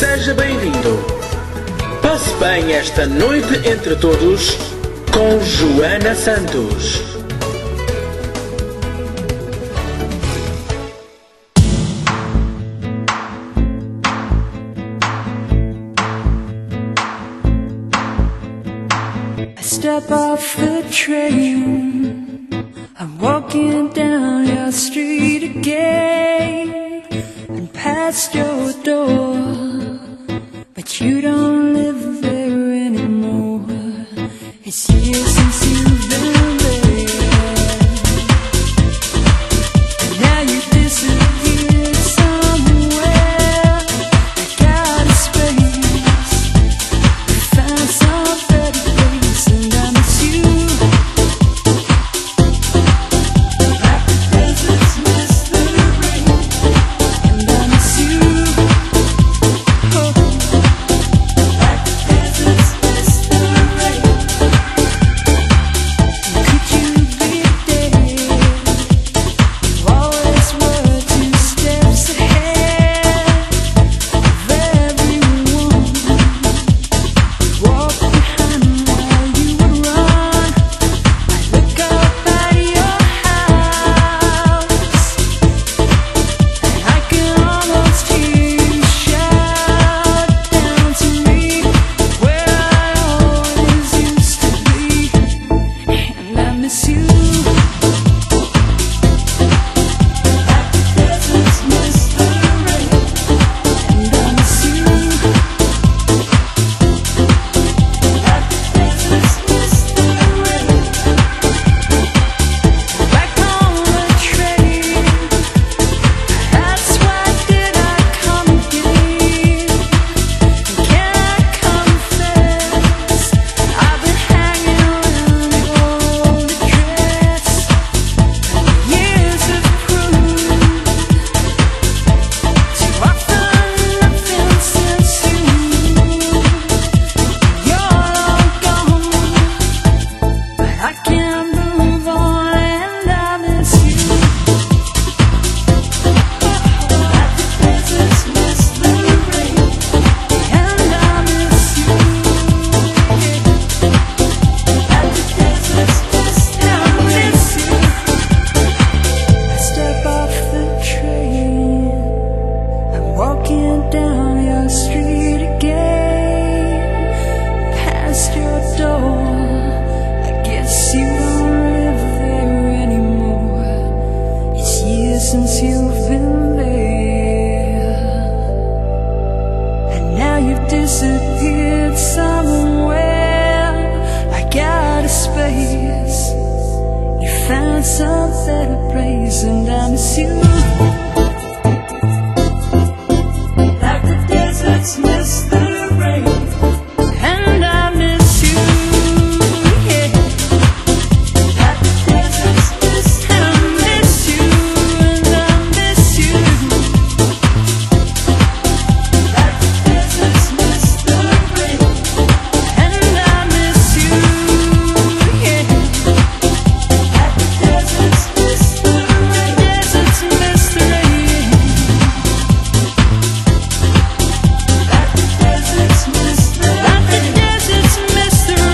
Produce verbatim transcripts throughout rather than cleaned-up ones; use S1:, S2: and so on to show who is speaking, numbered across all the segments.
S1: seja bem-vindo. Passe bem esta noite entre todos com Joana Santos.
S2: I step off the train, I'm walking down your street again, and past your door, but you don't live there anymore. It's years since you've been there, and now you disappeared somewhere. I got a space, I found some better place, and I miss you. Like the deserts miss the rain, and I miss you. Oh, like the deserts miss the rain. Could you be there? You always were two steps ahead of everyone. Walk behind while you would run. I look up at your house, and I can almost hear you shout down to me where I always used to be, and I miss you. Like the deserts miss the rain, and I miss you. Like the deserts miss the rain. Back on the train, that's why did I come again? Can I confess, I've been hanging around your old address. Years have proved too often nothing since you. You're all gone, but I can't move on, and I miss you. Like the deserts miss the rain, and I miss you. Like the deserts miss the rain, I miss you. I step off the train, I'm walking down your street again, past your door. I guess you don't live there anymore. It's years since you've been there, and now you've disappeared somewhere. I got a space, you found some better place, and I miss you. Like the deserts miss the rain, and I miss you. Yeah. Like the deserts miss the rain, I miss you, and I miss you. Like the deserts miss the rain, and I miss you. Yeah. Like the deserts miss the rain, deserts miss the rain. Like the deserts miss the rain, like the deserts miss the rain.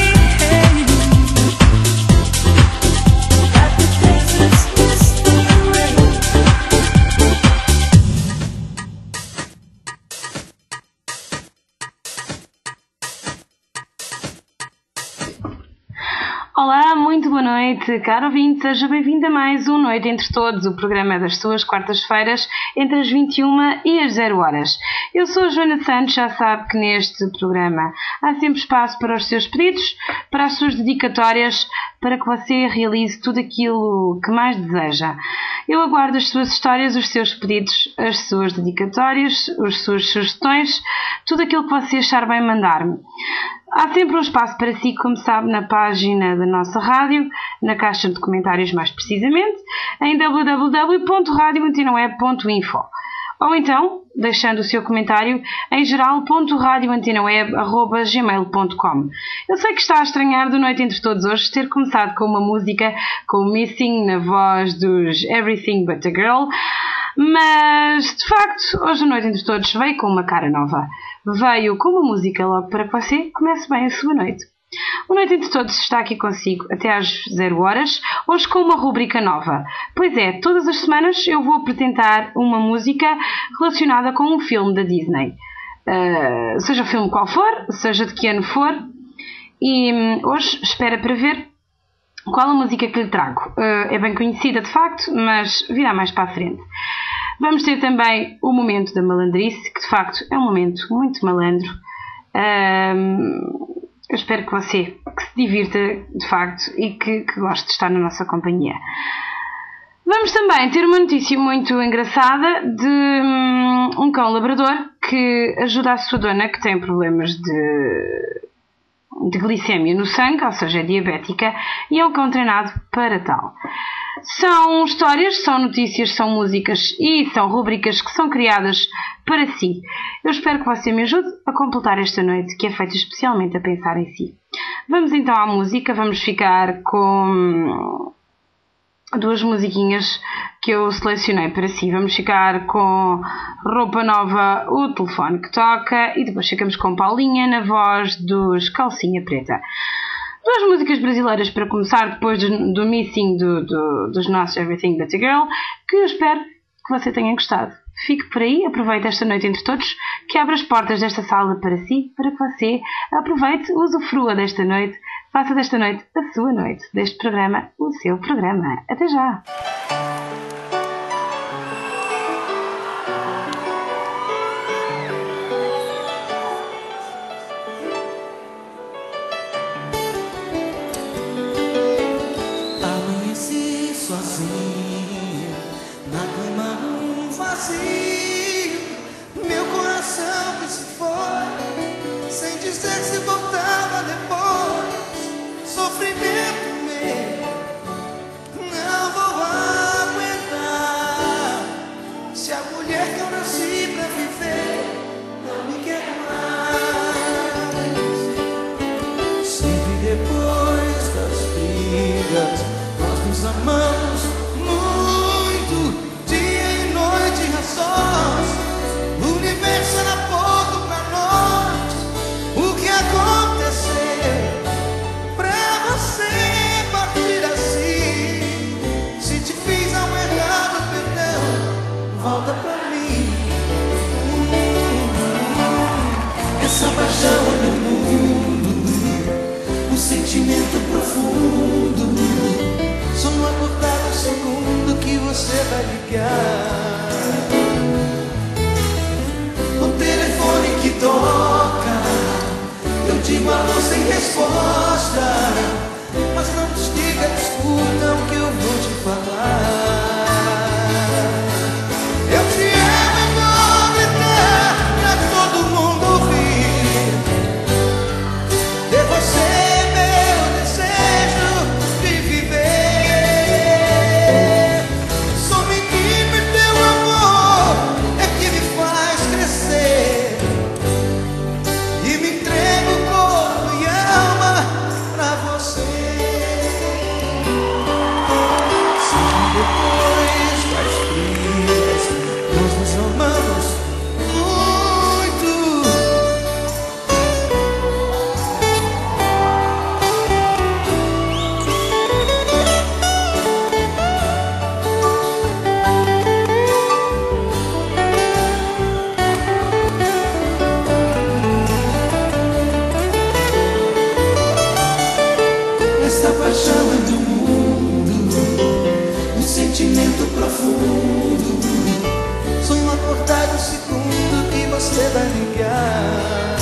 S2: Like the deserts miss the rain.
S3: Olá, muito boa noite, caro ouvinte, seja bem-vindo a mais um Noite Entre Todos, o programa das suas quartas-feiras entre as vinte e uma e as zero horas. Eu sou a Joana Santos, já sabe que neste programa há sempre espaço para os seus pedidos, para as suas dedicatórias, para que você realize tudo aquilo que mais deseja. Eu aguardo as suas histórias, os seus pedidos, as suas dedicatórias, as suas sugestões, tudo aquilo que você achar bem mandar-me. Há sempre um espaço para si, como sabe, na página da nossa rádio, na caixa de comentários mais precisamente, em w w w ponto radio antena ponto info. Ou então, deixando o seu comentário em geral ponto radio antena web arroba gmail ponto com. Eu sei que está a estranhar do Noite Entre Todos hoje ter começado com uma música com o Missing na voz dos Everything But A Girl, Mas, de facto, hoje a Noite Entre Todos veio com uma cara nova. Veio com uma música logo para que você comece bem a sua noite. O Noite Entre Todos está aqui consigo até às zero horas, hoje com uma rubrica nova. Pois é, todas as semanas eu vou apresentar uma música relacionada com um filme da Disney. Uh, seja o filme qual for, seja de que ano for. E um, hoje espera para ver qual a música que lhe trago. Uh, é bem conhecida de facto, mas virá mais para a frente. Vamos ter também o momento da malandrice, que de facto é um momento muito malandro. Uh, eu espero que você que se divirta de facto e que, que goste de estar na nossa companhia. Vamos também ter uma notícia muito engraçada de um, um cão labrador que ajuda a sua dona que tem problemas de, de glicemia no sangue, ou seja, é diabética, e é um cão treinado para tal. São histórias, são notícias, são músicas e são rubricas que são criadas para si. Eu espero que você me ajude a completar esta noite, que é feita especialmente a pensar em si. Vamos então à música, vamos ficar com duas musiquinhas que eu selecionei para si. Vamos ficar com Roupa Nova, O Telefone que Toca, e depois ficamos com Paulinha na voz dos Calcinha Preta. Duas músicas brasileiras para começar depois do, do missing do, do, dos nossos Everything But A Girl, que eu espero que você tenha gostado. Fique por aí, aproveite esta noite entre todos, que abre as portas desta sala para si, para que você aproveite, usufrua desta noite, faça desta noite a sua noite, deste programa o seu programa. Até já!
S4: Amanheci sozinho na cama vazio, meu coração que se foi sem dizer se voltava depois. Sofrimento meu, não vou aguentar. Se a mulher que eu nasci pra viver não me quer mais. Sempre depois das brigas nós nos amamos muito, dia e noite razões. O universo era pouco pra nós. O que aconteceu pra você partir assim? Se te fiz algo errado, perdão, volta pra mim. Essa paixão é meu mundo, um sentimento profundo. Sonho acordado o segundo que você vai ligar. O telefone que toca, eu digo alô sem resposta, mas não desliga, escuta o que eu vou te falar. Eu te amo e vou gritar pra todo mundo ouvir. De você meu desejo de viver. Sou menino e teu amor é que me faz crescer, e me entrego corpo e alma pra você. Seja depois das brigas, nós nos amamos muito. Essa paixão é do mundo, um sentimento profundo. Sonho acordado o segundo que você vai ligar.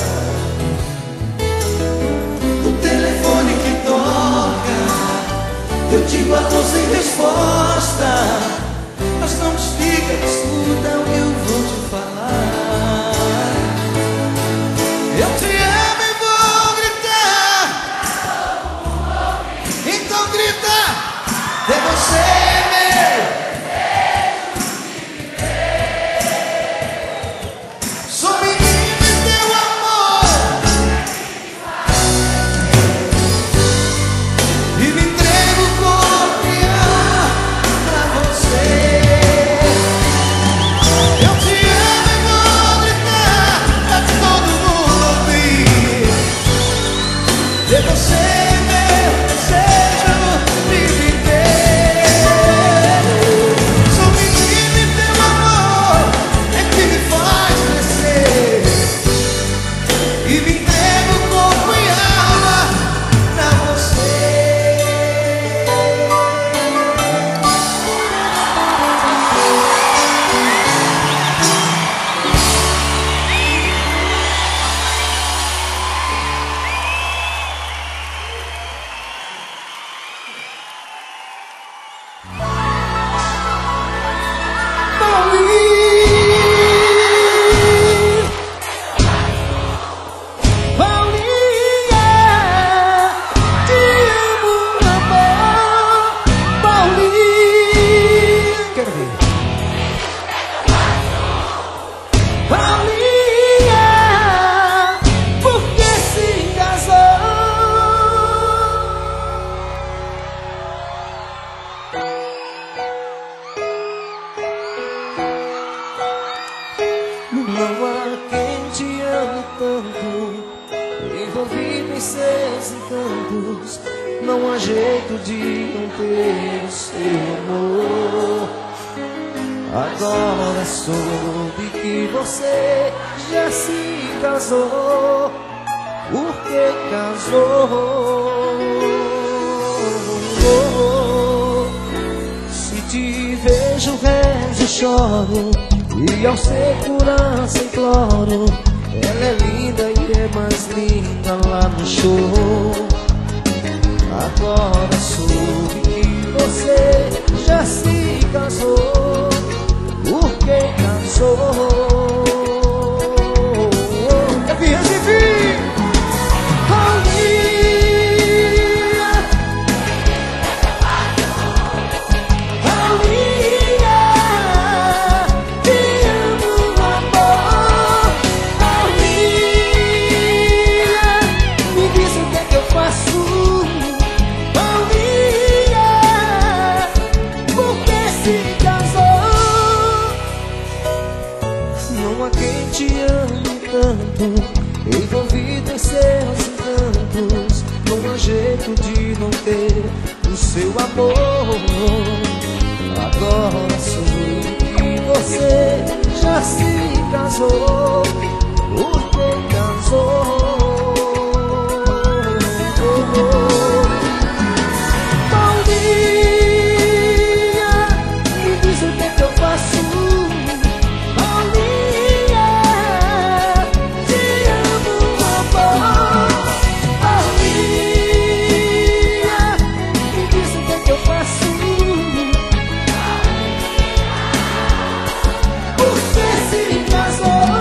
S4: O telefone que toca, eu digo alô sem resposta, mas não desliga, escuta o que eu vou te falar. Eu te amo e vou gritar, então grita, é você meu. Sou menino e teu amor, e me entrego corpo e alma pra você. Não há quem te ame tanto, envolvido em seus encantos. Não há jeito de não ter o seu amor. Agora soube que você já se casou. Por que casou? Se te vejo, rezo e choro, e ao segurança imploro. Ela é linda e é mais linda lá no show. Agora soube que você já se casou. Por que casou? Eu vi receber Paulinha, Paulinha, te amo, amor. Paulinha, me diz o que é que eu faço. Paulinha, por que se casou? Não há quem te ame tanto, envolvido em seus encantos. Não há jeito de não ter o seu amor. Agora soube que você já se casou. Por que casou? Paulinha, me diz o que é que eu faço. Paulinha, te amo, amor. Paulinha, me diz o que é que eu faço. Você se casou.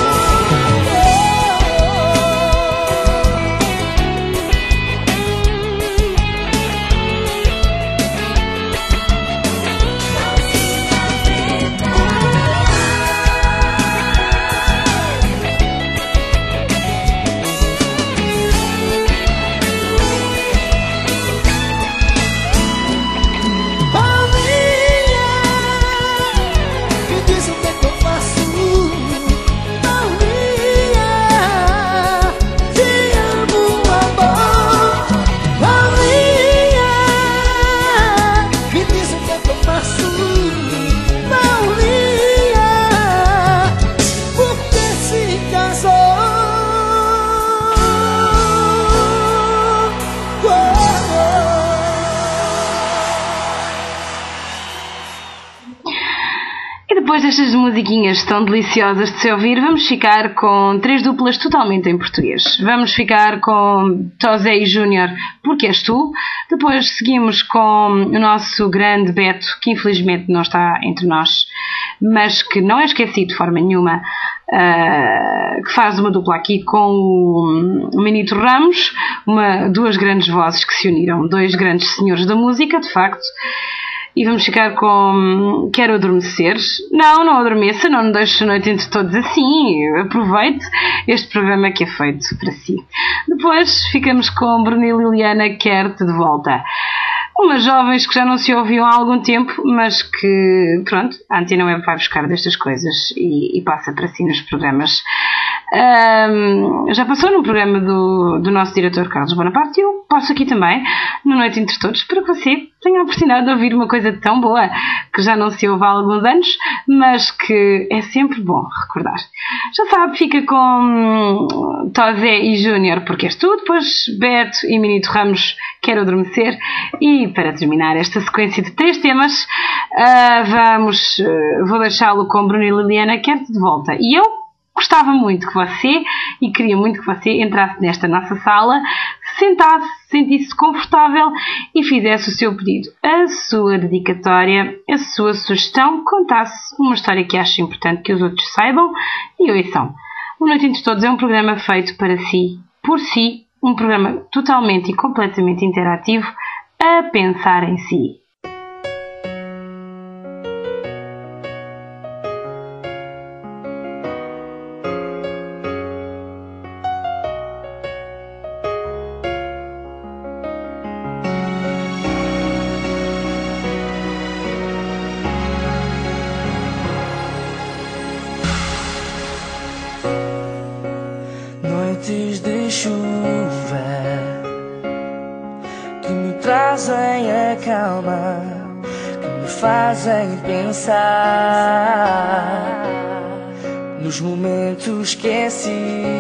S4: Paulinha, me diz o que é que eu faço. Paulinha, te amo, amor. Paulinha, me diz o que é que eu faço. Paulinha, por que se casou?
S3: E depois destas musiquinhas tão deliciosas de se ouvir, vamos ficar com três duplas totalmente em português. Vamos ficar com Tosé e Júnior, Porque És Tu. Depois seguimos com o nosso grande Beto, que infelizmente não está entre nós, mas que não é esquecido de forma nenhuma, uh, que faz uma dupla aqui com o Benito Ramos, uma, duas grandes vozes que se uniram, dois grandes senhores da música, de facto. E vamos ficar com Quero Adormecer. Não, não adormeça, não me deixe a noite entre todos assim. Aproveite este programa que é feito para si. Depois ficamos com Bruno e Liliana, Quero-te de Volta. Umas jovens que já não se ouviam há algum tempo, mas que, pronto, a Antena Web vai buscar destas coisas e, e passa para si nos programas. Um, já passou no programa do, do nosso diretor Carlos Bonaparte e eu passo aqui também, no Noite Entre Todos, para que você tenha a oportunidade de ouvir uma coisa tão boa que já não se ouve há alguns anos, mas que é sempre bom recordar. Já sabe, fica com Tosé e Júnior, Porque És Tu, depois Beto e Benito Ramos, Quero Adormecer, e para terminar esta sequência de três temas, uh, vamos, uh, vou deixá-lo com Bruno e Liliana, Quero-te de Volta. E eu gostava muito que você, e queria muito que você entrasse nesta nossa sala, sentasse, sentisse confortável e fizesse o seu pedido, a sua dedicatória, a sua sugestão, contasse uma história que acha importante que os outros saibam e ouçam. O Noite Entre Todos é um programa feito para si, por si, um programa totalmente e completamente interativo, a pensar em si.
S5: chuva que me trazem a calma, que me fazem pensar nos momentos esquecidos,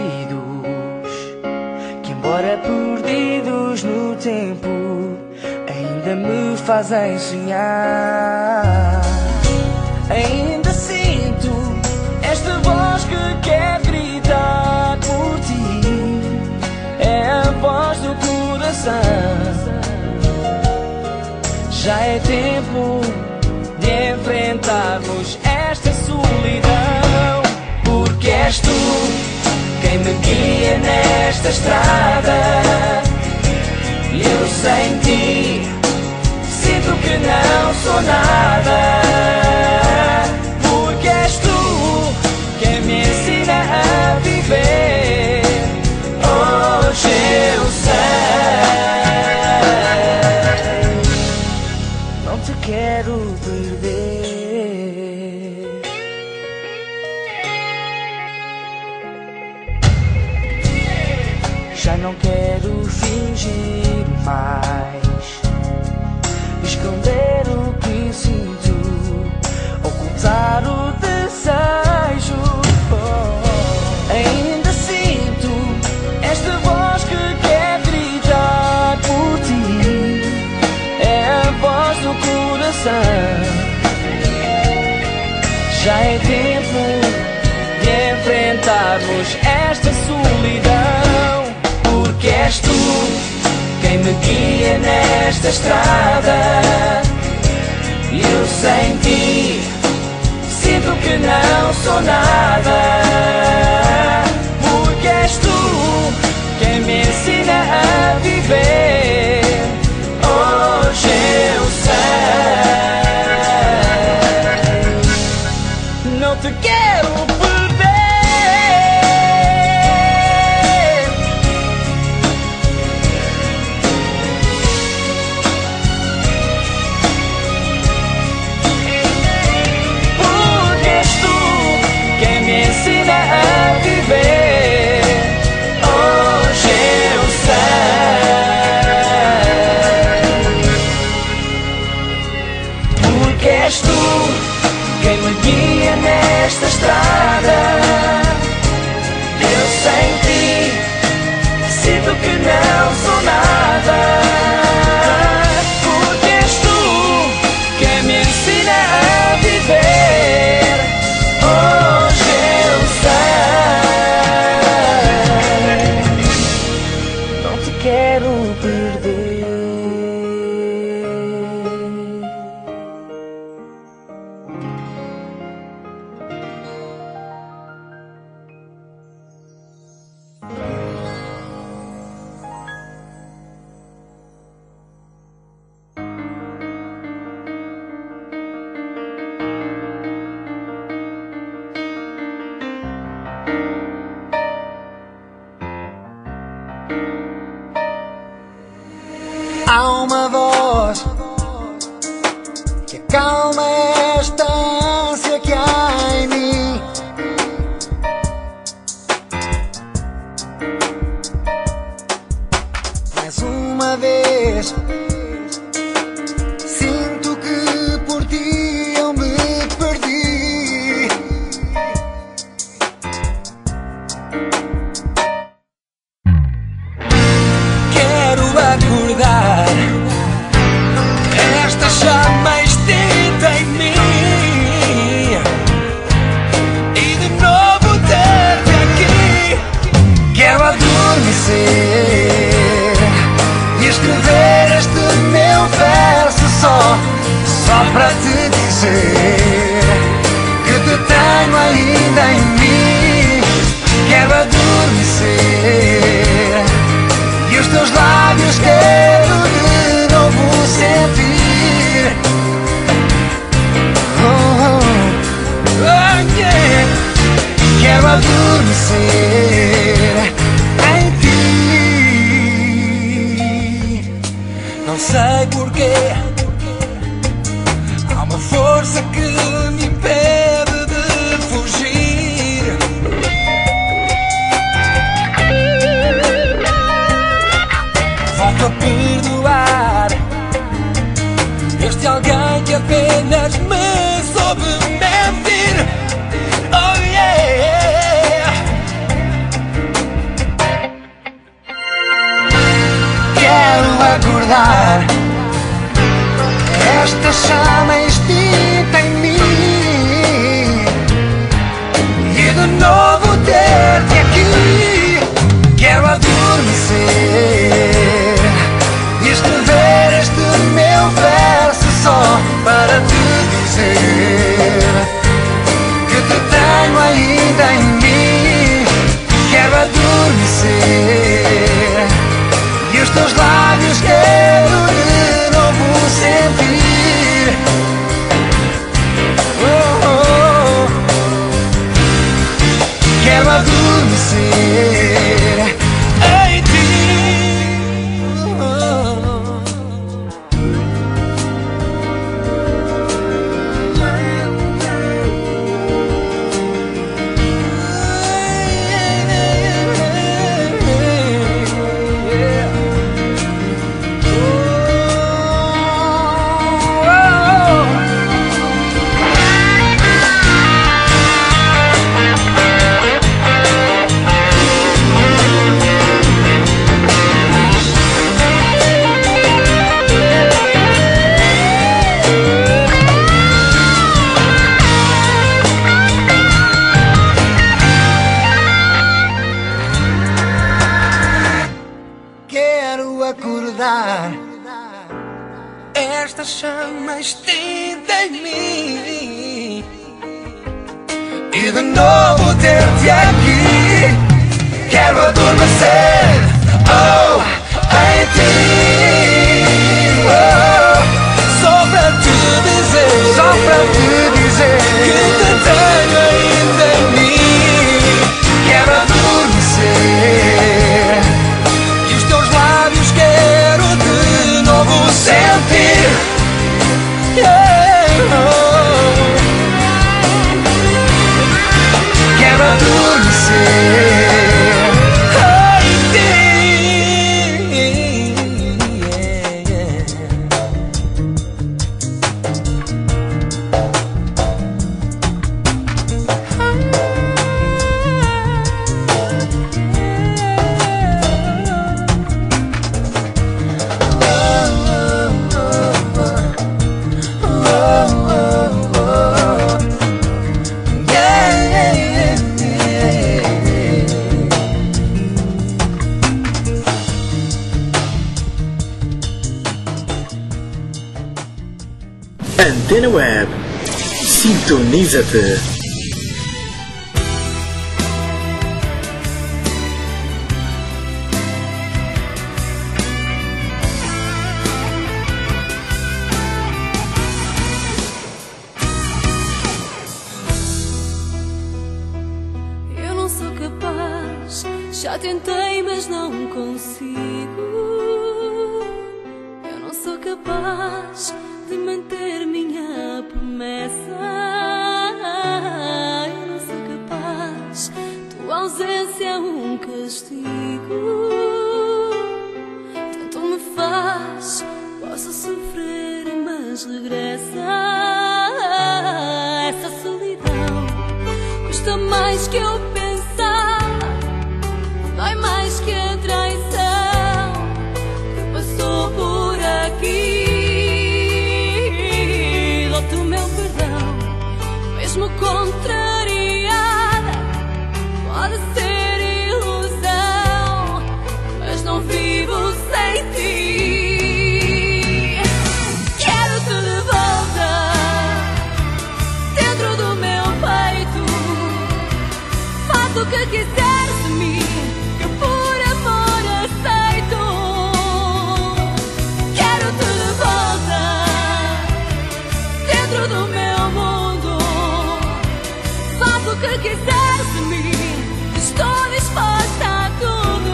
S5: que embora perdidos no tempo, ainda me fazem sonhar. Ainda sinto esta voz que quer gritar por ti, é a voz do coração. Já é tempo de enfrentarmos esta solidão, porque és tu quem me guia nesta estrada. E eu sem ti sinto que não sou nada, porque és tu quem me ensina a viver. Hoje eu sei, não te quero perder. Já não quero fingir mais, esconder o que sinto, ocultar o desejo. Oh, ainda sinto esta voz que quer gritar por ti, é a voz do coração. Já é tempo de enfrentarmos esta solidão, porque és tu quem me guia nesta estrada. E eu sem ti sinto que não sou nada, porque és tu quem me ensina a viver. Hoje eu sei, não te quero perder. Porque és tu quem me ensina a viver. Hoje eu sei, porque és tu quem me guia nesta estrada. Eu sem ti sinto que não sou nada, porque és tu quem me ensina a viver. Hoje eu sei, não te quero perder. Há uma voz que acalma esta ânsia que há em mim. Mais uma vez sinto que por ti eu me perdi. Quero acordar esta chama extinta em mim e de novo ter-te aqui. Quero adormecer e escrever este meu verso só, só para te dizer que te tenho ainda em mim. Quero adormecer e os teus lábios quero de novo sentir. Oh, oh, oh, yeah. Quero adormecer em ti. Não sei porquê, há uma força que de novo ter-te aqui. Quero adormecer e escrever este meu verso só para te dizer que te tenho ainda em mim. Quero adormecer e os teus lábios quero de novo sentir. Oh, oh, oh. Quero adormecer em ti. Oh, oh. Quero acordar esta chama extinta em mim e de novo ter-te aqui. Quero adormecer, oh, em ti, oh, só para te dizer, só para te dizer que te tenho ainda em mim. Quero adormecer e os teus lábios quero de novo sentir. Yeah, oh. Quero adormecer em ti. Yeah, yeah.
S1: Antena Web. Sintoniza-te.
S2: Eu não sou capaz, já tentei, mas não consigo. Eu não sou capaz de manter minha promessa. Eu não sou capaz, tua ausência é um castigo. Tanto me faz, posso sofrer, mas regressa. Essa solidão custa mais que eu pensava, dói mais que a traição que passou por aqui. Dou-te o meu perdão, mesmo contrariada, pode ser ilusão, mas não vivo sem ti. Quero-te de volta dentro do meu peito. Faço o que quiseres de mim, que por amor aceito. Quero-te de volta dentro do meu mundo. Faço o que quiseres de mim, estou disposta a tudo.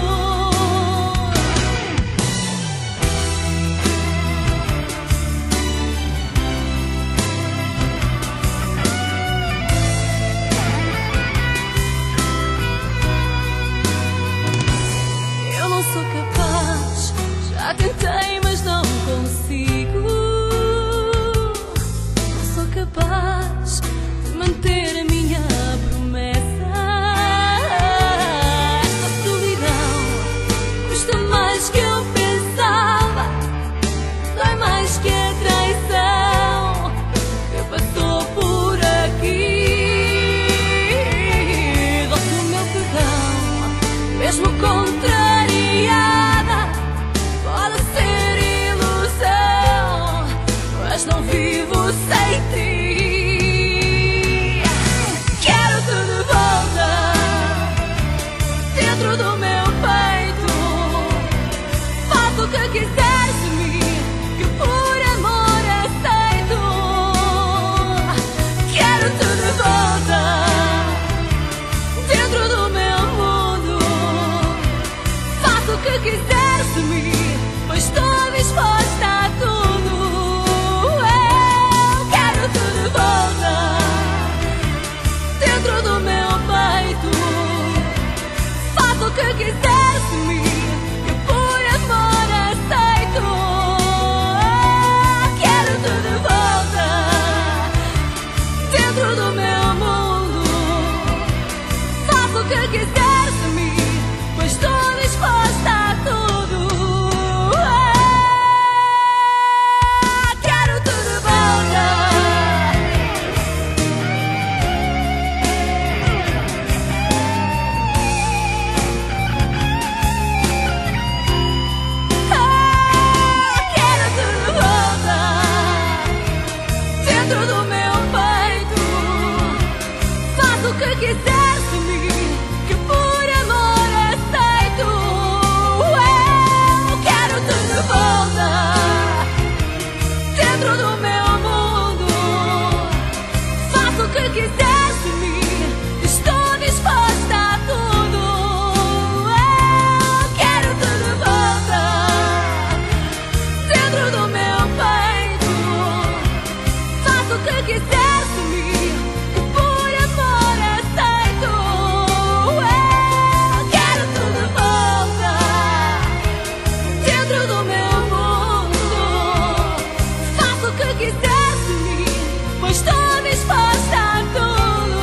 S2: que quiseres de mim, que por amor aceito. Quero-te de volta dentro do meu mundo. Faço o que quiseres de mim, pois estou disposta a tudo. Quero-te de volta. Quero-te de volta dentro do meu peito. Faço o que quiseres de mim, que por amor aceito. Quero-te de volta dentro do meu mundo. Faço o que quiseres de mim, estou disposta a tudo. Quero-te de volta dentro do meu peito. Faço o que quiseres de mim, que por amor aceito. Quero-te de volta dentro do meu mundo. Faço o que quiseres de mim, pois estou disposta a tudo.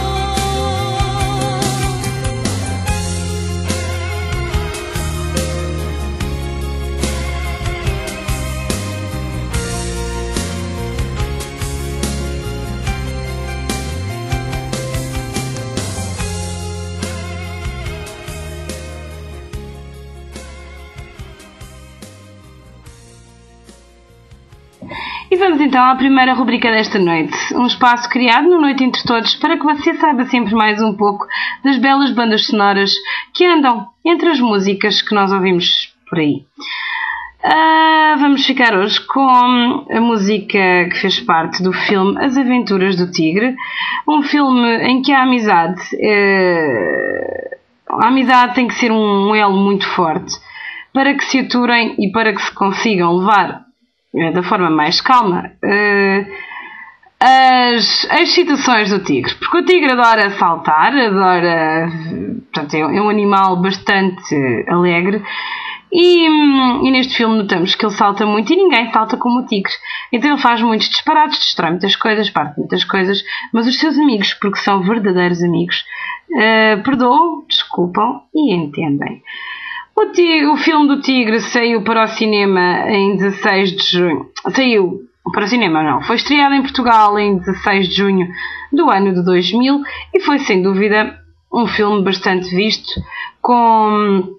S3: E vamos então à primeira rubrica desta noite. Um espaço criado no Noite Entre Todos para que você saiba sempre mais um pouco das belas bandas sonoras que andam entre as músicas que nós ouvimos por aí. Ah, vamos ficar hoje com a música que fez parte do filme As Aventuras do Tigre. Um filme em que a amizade, eh, a amizade tem que ser um elo muito forte para que se aturem e para que se consigam levar da forma mais calma uh, as, as situações do tigre, porque o tigre adora saltar, adora, portanto, é um animal bastante alegre e, e neste filme notamos que ele salta muito e ninguém salta como o tigre, então ele faz muitos disparates, destrói muitas coisas, parte muitas coisas, mas os seus amigos, porque são verdadeiros amigos, uh, perdoam, desculpam e entendem. O, tigre, o filme do Tigre saiu para o cinema em dezasseis de junho. Saiu para o cinema, não. Foi estreado em Portugal em dezasseis de junho do ano de dois mil e foi, sem dúvida, um filme bastante visto, com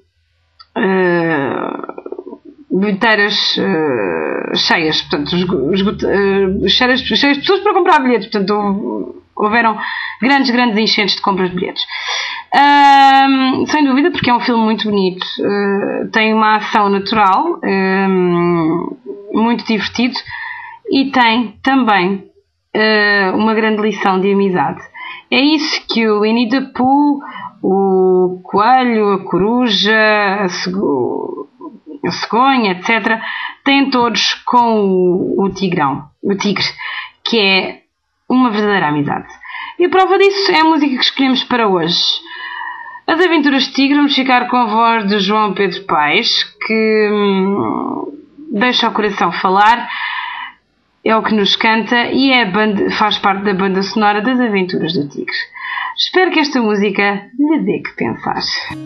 S3: uh, bilheteiras uh, cheias, portanto, esgot, uh, cheias, cheias de pessoas para comprar bilhetes, portanto, houveram grandes, grandes enchentes de compras de bilhetes. Um, sem dúvida, porque é um filme muito bonito, uh, tem uma ação natural, um, muito divertido e tem também uh, uma grande lição de amizade. É isso que o Winnie the Pooh, o coelho, a coruja, a, cego, a cegonha, etcétera, têm todos com o, o tigrão, o tigre, que é uma verdadeira amizade. E a prova disso é a música que escolhemos para hoje. As Aventuras de Tigre, vamos ficar com a voz de João Pedro Paes, que hum, deixa o coração falar, é o que nos canta e é banda, faz parte da banda sonora das Aventuras do Tigre. Espero que esta música lhe dê que pensar.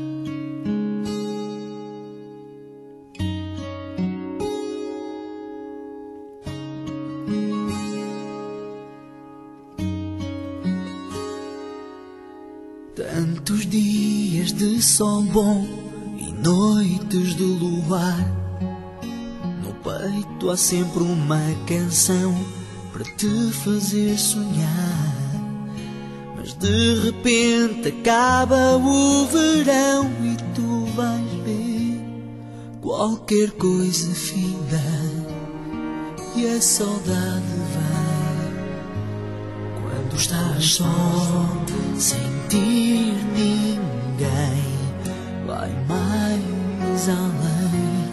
S4: Tantos dias de sol bom e noites de luar, no peito há sempre uma canção para te fazer sonhar. Mas de repente acaba o verão e tu vais ver qualquer coisa finda e a saudade vem. Quando estás só, sem ter ninguém, vai mais além,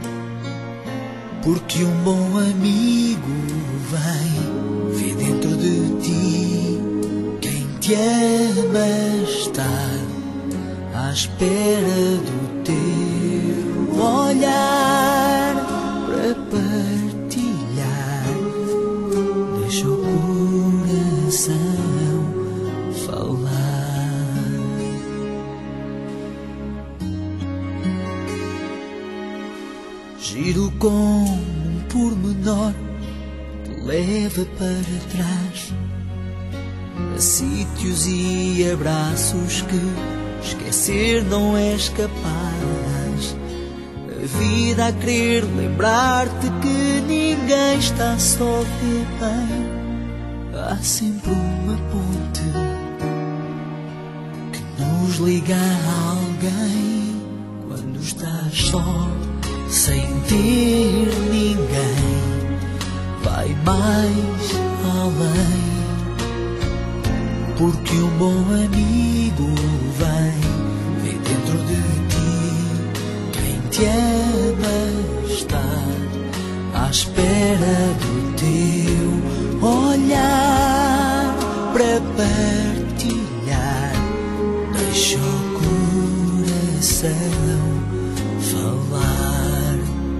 S4: porque um bom amigo vem, vê dentro de ti quem te ama estar à espera do teu olhar para partilhar. Deixa o coração falar. Giro com um pormenor que leva para trás, a sítios e abraços que esquecer não és capaz. A vida a querer lembrar-te que ninguém está só de bem. Há sempre uma ponte que nos liga a alguém quando estás só, sem ter ninguém. Vai mais além, porque um bom amigo vem, vê dentro de ti. Quem te ama está à espera do teu olhar para partilhar. Deixa o coração falar.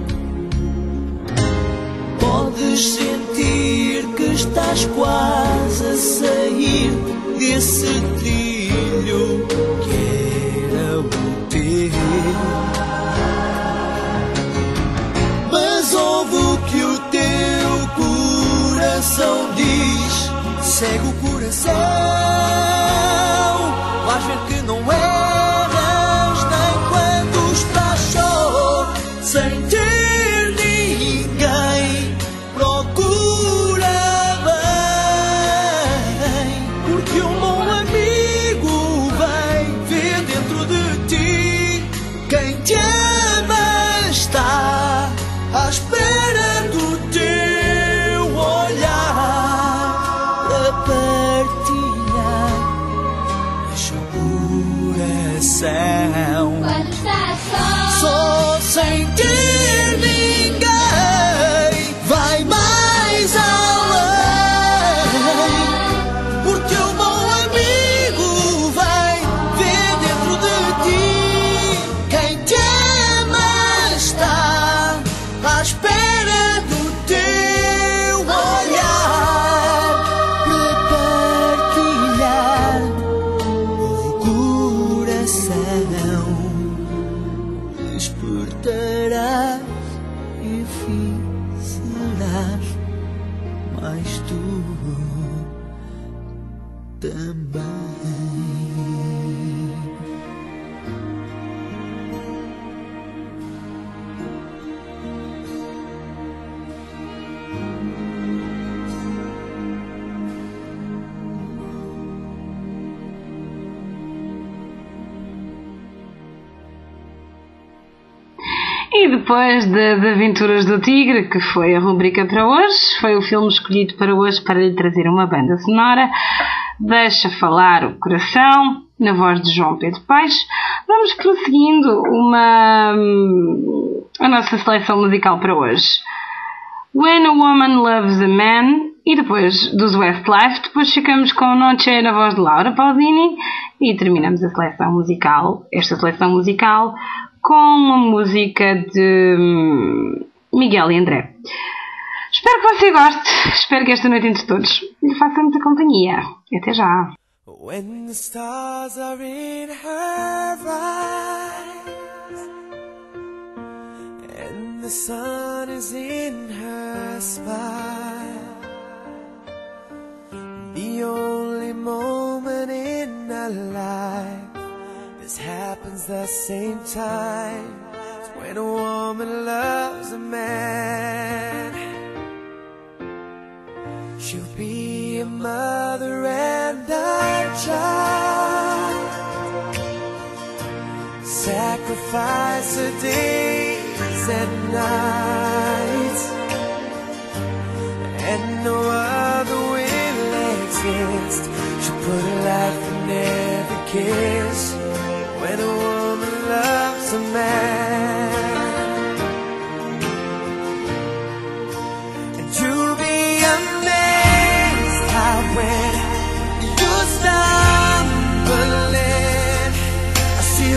S4: Podes sentir que estás quase a sair desse trilho que era o teu, mas ouve o que o teu coração diz. Segue o coração, vais ver que não erras nem quando estás só, sem ter ninguém. Procura bem, porque um bom amigo vem ver dentro de ti. Quem te ama está à espera do teu olhar para partilhar. Deixa o coração
S6: Quando estás só,
S4: só sem ter ninguém. Vai mais além, porque um bom amigo vem ver dentro de ti. Quem te ama está à espera do teu olhar para partilhar. O coração despertarás e enfim serás mais tu também.
S3: E depois de, de Aventuras do Tigre, que foi a rubrica para hoje, foi o filme escolhido para hoje para lhe trazer uma banda sonora, Deixa Falar o Coração, na voz de João Pedro Paes. Vamos prosseguindo uma, a nossa seleção musical para hoje. When a Woman Loves a Man, e depois dos Westlife. Depois ficamos com Noche, na voz de Laura Pausini, e terminamos a seleção musical, esta seleção musical, com uma música de Miguel e André. Espero que você goste. Espero que esta noite entre todos lhe faça muita companhia. Até já.
S7: When the stars are in her eyes and the sun is in her smile, the only moment in our life this happens the same time. It's when a woman loves a man. She'll be a mother and a child, sacrifice her days and nights, and no other will exist. She'll put her life in every kiss. When a woman loves a man, and you'll be amazed how when you're stumbling, I see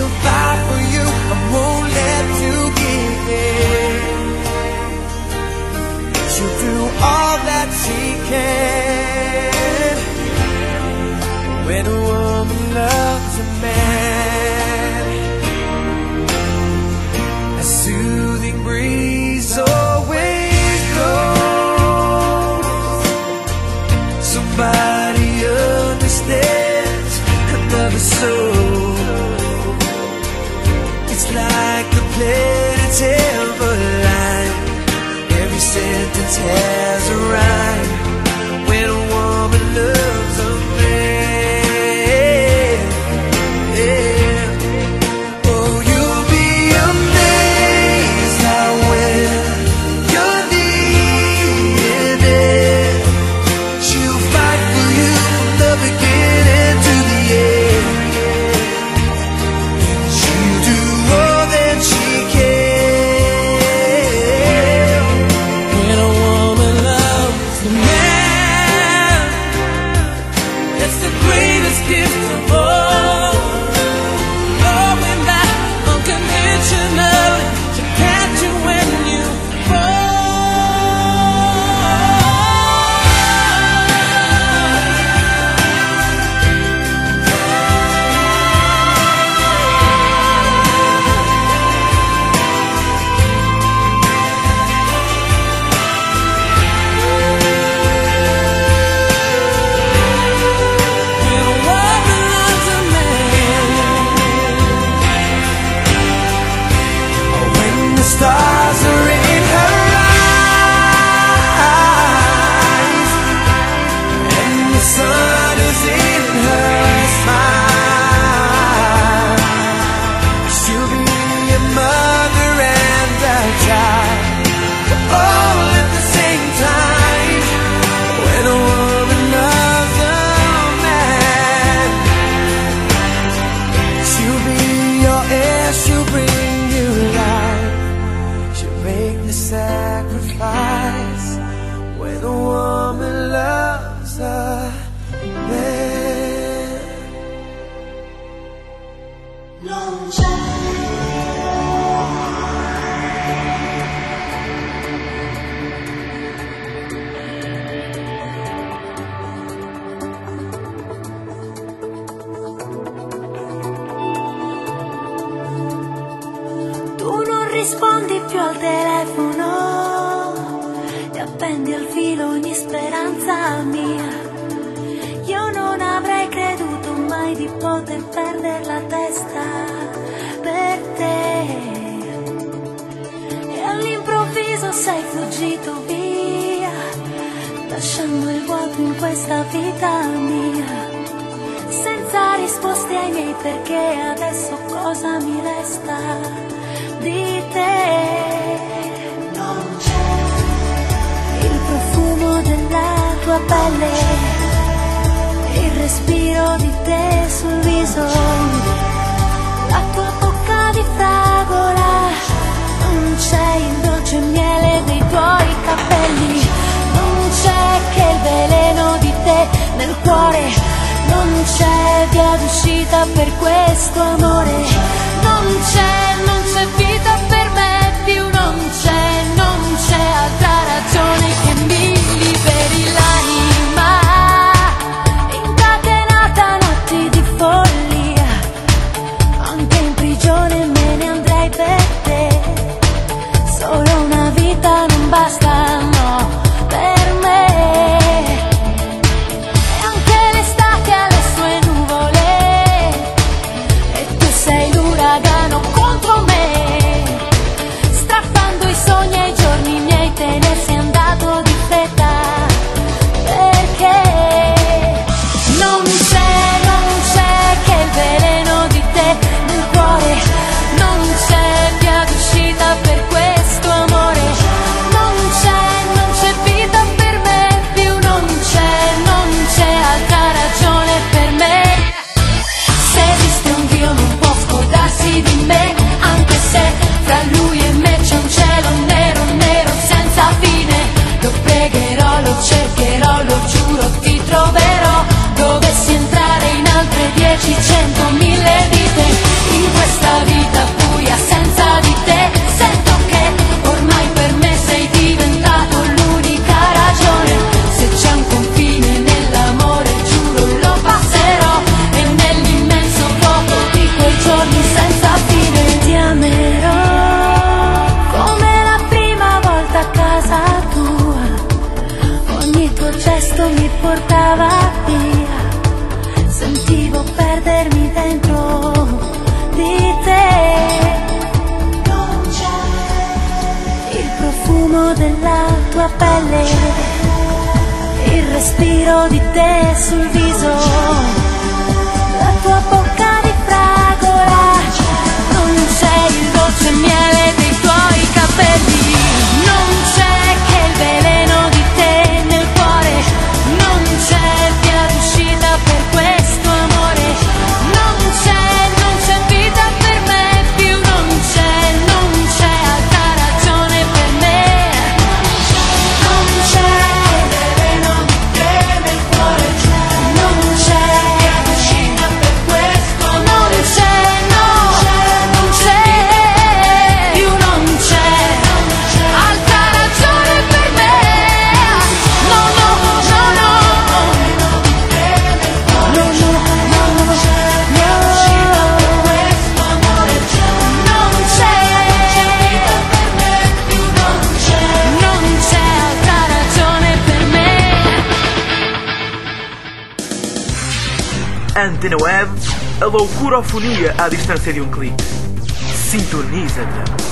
S7: tears are right when a woman loves a man. Yeah. Oh, you'll be amazed how when you're needing it, she'll fight for you from the beginning to the end. She'll do all that she can. When a woman loves a man, it's the greatest gift of all. Knowing that unconditionally she'll catch you when you When a woman loves a man, when the stars are in her eyes and the sun is in her smile, she'll be a mother and a child all at the same time. When a woman loves a man, she'll be your heir, she'll bring you life, she'll make the sacrifice. When a woman loves a man,
S6: Non c'è
S2: Tu non rispondi più al telefono, ti appendi al filo ogni speranza mia. Io non avrei creduto mai di poter perdere la testa per te. E all'improvviso sei fuggito via, lasciando il vuoto in questa vita mia. Senza risposte ai miei perché, adesso cosa mi resta di te?
S6: Non c'è
S2: Il profumo della tua pelle, il respiro di te sul viso, la tua bocca di fragola, non c'è il dolce miele dei tuoi capelli, non c'è che il veleno di te nel cuore, non c'è via d'uscita per questo amore, non c'è, non c'è vita per me più, non c'è, non c'è altra ragione che mi liberi l'anima, incatenata a notti di follia, anche in prigione me ne andrei per te, solo una vita non basta, no, per me. E anche l'estate ha le sue nuvole, e tu sei l'uragano con tua pelle, il respiro di te sul viso, la tua bocca di fragola, non c'è il dolce miele dei tuoi capelli, non c'è che il veleno di te nel cuore, non c'è via d'uscita per questo amore, non c'è, non c'è vita per me più, non c'è, non c'è altra ragione per me, non c'è il veleno di te nel cuore, non c'è via d'uscita per questo amore, non c'è, no, non c'è più, non c'è altra ragione per me, no, no, no, no, no, no, no, no, no, non c'è vita per me più, non c'è, non c'è altra ragione per me.
S1: Antena Web, a loucurofonia à distância de um clique. Sintoniza-te.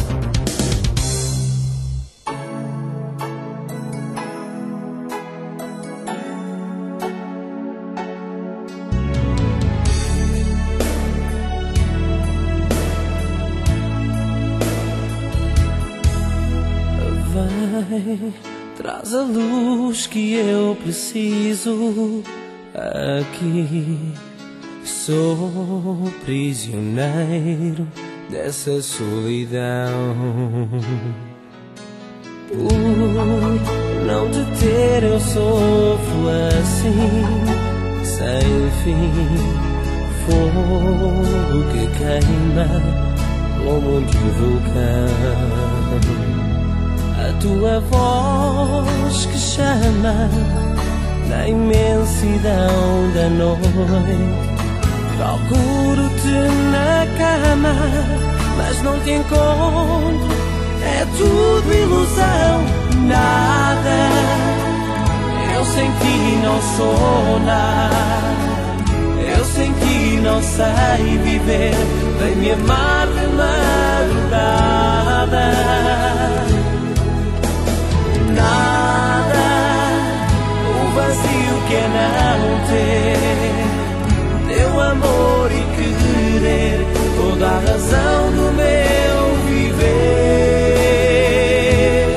S7: Vai, traz a luz que eu preciso aqui. Sou prisioneiro dessa solidão. Por não te ter eu sofro assim, sem fim. Fogo que queima como de um vulcão. A tua voz que chama na imensidão da noite. Procuro-te na cama, mas não te encontro. É tudo ilusão, nada. Eu sem ti não sou nada. Eu sem ti não sei viver. Vem me amar de madrugada. Nada, o vazio que é não ter teu amor e querer, toda a razão do meu viver.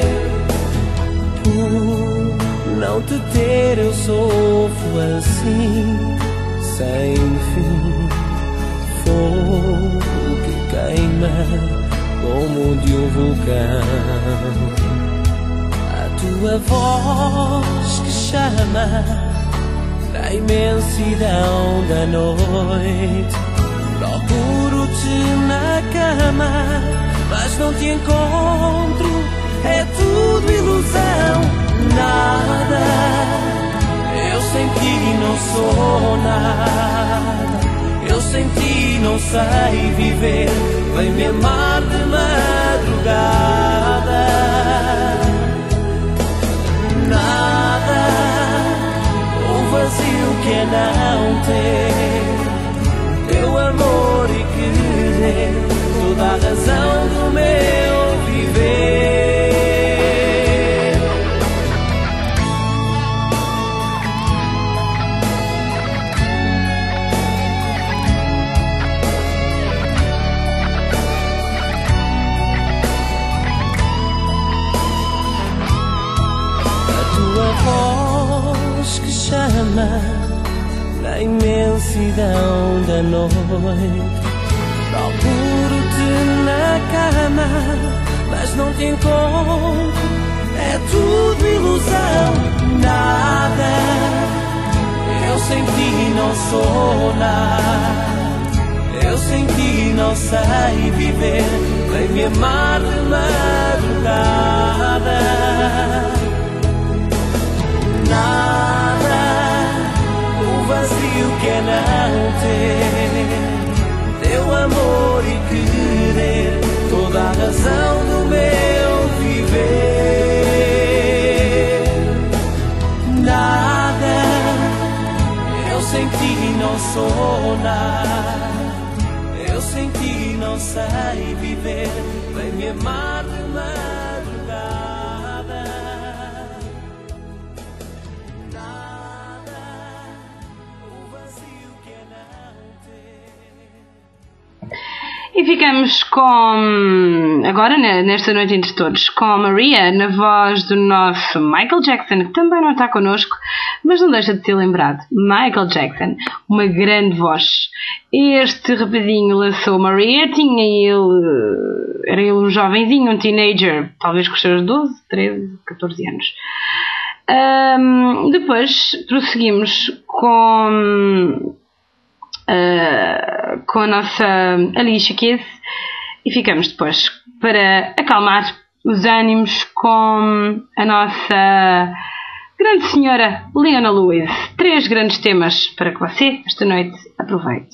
S7: Por não te ter eu sofro assim, sem fim. Fogo que queima como de um vulcão. Tua voz que chama na imensidão da noite. Procuro-te na cama, mas não te encontro. É tudo ilusão, nada. Eu sem ti não sou nada. Eu sem ti não sei viver. Vem me amar de madrugada. Nada, o vazio que é não ter teu amor e querer, toda a razão do meu viver. Voz que chama na imensidão da noite. Procuro-te na cama, mas não te encontro. É tudo ilusão, nada. Eu sem ti não sou nada. Eu sem ti não sei viver. Vem me amar de madrugada. Nada, o vazio que é não ter teu amor e querer, toda a razão do meu viver. Nada, eu sem ti não sou nada. Eu sem ti não sei viver. Vem me amar de madrugada.
S3: E ficamos com, agora nesta noite entre todos, com a Maria, na voz do nosso Michael Jackson, que também não está connosco, mas não deixa de ser lembrado. Michael Jackson, uma grande voz. Este rapazinho lançou Maria, tinha ele, era ele um jovenzinho, um teenager, talvez com os seus doze, treze, catorze anos. Um, depois prosseguimos com... Uh, com a nossa Alicia Keys e ficamos depois para acalmar os ânimos com a nossa grande senhora Leona Lewis. Três grandes temas para que você esta noite aproveite.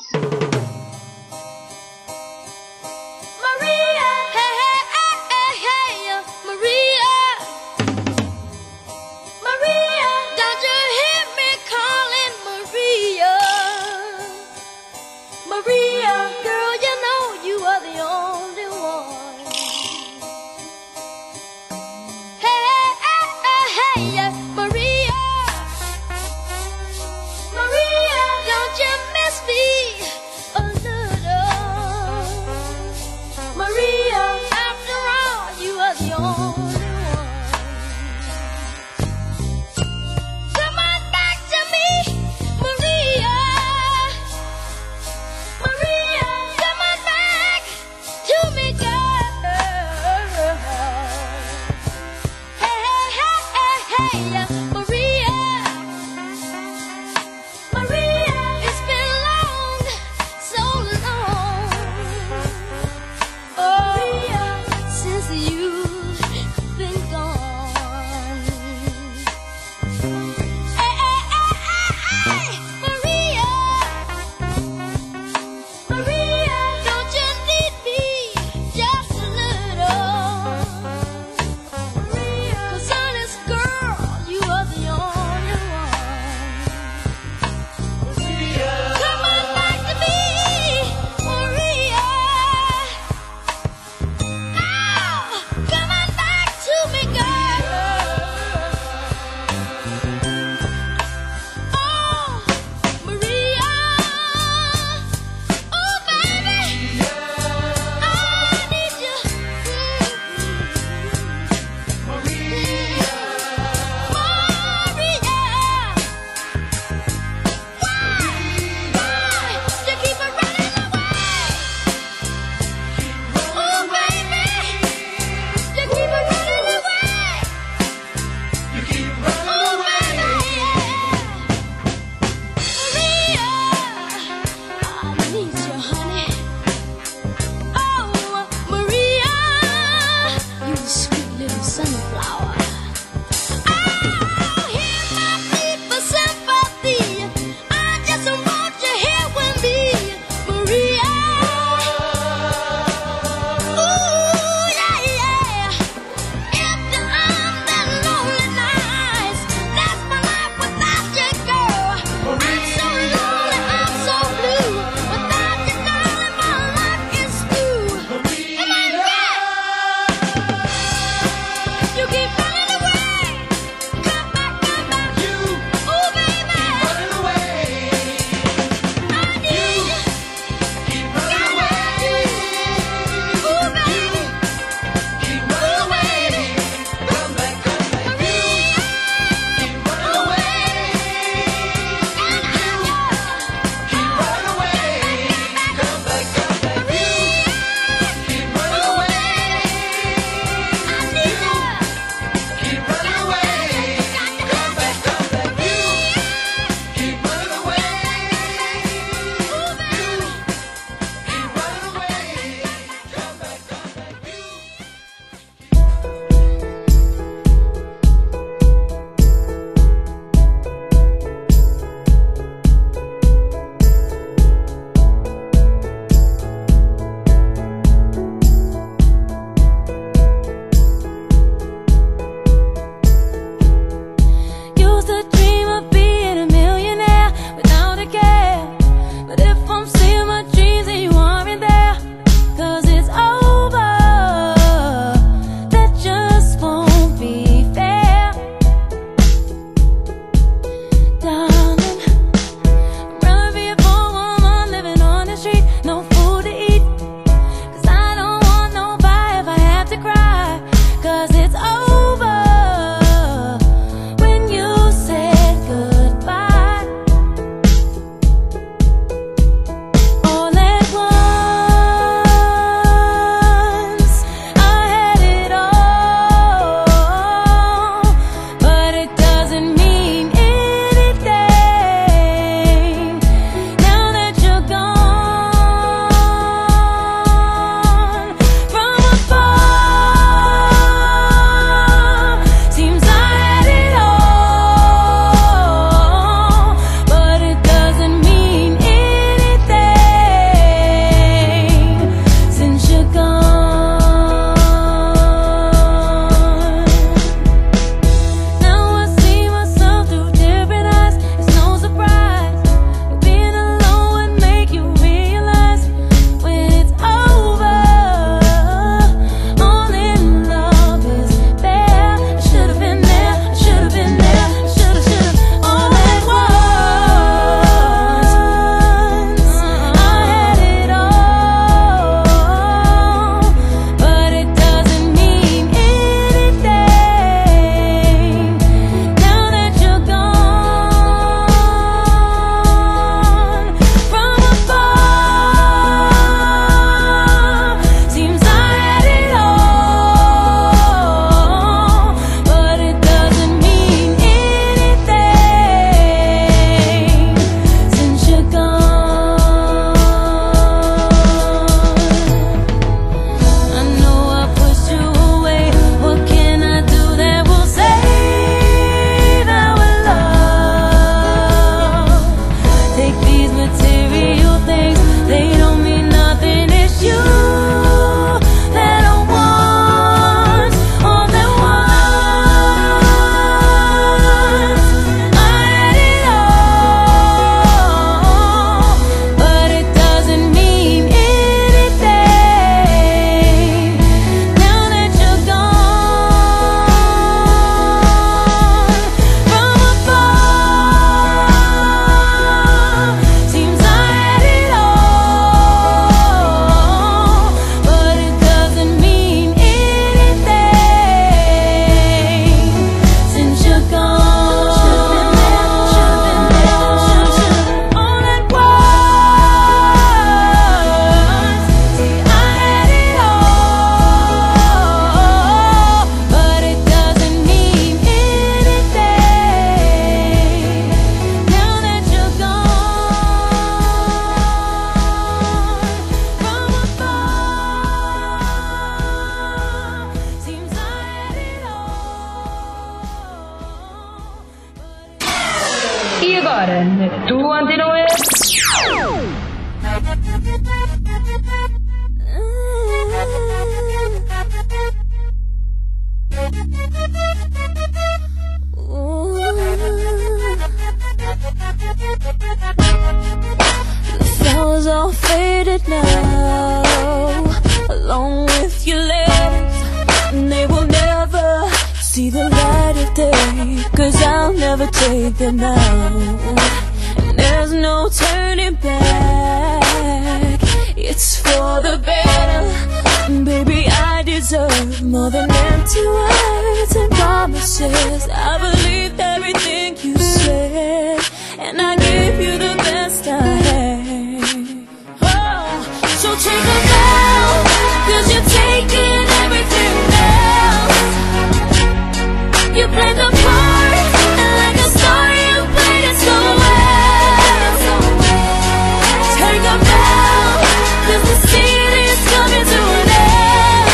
S2: faded now, along with your lips, and they will never see the light of day, 'cause I'll never take them out, and there's no turning back. It's for the better, baby, I deserve more than empty words and promises. I believed everything you said, and I gave you the best I had. Oh, so take a bow, 'cause you're taking everything else. You played the part, and like a star you played it so well. Take a bow, 'cause the scene is coming to an end.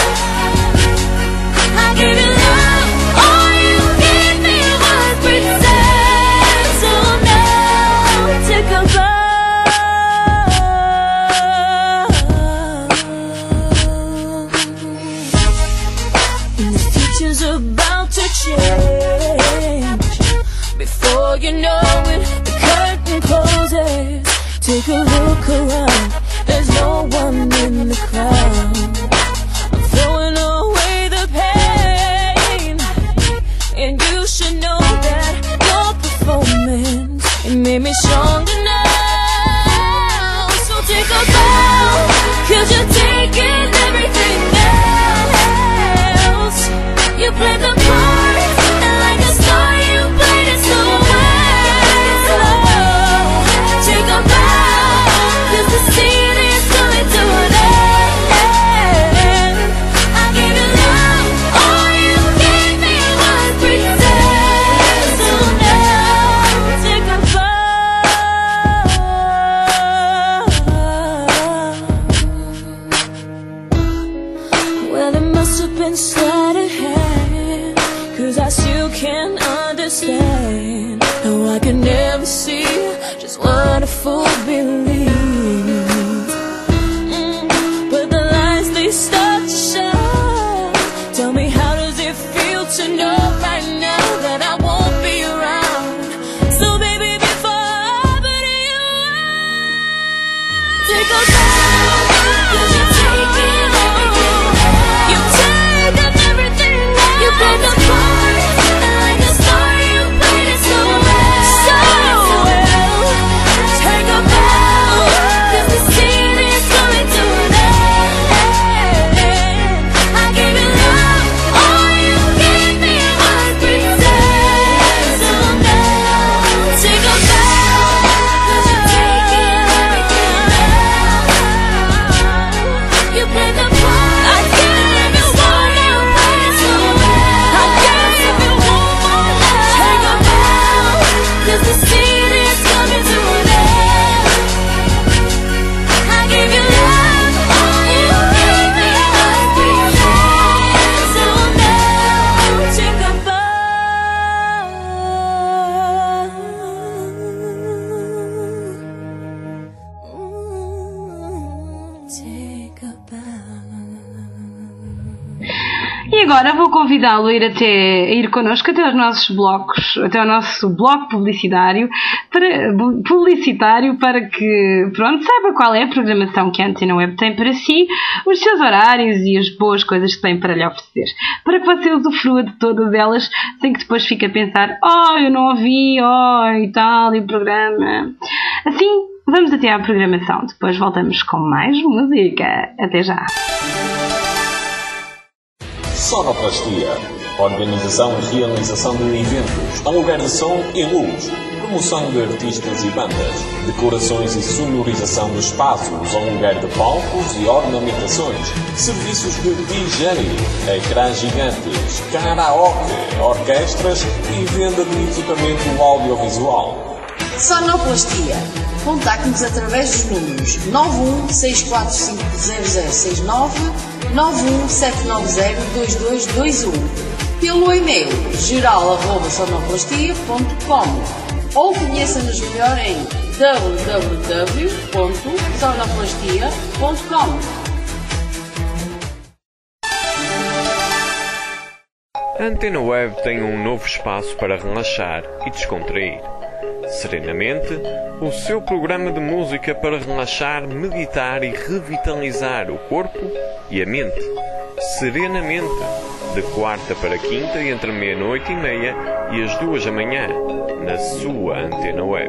S2: I gave you love, all you gave me was pretend. So now, take a bow. And the future's about to change. Before you know it, the curtain closes. Take a look around, there's no one in the crowd. I'm throwing away the pain, and you should know that your performance, it made me stronger now. So take a bow, 'cause you're taking everything else. You played the part, and like a star you played it so well. Take a bow, 'cause the scene is coming to an end. I gave you love, all you gave me was pretend. So now, take a bow. Well, it must have been sleight of hand, 'cause I still can't understand how I could never see just what a fool believes. Mm, but the lies, they start to shine. Tell me, how does it feel to know right now that I won't be around? So baby, before I put you out, take a bow, 'cause you're taking everything. You've taken everything now. You played the part, and like a star you played it so well. So well. Take a bow, 'cause the scene is coming to an end. I gave you love, all you gave me was pretend. So now, take a bow, 'cause you're taking everything now. You played the part, I gave you one, you played it so well. I gave you one more love. Take a bow, 'cause the scene is coming to an end. I gave you love, all you gave me was pretend. So now, take a bow. Take a bow.
S3: E agora vou convidá-lo a ir até a ir connosco até aos nossos blocos, até ao nosso bloco publicitário, para, publicitário para que, pronto, saiba qual é a programação que a Antena Web tem para si, os seus horários e as boas coisas que tem para lhe oferecer, para que você usufrua de todas elas sem que depois fique a pensar: oh, eu não ouvi, oh, e tal, e o programa. Assim, vamos até à programação, depois voltamos com mais música. Até já!
S8: Sonoplastia. Organização e realização de eventos, aluguer de som e luz, promoção de artistas e bandas, decorações e sonorização de espaços, aluguer de palcos e ornamentações, serviços de D J, ecrãs gigantes, karaoke, orquestras e venda de equipamento audiovisual.
S9: Sonoplastia. Contacte-nos através dos números nove um seis quatro cinco zero zero seis nove, nove um sete nove zero dois dois dois um, pelo e-mail geral arroba sonoplastia ponto com, ou conheça-nos melhor em w w w ponto sonoplastia ponto com.
S10: A Antena Web tem um novo espaço para relaxar e descontrair. Serenamente, o seu programa de música para relaxar, meditar e revitalizar o corpo e a mente. Serenamente, de quarta para quinta, entre meia-noite e meia e as duas da manhã, na sua Antena Web.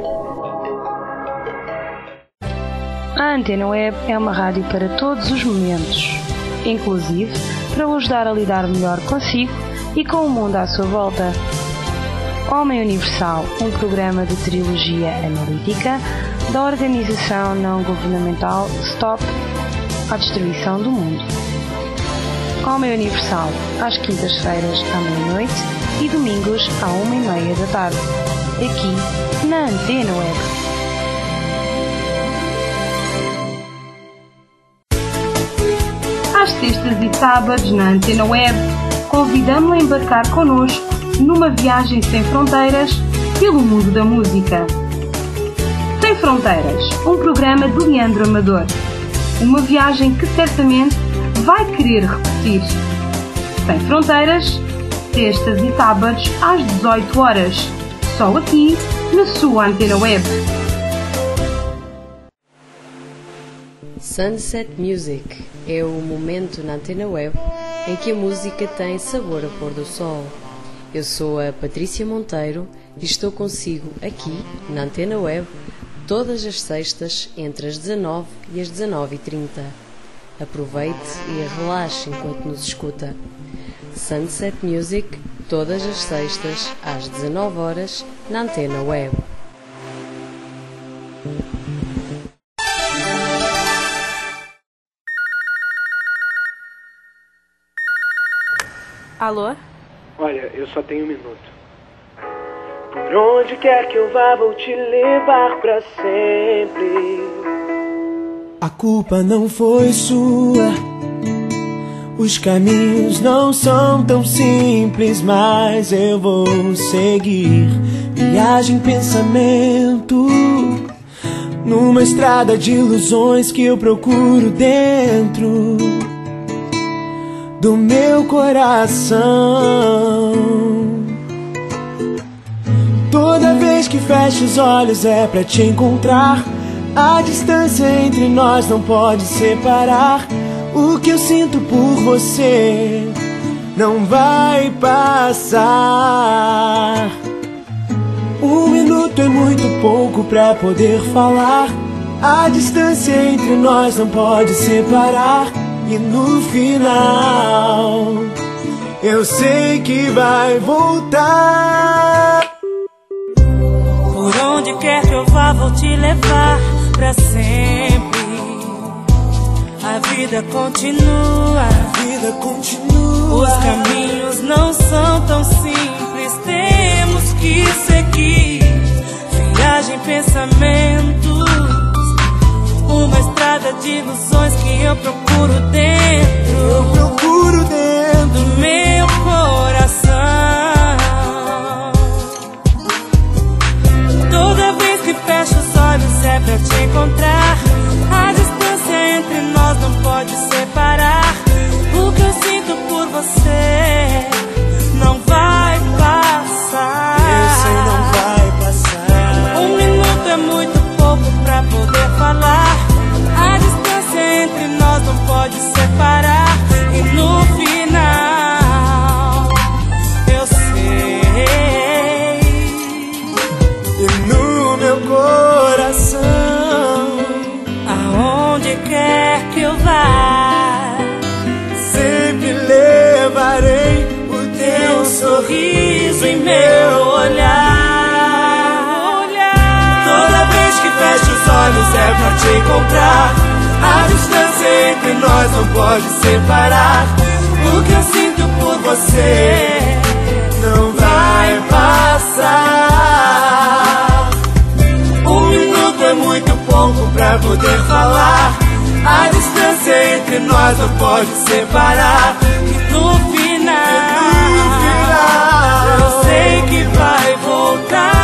S3: A Antena Web é uma rádio para todos os momentos, inclusive para o ajudar a lidar melhor consigo e com o mundo à sua volta. Homem Universal, um programa de trilogia analítica da organização não governamental Stop à Destruição do Mundo. Homem Universal, às quintas-feiras à meia-noite e domingos à uma e meia da tarde, aqui na Antena Web. Às sextas e sábados na Antena Web, convidamos-lo a embarcar connosco numa viagem sem fronteiras pelo mundo da música. Sem Fronteiras, um programa de Leandro Amador. Uma viagem que certamente vai querer repetir. Sem Fronteiras, sextas e sábados às dezoito horas, só aqui na sua Antena Web.
S11: Sunset Music é o momento na Antena Web em que a música tem sabor a pôr do sol. Eu sou a Patrícia Monteiro e estou consigo aqui na Antena Web todas as sextas entre as dezanove e as dezanove e trinta. Aproveite e relaxe enquanto nos escuta. Sunset Music todas as sextas às dezanove horas na Antena Web.
S12: Alô?
S13: Olha, eu só tenho um minuto. Por onde quer que eu vá, vou te levar pra sempre.
S7: A culpa não foi sua. Os caminhos não são tão simples, mas eu vou seguir. Viagem, pensamento, numa estrada de ilusões que eu procuro dentro do meu coração. Toda vez que fecho os olhos é pra te encontrar. A distância entre nós não pode separar. O que eu sinto por você não vai passar. Um minuto é muito pouco pra poder falar. A distância entre nós não pode separar. E no final eu sei que vai voltar.
S2: Por onde quer que eu vá, vou te levar pra sempre. A vida continua,
S7: a vida continua.
S2: Os caminhos não são tão simples, temos que seguir. Viagem, pensamentos, uma estrada de ilusões que eu procuro dentro.
S7: Eu procuro dentro
S2: do meu coração. Toda vez que fecho os olhos é pra te encontrar. A distância entre nós não pode separar. O que eu sinto por você não vai passar.
S7: Eu sei, não vai passar.
S2: Um minuto é muito pouco pra poder falar. A distância entre nós não pode separar. E no final eu sei.
S7: E no meu coração,
S2: aonde quer que eu vá,
S7: sempre levarei o teu
S2: sorriso em meu olhar.
S7: Toda vez que fecho os olhos é pra te encontrar. A distância entre nós não pode separar. O que eu sinto por você não vai passar. Um minuto é muito pouco pra poder falar. A distância entre nós não pode separar.
S2: E no final,
S7: e no final
S2: eu sei que vai voltar.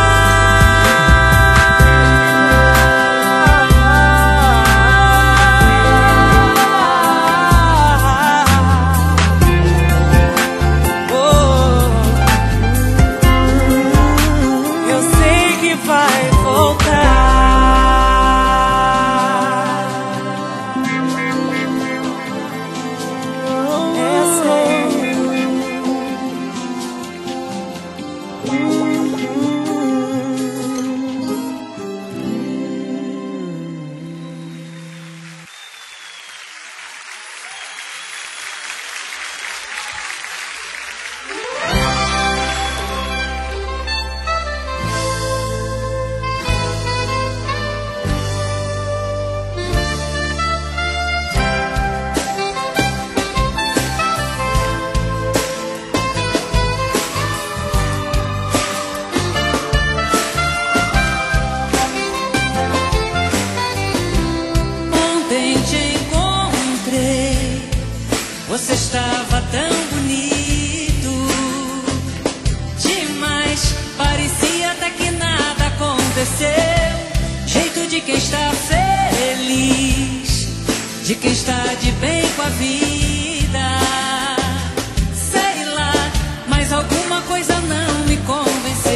S12: quem está feliz, de quem está de bem com a vida. Sei lá, mas alguma coisa não me convenceu.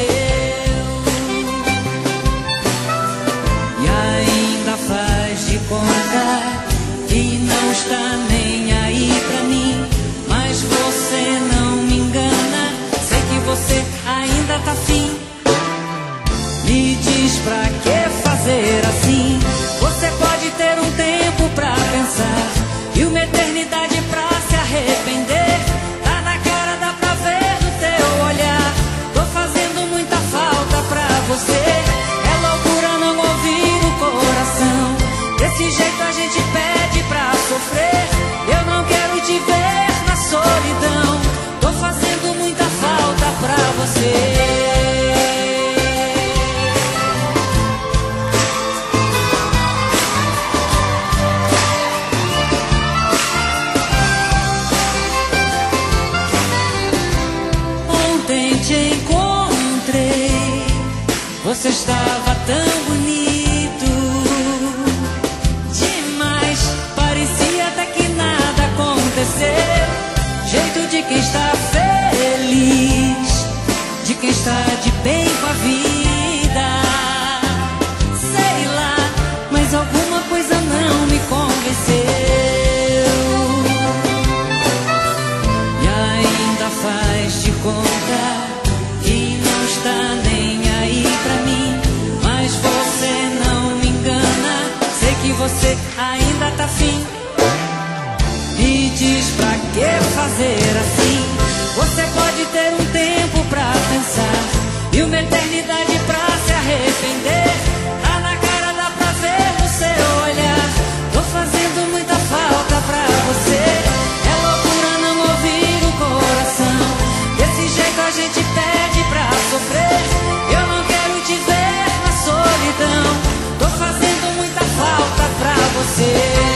S12: E ainda faz de conta que não está nem aí pra mim. Mas você não me engana, sei que você ainda tá afim. Me diz pra que fazer assim? Você pode ter um tempo pra pensar e uma eternidade pra se arrepender. Tá na cara, dá pra ver no teu olhar. Tô fazendo muita falta pra você. É loucura não ouvir o coração. Desse jeito a gente pede pra sofrer. Eu não quero te ver na solidão. Tô fazendo muita falta pra você. Você estava tão bonito demais, parecia até que nada aconteceu. Jeito de quem está feliz, de quem está de bem com a vida. Sei lá, mas alguma coisa não me convenceu. E ainda faz de conta que não está nem pra mim, mas você não me engana, sei que você ainda tá afim. Me diz pra que fazer assim? Você pode ter um tempo pra pensar e uma eternidade pra se arrepender. Tá na cara, dá pra ver no seu olhar. Tô fazendo muita falta pra você. É loucura não ouvir o coração. Desse jeito a gente pede pra sofrer. Eu não te ver na solidão. Tô fazendo muita falta pra você.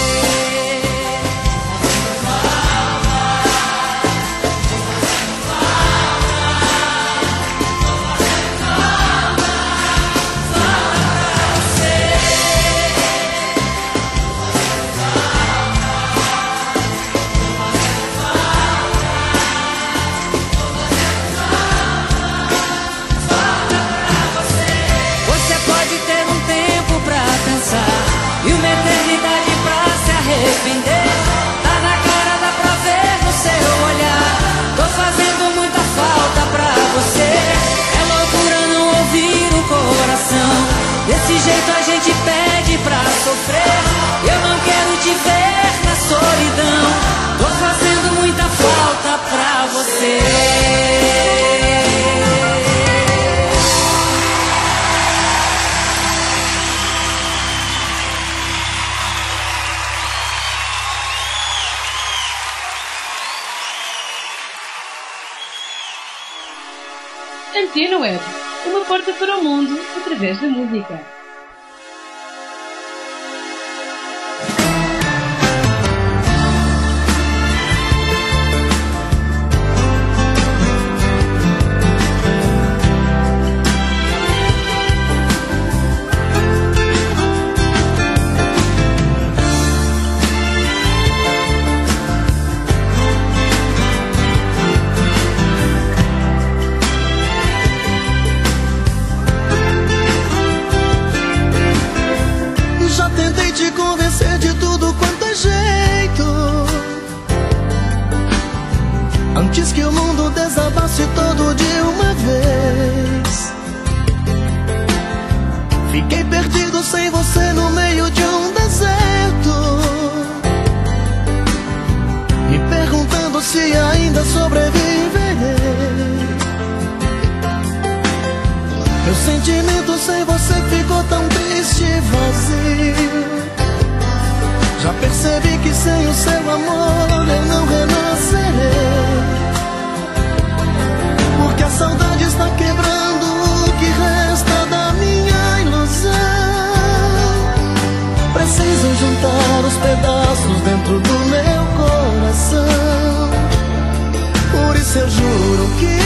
S12: E uma eternidade pra se arrepender. Tá na cara, dá pra ver no seu olhar. Tô fazendo muita falta pra você. É loucura não ouvir o coração. Desse jeito a gente pede pra sofrer. Eu não quero te ver na solidão. Tô fazendo muita falta pra você.
S3: Antena Web, uma porta para o mundo através da música.
S14: Antes que o mundo desabasse todo de uma vez, fiquei perdido sem você no meio de um deserto, me perguntando se ainda sobreviverei. Meu sentimento sem você ficou tão triste e vazio. Já percebi que sem o seu amor eu não renascerei, porque a saudade está quebrando o que resta da minha ilusão. Preciso juntar os pedaços dentro do meu coração. Por isso eu juro que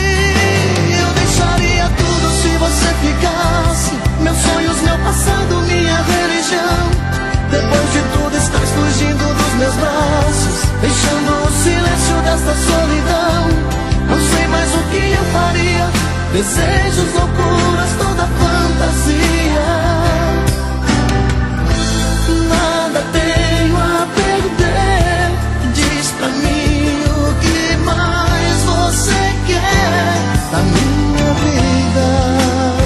S14: eu deixaria tudo se você ficasse. Meus sonhos, meu passado, me desejos, loucuras, toda fantasia. Nada tenho a perder. Diz pra mim o que mais você quer da minha vida.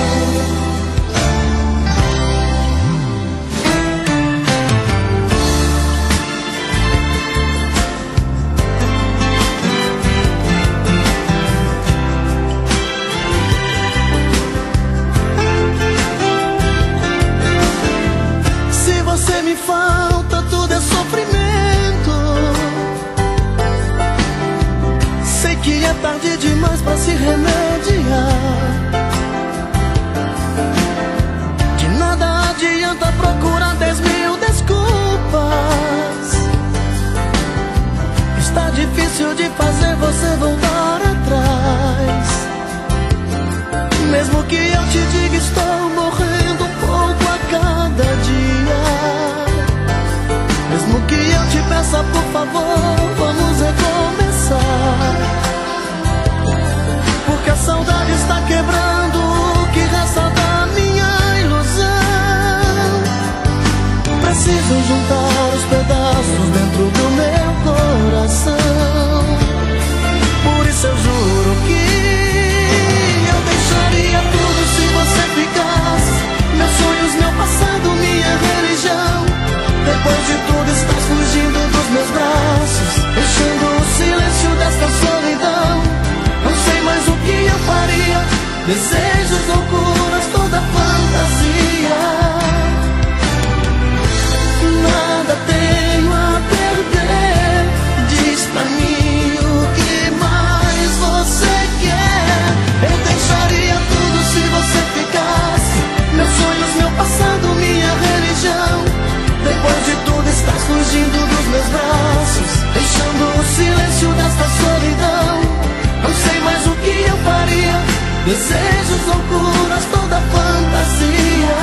S14: Falta, tudo é sofrimento. Sei que é tarde demais pra se remediar. De nada adianta procurar dez mil desculpas. Está difícil de fazer você voltar atrás. Mesmo que eu te diga, estou morrendo um pouco a cada dia. Mesmo que eu te peça, por favor, vamos recomeçar. Porque a saudade está quebrando o que resta da minha ilusão. Preciso juntar os pedaços dentro do meu coração. Por isso eu juro que eu deixaria tudo se você ficasse. Meus sonhos, meu passado, minha religião. Depois de tudo estás fugindo dos meus braços, enchendo o silêncio desta solidão. Não sei mais o que eu faria. Desejos, loucuras, toda fantasia. Nada tenho a perder. Diz pra mim o que mais você quer. Eu deixaria tudo se você ficasse. Meus sonhos, meu passado, minha religião. Depois de tudo estás fugindo dos meus braços, deixando o silêncio desta solidão. Não sei mais o que eu faria. Desejos, loucuras, toda fantasia.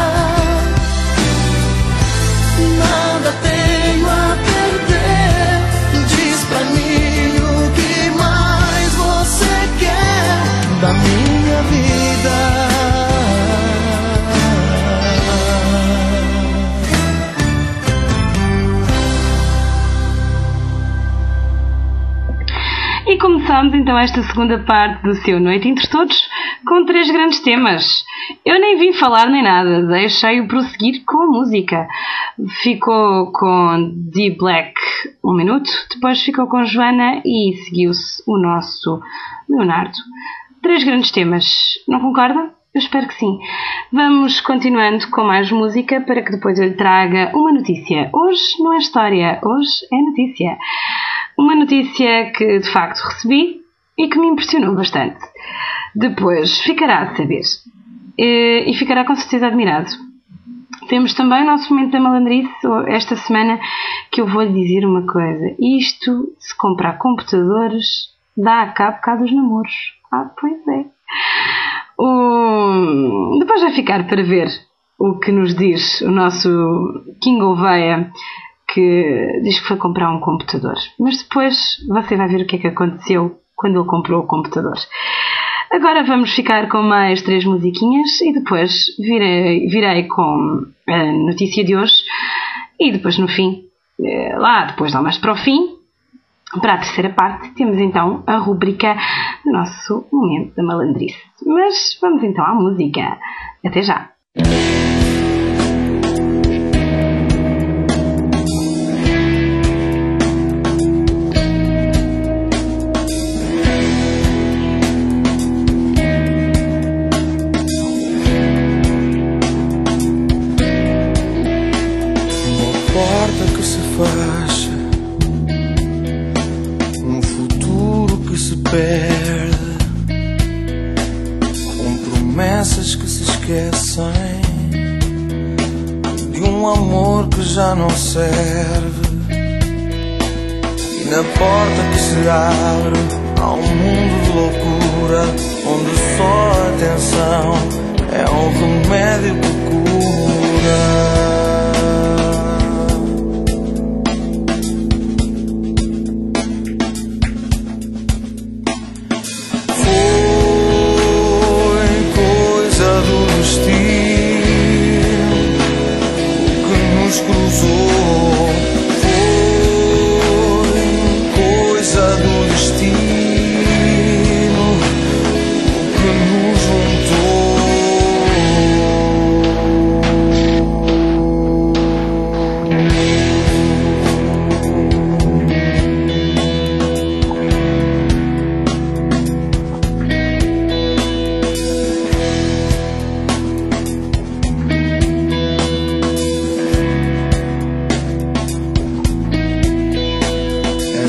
S14: Nada tenho a perder. Diz pra mim o que mais você quer da minha vida.
S3: E começamos então esta segunda parte do seu Noite Entre Todos com três grandes temas. Eu nem vim falar nem nada, deixei-o prosseguir com a música. Ficou com D Black um minuto, depois ficou com Joana e seguiu-se o nosso Leonardo. Três grandes temas, não concorda? Eu espero que sim. Vamos continuando com mais música para que depois eu lhe traga uma notícia. Hoje não é história, hoje é notícia. Uma notícia que de facto recebi e que me impressionou bastante. Depois ficará a saber e ficará com certeza admirado. Temos também o nosso momento da malandrice esta semana, que eu vou lhe dizer uma coisa. Isto, se comprar computadores, dá a cabo cá dos namoros. Ah, pois é. Um... Depois vai ficar para ver o que nos diz o nosso King Oveia, que diz que foi comprar um computador. Mas depois você vai ver o que é que aconteceu quando ele comprou o computador. Agora vamos ficar com mais três musiquinhas e depois virei, virei com a notícia de hoje. E depois no fim, lá depois lá mais para o fim, para a terceira parte, temos então a rubrica do nosso momento da malandrice. Mas vamos então à música. Até já!
S7: Um futuro que se perde, com promessas que se esquecem, de um amor que já não serve, e na porta que se abre a um mundo de loucura, onde só a atenção é um remédio que cura.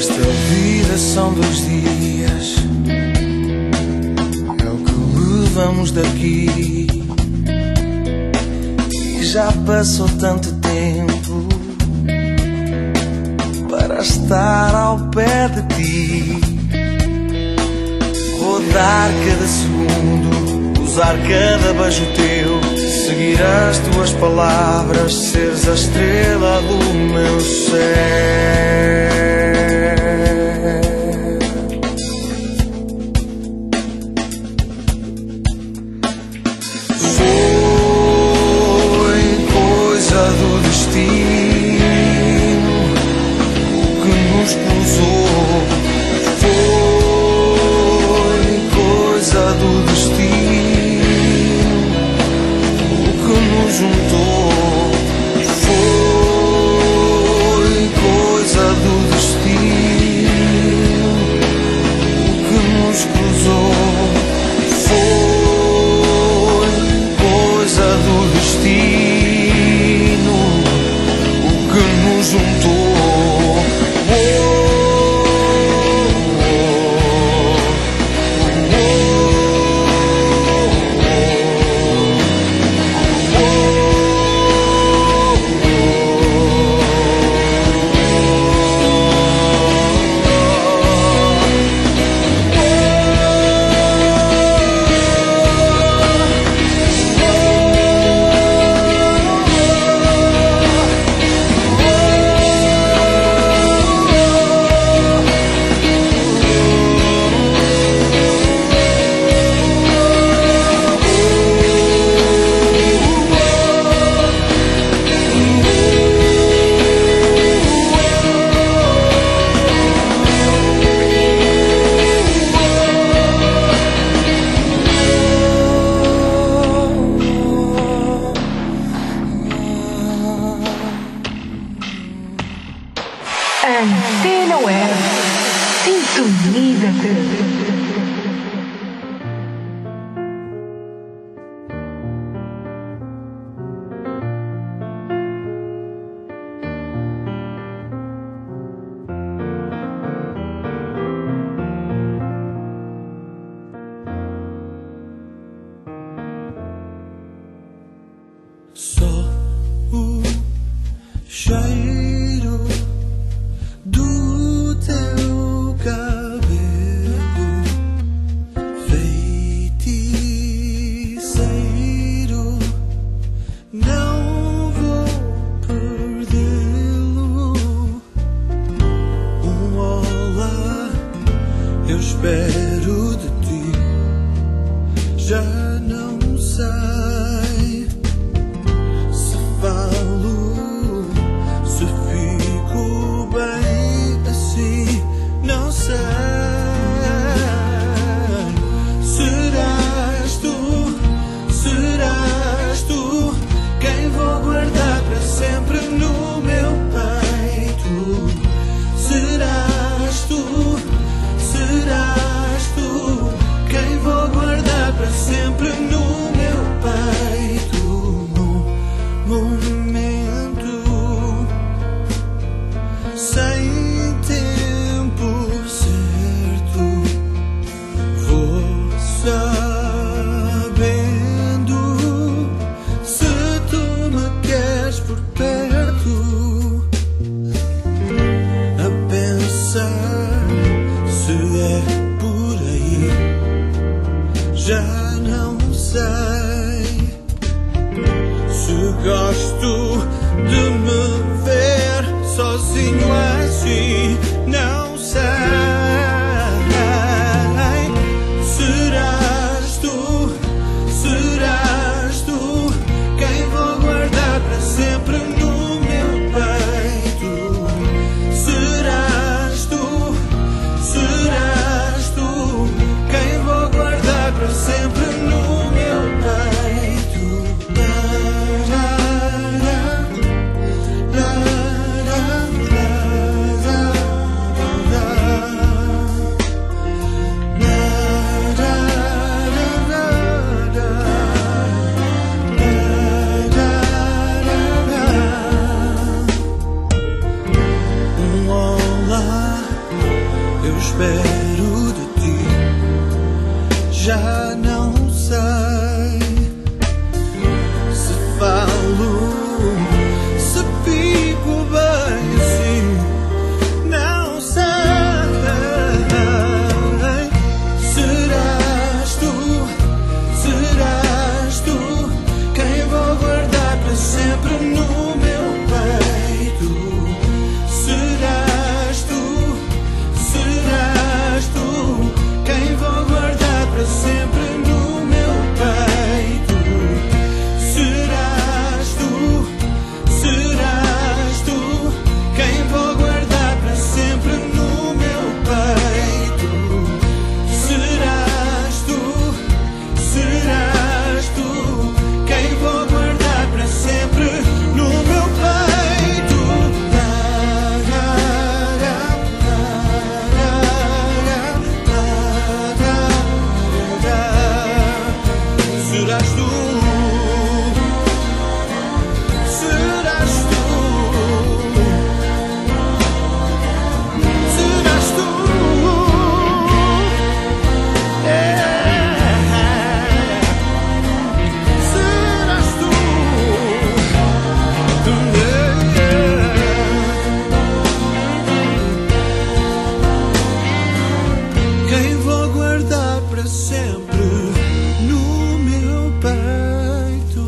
S7: Esta vida são dois dias, é o que levamos daqui. E já passou tanto tempo para estar ao pé de ti. Rodar cada segundo, usar cada beijo teu, seguir as tuas palavras, seres a estrela do meu céu. Foi coisa do destino que nos cruzou. Foi coisa do destino que nos juntou. Foi coisa do destino que nos cruzou. Foi coisa do destino que nos juntou.
S3: Antena Web. Sintoniza-te.
S7: Só o cheiro do teu cabelo, feiticeiro, não vou perdê-lo. Um olá eu espero de ti, já não sei se falo, se fico bem assim, não sei. Serás tu, serás tu, quem vou guardar para sempre no meu peito. Serás tu, serás tu, quem vou guardar para sempre no meu peito.
S14: espero de ti. Já não sei se falo, se fico bem assim. Não sei. Serás tu, serás tu quem vou guardar para sempre no meu peito. Serás tu, serás tu quem vou guardar para sempre no meu peito. Serás tu, serás tu quem vou guardar para sempre no meu peito. Serás tu, serás tu quem vou guardar para sempre no meu peito. Serás tu, serás tu, serás tu, é, serás tu, é, quem vou guardar para sempre no meu peito.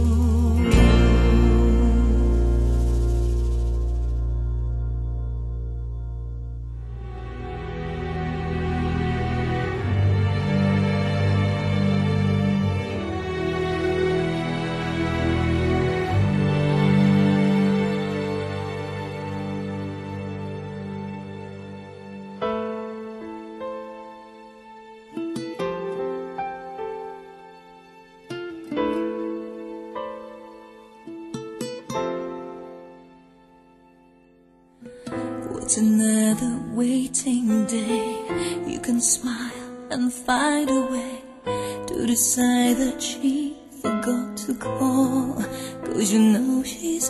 S2: It's another waiting day. You can smile and find a way to decide that she forgot to call. Cause you know she's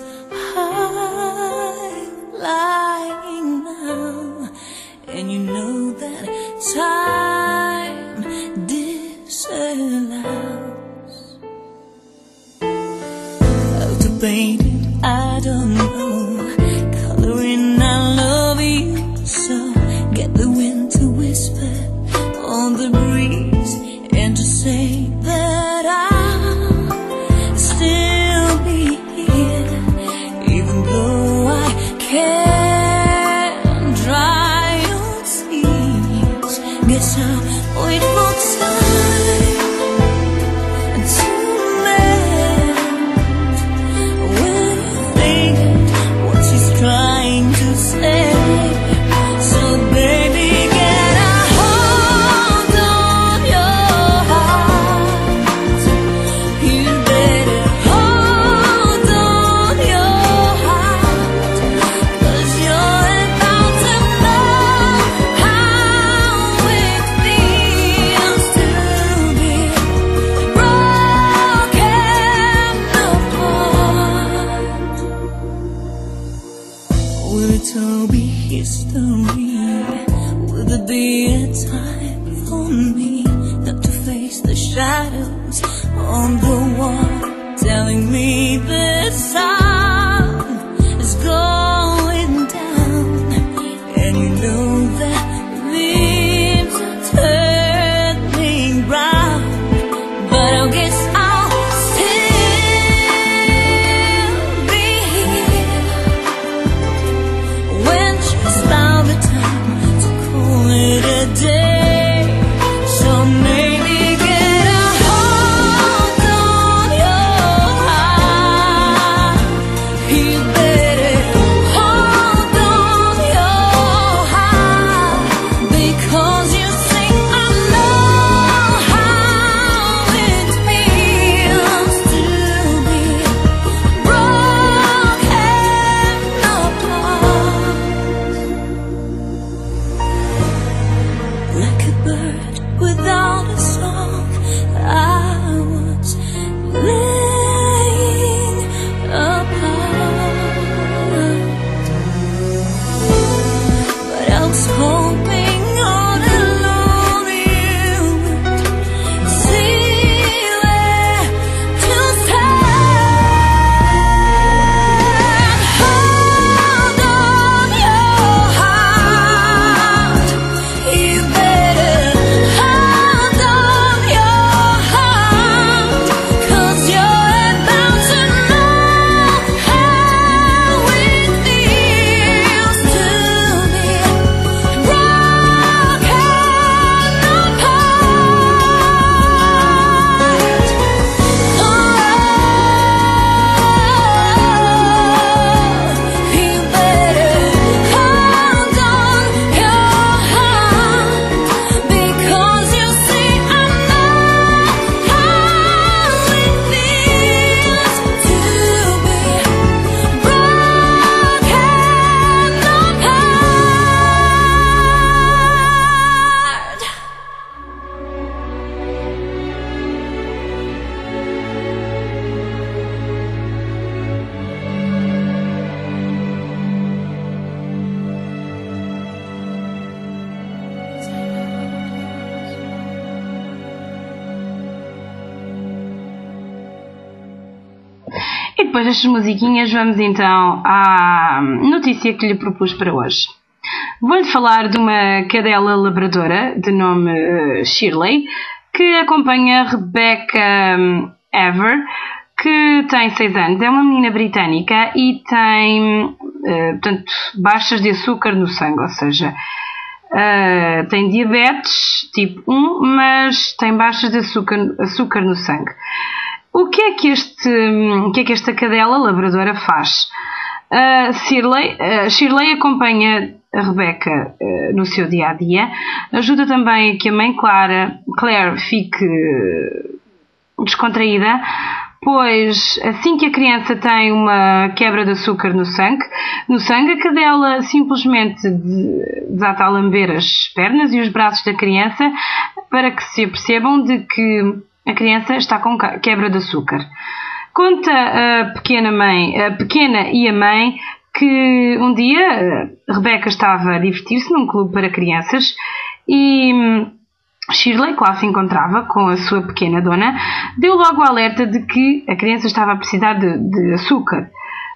S2: high lying now. And you know that time disallows. How to paint it, I don't know. Coloring, I love you so. Get the wind to whisper on the breeze and to say that I'll still be here, even though I can't dry your tears. Guess I'll wait for time to mend when you think what she's trying to say. So baby, get a hold on your heart. You better hold on your heart, 'cause you're about to know how it feels to be broken apart. Will it all be history? Will there be a time for me not to face the shadows on the wall, telling me the sun is going down? And you know that leaves are turning brown, but I guess I'll still be here when she's found the time to call it a day. So maybe get a hold on your heart.
S3: depois destas musiquinhas vamos então à notícia que lhe propus para hoje. Vou-lhe falar de uma cadela labradora de nome uh, Shirley, que acompanha Rebecca um, Ever, que tem seis anos, é uma menina britânica e tem uh, portanto, baixas de açúcar no sangue, ou seja, uh, tem diabetes tipo um, mas tem baixas de açúcar, açúcar no sangue. O que é que, este, o que é que esta cadela labradora faz? Uh, Shirley, uh, Shirley acompanha a Rebecca uh, no seu dia-a-dia, ajuda também a que a mãe Clara, Claire fique descontraída, pois assim que a criança tem uma quebra de açúcar no sangue, no sangue a cadela simplesmente desata a lamber as pernas e os braços da criança para que se apercebam de que a criança está com quebra de açúcar. Conta a pequena mãe, a pequena e a mãe que um dia Rebecca estava a divertir-se num clube para crianças e Shirley, que lá se encontrava com a sua pequena dona, deu logo o alerta de que a criança estava a precisar de, de açúcar.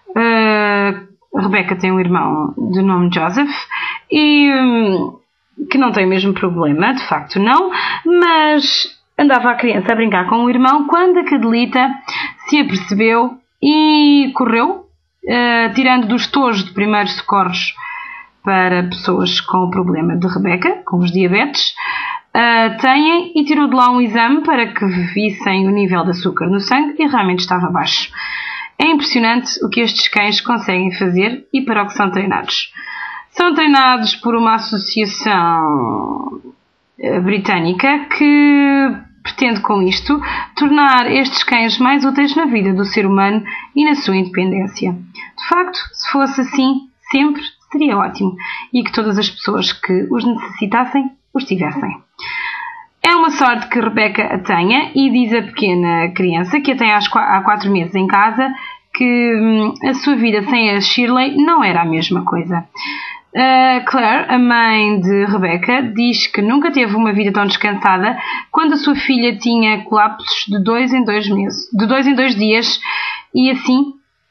S3: Uh, Rebecca tem um irmão de nome Joseph e um, que não tem o mesmo problema, de facto não, mas andava a criança a brincar com o irmão quando a cadelita se apercebeu e correu, uh, tirando dos tojos de primeiros socorros para pessoas com o problema de Rebecca, com os diabetes, uh, têm e tirou de lá um exame para que vissem o nível de açúcar no sangue e realmente estava baixo. É impressionante o que estes cães conseguem fazer e para o que são treinados. São treinados por uma associação britânica que pretende com isto tornar estes cães mais úteis na vida do ser humano e na sua independência. De facto, se fosse assim, sempre seria ótimo e que todas as pessoas que os necessitassem, os tivessem. É uma sorte que Rebecca a tenha e diz a pequena criança que a tem há quatro meses em casa que hum, a sua vida sem a Shirley não era a mesma coisa. Uh, Claire, a mãe de Rebecca, diz que nunca teve uma vida tão descansada quando a sua filha tinha colapsos de dois em dois meses, de dois em dois dias e assim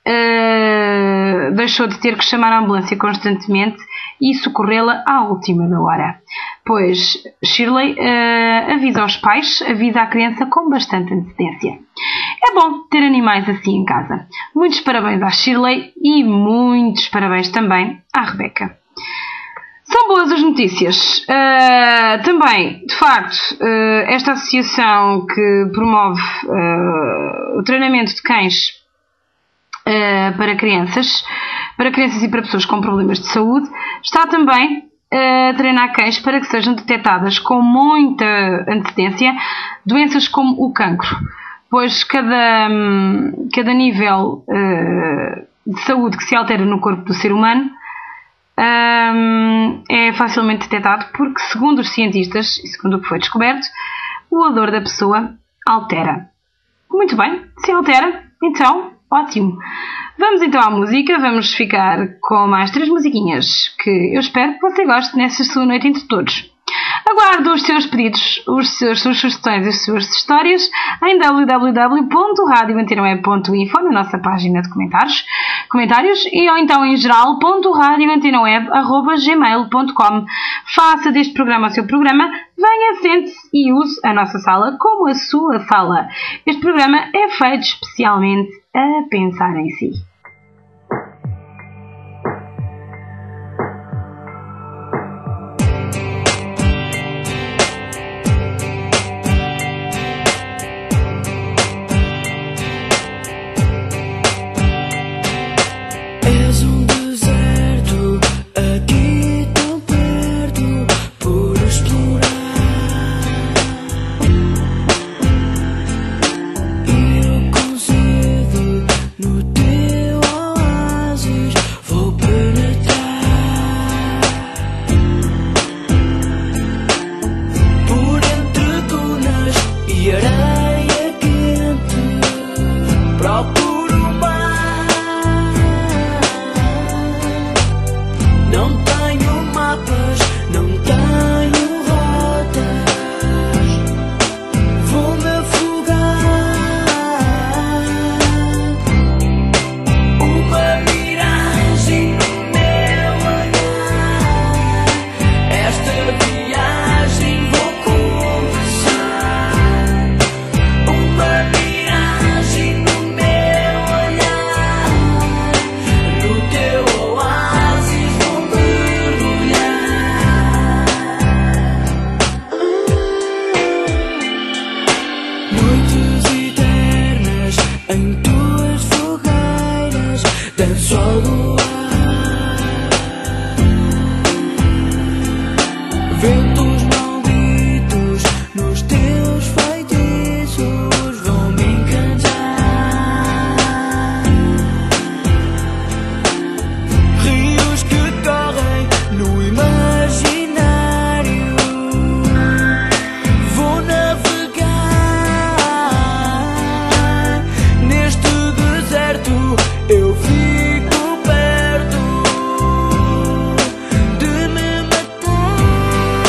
S3: uh, deixou de ter que chamar a ambulância constantemente e socorrê-la à última da hora. Pois Shirley uh, avisa aos pais, avisa a criança com bastante antecedência. É bom ter animais assim em casa. Muitos parabéns à Shirley e muitos parabéns também à Rebecca. São boas as notícias. Uh, também, de facto, uh, esta associação que promove uh, o treinamento de cães uh, para crianças, para crianças e para pessoas com problemas de saúde, está também a treinar cães para que sejam detectadas com muita antecedência doenças como o cancro, pois cada, cada nível uh, de saúde que se altera no corpo do ser humano um, é facilmente detectado porque, segundo os cientistas e segundo o que foi descoberto, o odor da pessoa altera. Muito bem, se altera, então, ótimo. Vamos então à música, vamos ficar com mais três musiquinhas que eu espero que você goste nesta sua noite entre todos. Aguardo os seus pedidos, os seus, as suas sugestões e as suas histórias em w w w ponto radio antena web ponto info, na nossa página de comentários, comentários e ou então em geral ponto radio antena web arroba gmail ponto com. Faça deste programa o seu programa, venha, sente-se e use a nossa sala como a sua sala. Este programa é feito especialmente a pensar em si.
S2: Eu concedo no teu
S12: luar. Ventos malditos nos teus feitiços vão me encantar. Rios que correm no imaginário, vou navegar neste deserto. Eu fico perto de me matar.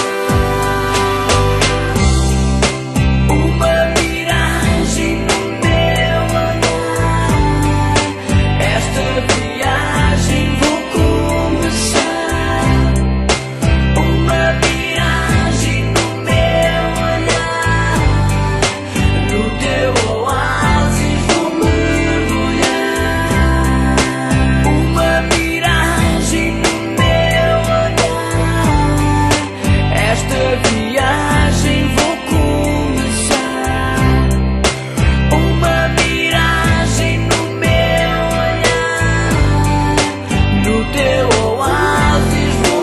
S12: Uma miragem no meu olhar. Esta viagem vou começar. Uma miragem no meu olhar. No teu oásis vou mergulhar. Uma miragem no meu olhar. Esta viagem vou começar. Uma miragem no meu olhar. No teu oásis vou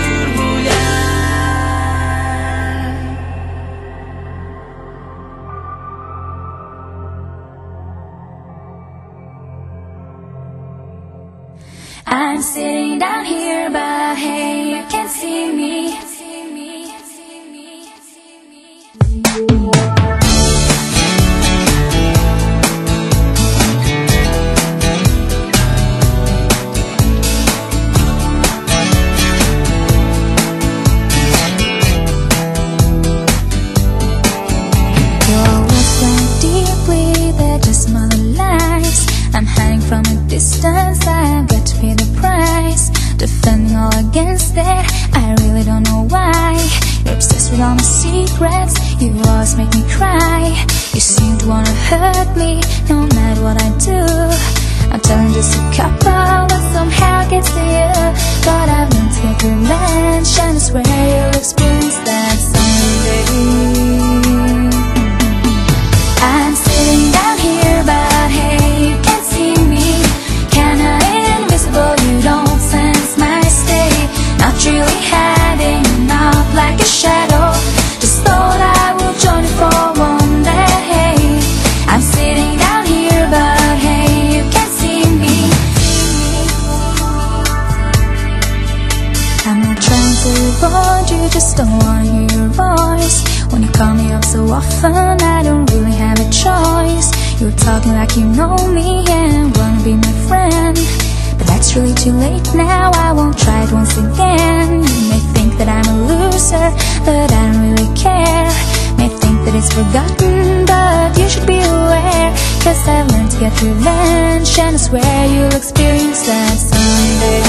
S12: mergulhar.
S2: I'm sitting down here, but hey, you can't see me. Your words so deeply, they're just mother lies. I'm hiding from a distance, I've got to pay the price. Defending all against it, I really don't know why. You're obsessed with all my secrets, you always make me cry. You seem to wanna hurt me, no matter what I do. I'm telling just a couple, but somehow it gets to you. But I've learned to get revenge, and I swear you'll experience that someday. I'm sitting down here, but hey, you can't see me. Kinda invisible, you don't sense my state. Not really hiding, not like a shadow. Just thought I would join you for one day. I'm sitting down here, but hey, you can't see me. I'm not trying to avoid you, just don't wanna hear your voice. When you call me up so often, I don't really have a choice. You're talking like you know me and wanna be my friend, but that's really too late now, I won't try it once again. You may think that I'm a loser, but I don't really care. May think that it's forgotten, but you should be aware. Cause I've learned to get revenge, and I swear you'll experience that someday.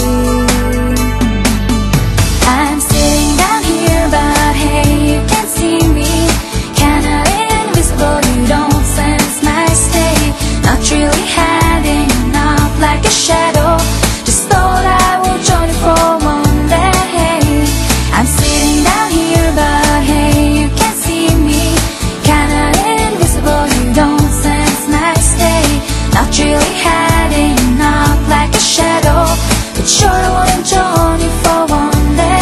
S2: I'm sitting down here, but hey, you can't see me. Kinda invisible, you don't sense my state. Not really hiding, not like a shadow. Just thought I would join you for one day. I'm sitting down here, but hey, you can't see me. Kinda invisible, you don't sense my state. Not really hiding, not like a shadow. But sure I wanna join you for one day.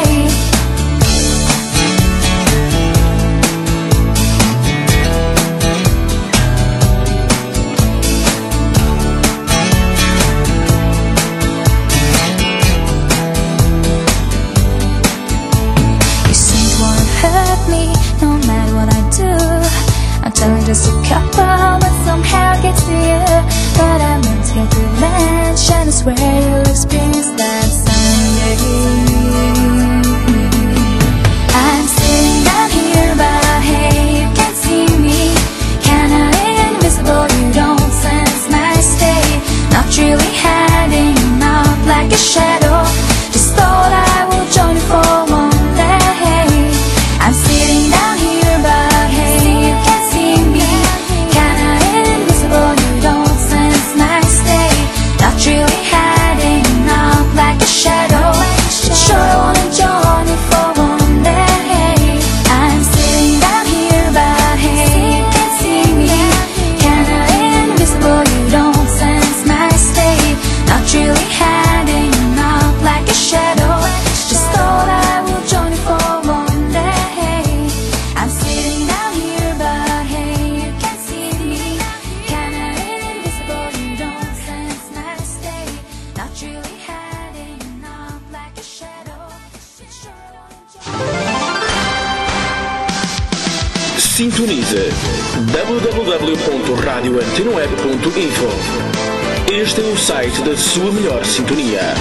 S2: You seem to wanna hurt me, no matter what I do. I'm telling just a couple, but somehow it gets to you. But I'm meant to get revenge, and I swear you'll experience that someday. I'm sitting down here, but hey, you can't see me. Kinda invisible, you don't sense my state. Not really hiding, not like a shadow. Just thought I would join you for one day. I'm sitting down here, but hey, you can't see me. Kinda invisible, you don't sense my state. Not really hiding.
S1: Sintonize w w w ponto rádio antena web ponto info. Este é o site da sua melhor sintonia.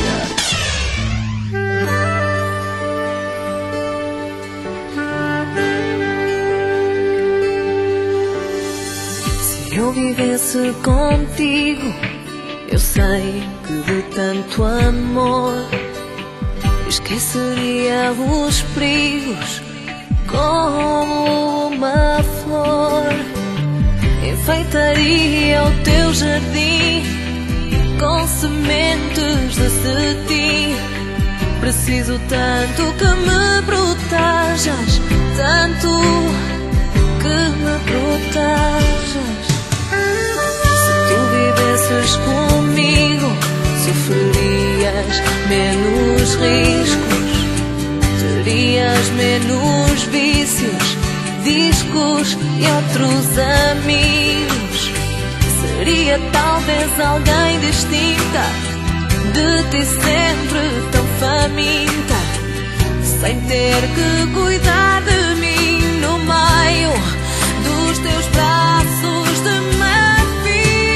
S2: Se eu vivesse contigo, eu sei que de tanto amor esqueceria os perigos como uma flor. Enfeitaria o teu jardim com sementes de cetim. Preciso tanto que me protejas, tanto que me protejas. Se tu vivesses comigo, sofrerias menos riscos, terias menos vícios, discos e outros amigos. Seria talvez alguém distinta, de ti sempre tão faminta, sem ter que cuidar de mim no meio dos teus braços de marfim.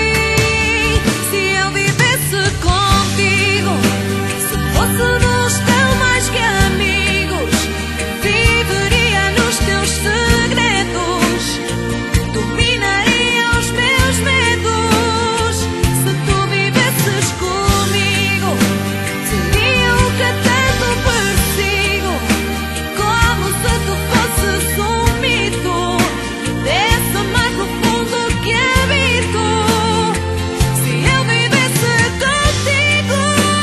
S2: Se eu vivesse contigo, se fôssemos tão mais que amigos, viveria nos teus segredos, dominaria os meus medos. Se tu vivesses comigo, seria o que tanto persigo, como se tu fosses um mito desse mar profundo que habito. Se eu vivesse contigo,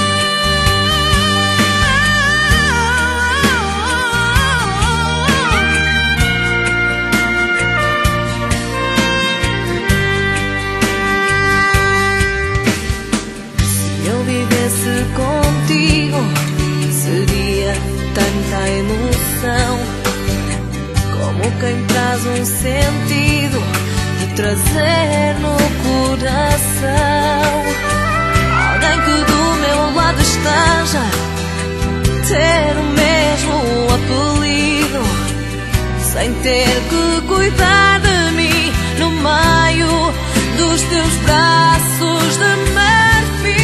S2: se eu vivesse contigo, seria tanta emoção, como quem traz um sentido de trazer no coração. Alguém que do meu lado esteja, ter o mesmo apelido, sem ter que cuidar de mim no meio dos teus braços de marfim.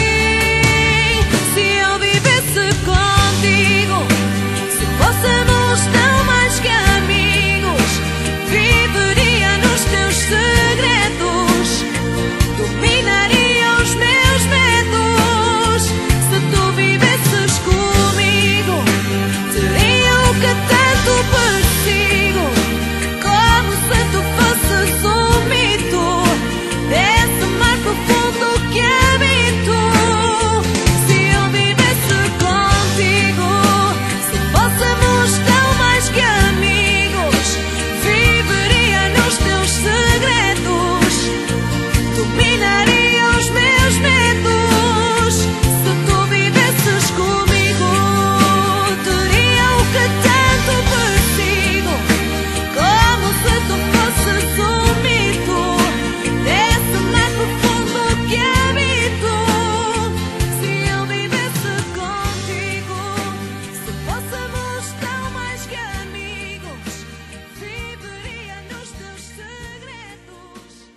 S2: Se eu vivesse contigo, se fôssemos tão mais que amigos, viveria nos teus segredos, dominaria os meus medos. Se tu vivesses comigo, teria o que tanto persigo, como se tu fosses um mito desse mar profundo que habito. Se eu vivesse contigo, se fôssemos tão mais que amigos, viveria nos teus segredos, dominaria os meus medos. Se tu vivesses comigo, teria o que tanto persigo, como se tu fosses um mito desse mar profundo que habito. Se eu vivesse contigo, se fôssemos tão mais que amigos, viveria nos teus segredos.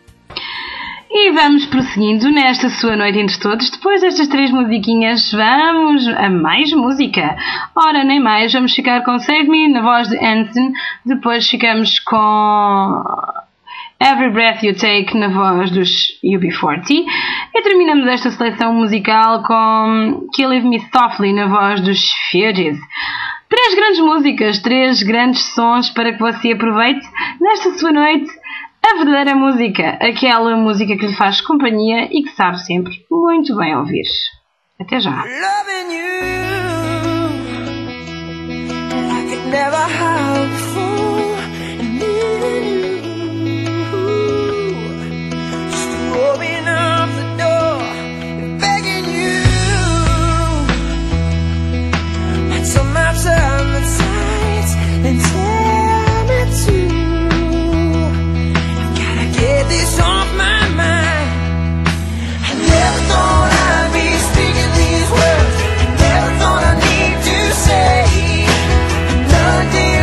S3: E vamos prosseguindo nesta sua noite entre todos. Depois destas três musiquinhas, vamos a mais música. Ora, nem mais, vamos ficar com Save Me, na voz de Hanson. Depois ficamos com Every Breath You Take, na voz dos U B quarenta. E terminamos esta seleção musical com Kill Leave Me Softly, na voz dos Fugees. Três grandes músicas, três grandes sons para que você aproveite nesta sua noite a verdadeira música, aquela música que lhe faz companhia e que sabe sempre muito bem ouvir. Até já!
S2: Loving you like I never have before, and needing you just to open up the door and begging you, but somehow turn the tides and tell me to. Get this off my mind. I never thought I'd be speaking these words. Never thought I'd need to say. None did.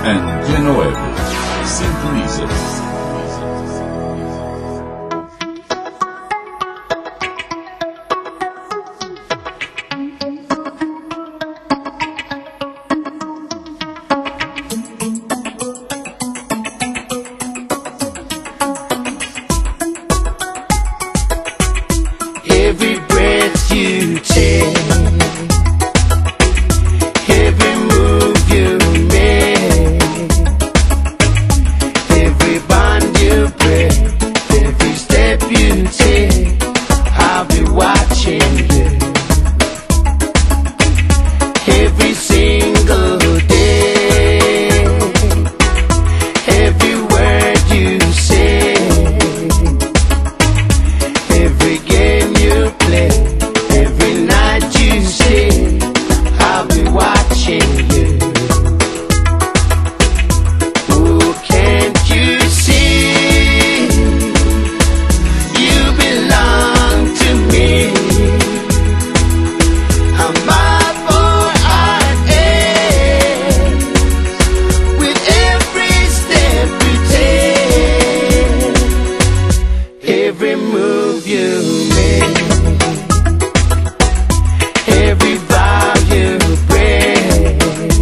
S15: Antena Web. Sintoniza-se.
S5: Every breath you take, every move you make, every bond you break, every step you take, I'll be watching you. Every single day, every word you say, every game you play, every night you stay, I'll be watching you. Oh, can't you see? You belong to me. I'm my boy, I am. With every step you take, every move you make, every vow you break,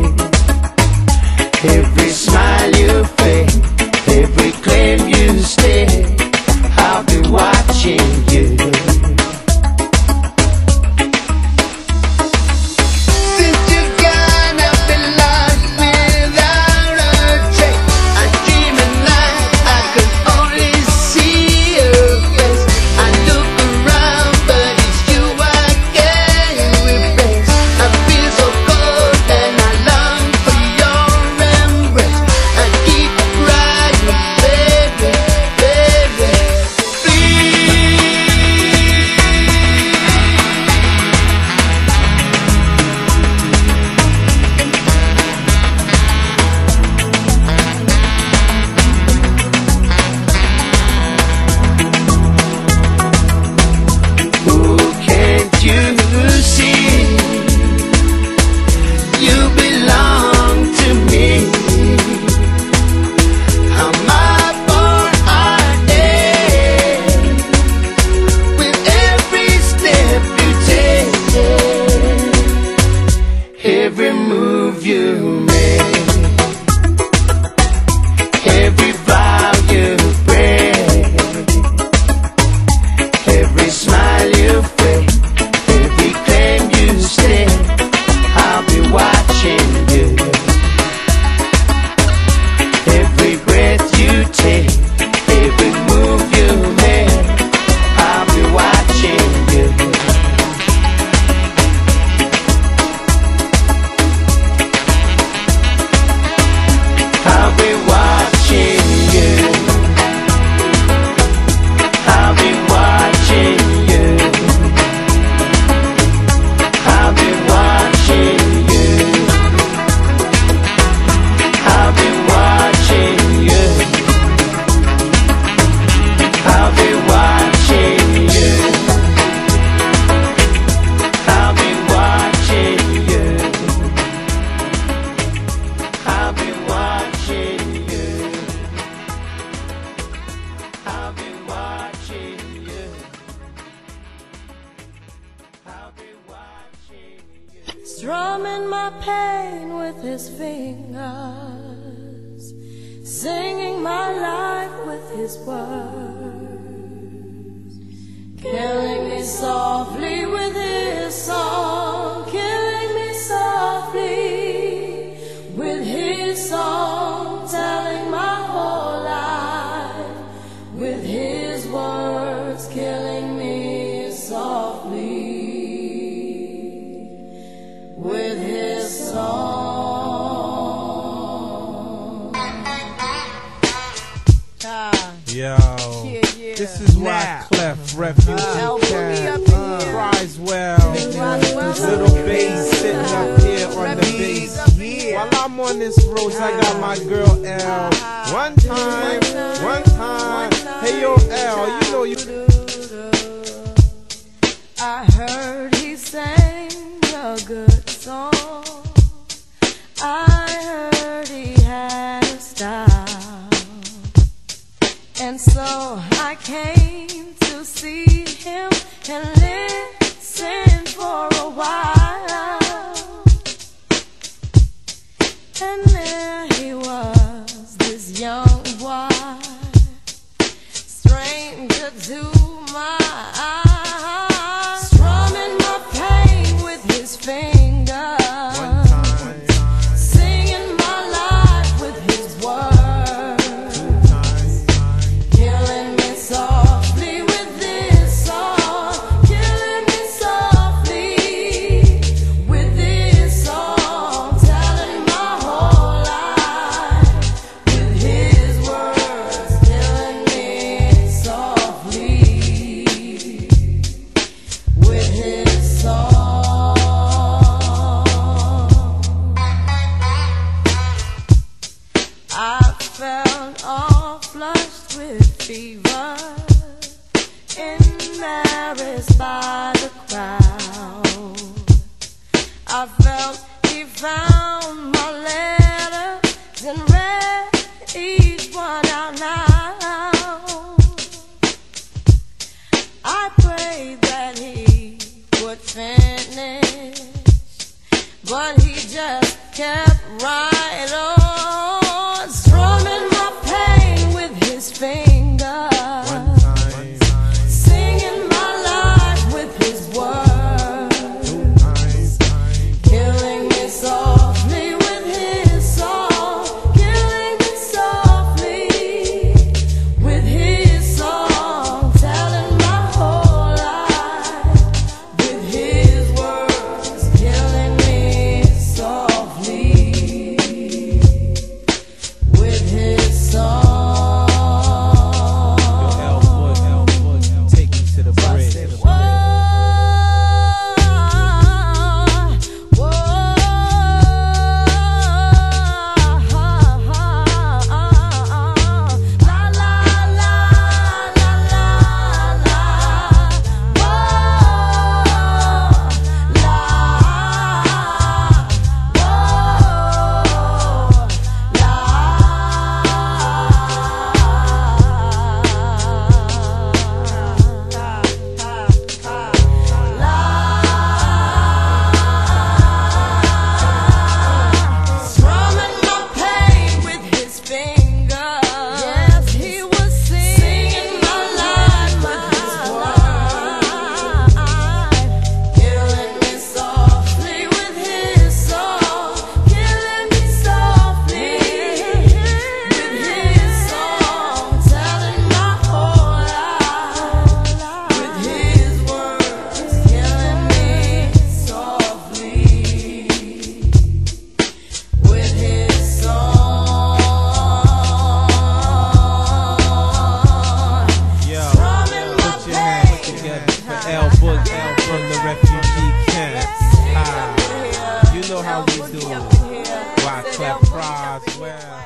S5: every smile you fake, every claim you stay, I'll be watching you. Since you've gone, I've been lost without a trace. I dream at night, I can only see your face. I look around, but it's you I can't replace. I feel so cold and I long for your embrace. I keep crying, baby, baby, please. Oh, can't you see? You belong to me. I'm my born I am. With every step you take, every move you make, every vow you break, every smile you fake, every claim you stay, I'll be watching you. Every breath you take, every move you make, I'll be watching you. I'll be watching you. I'll be watching you. I'll be watching you. I'll be watching you. I'll be watching you. I'll be watching you. I'll be watching you. I'll be watching you. I'll be watching you.
S2: Strumming my pain with his fingers, singing my life with his words, killing me softly with his song, killing me softly with his song, telling my whole life with his words, killing me softly with his song.
S16: Yo, this is why Clef Refugee Cat cries well. This little bass sitting up here on the bass. While I'm on this road, I got my girl L. One time, one time. Hey yo L, you know you.
S2: I heard he sang a good song. I heard he had came to see him and listen for a while. And there he was, this young boy, stranger to my eyes, strumming my pain with his fingers, singing my life with his words, killing me softly with this song, killing me softly with this song, telling my whole life with his words, killing me softly with his song. I felt all flushed with fever, embarrassed by the crowd. I felt he found my letters and read each one out loud. I prayed that he would finish, but he just kept right on, strumming my pain with his fingers, singing my life with his words, killing me softly with his song, killing me softly with his song, telling my whole life with his words, killing me softly with his song.
S16: Take me to the bridge.
S2: Strumming my pain with his fingers. Yes, he was singing my life with his words, killing me softly with his song, killing me softly with his song, telling my whole life with his words, killing me softly with his song.
S16: Yo, put your hands together for L Boogie from the refugee camp. Ah, you know how we do it. Wyclef Croswell.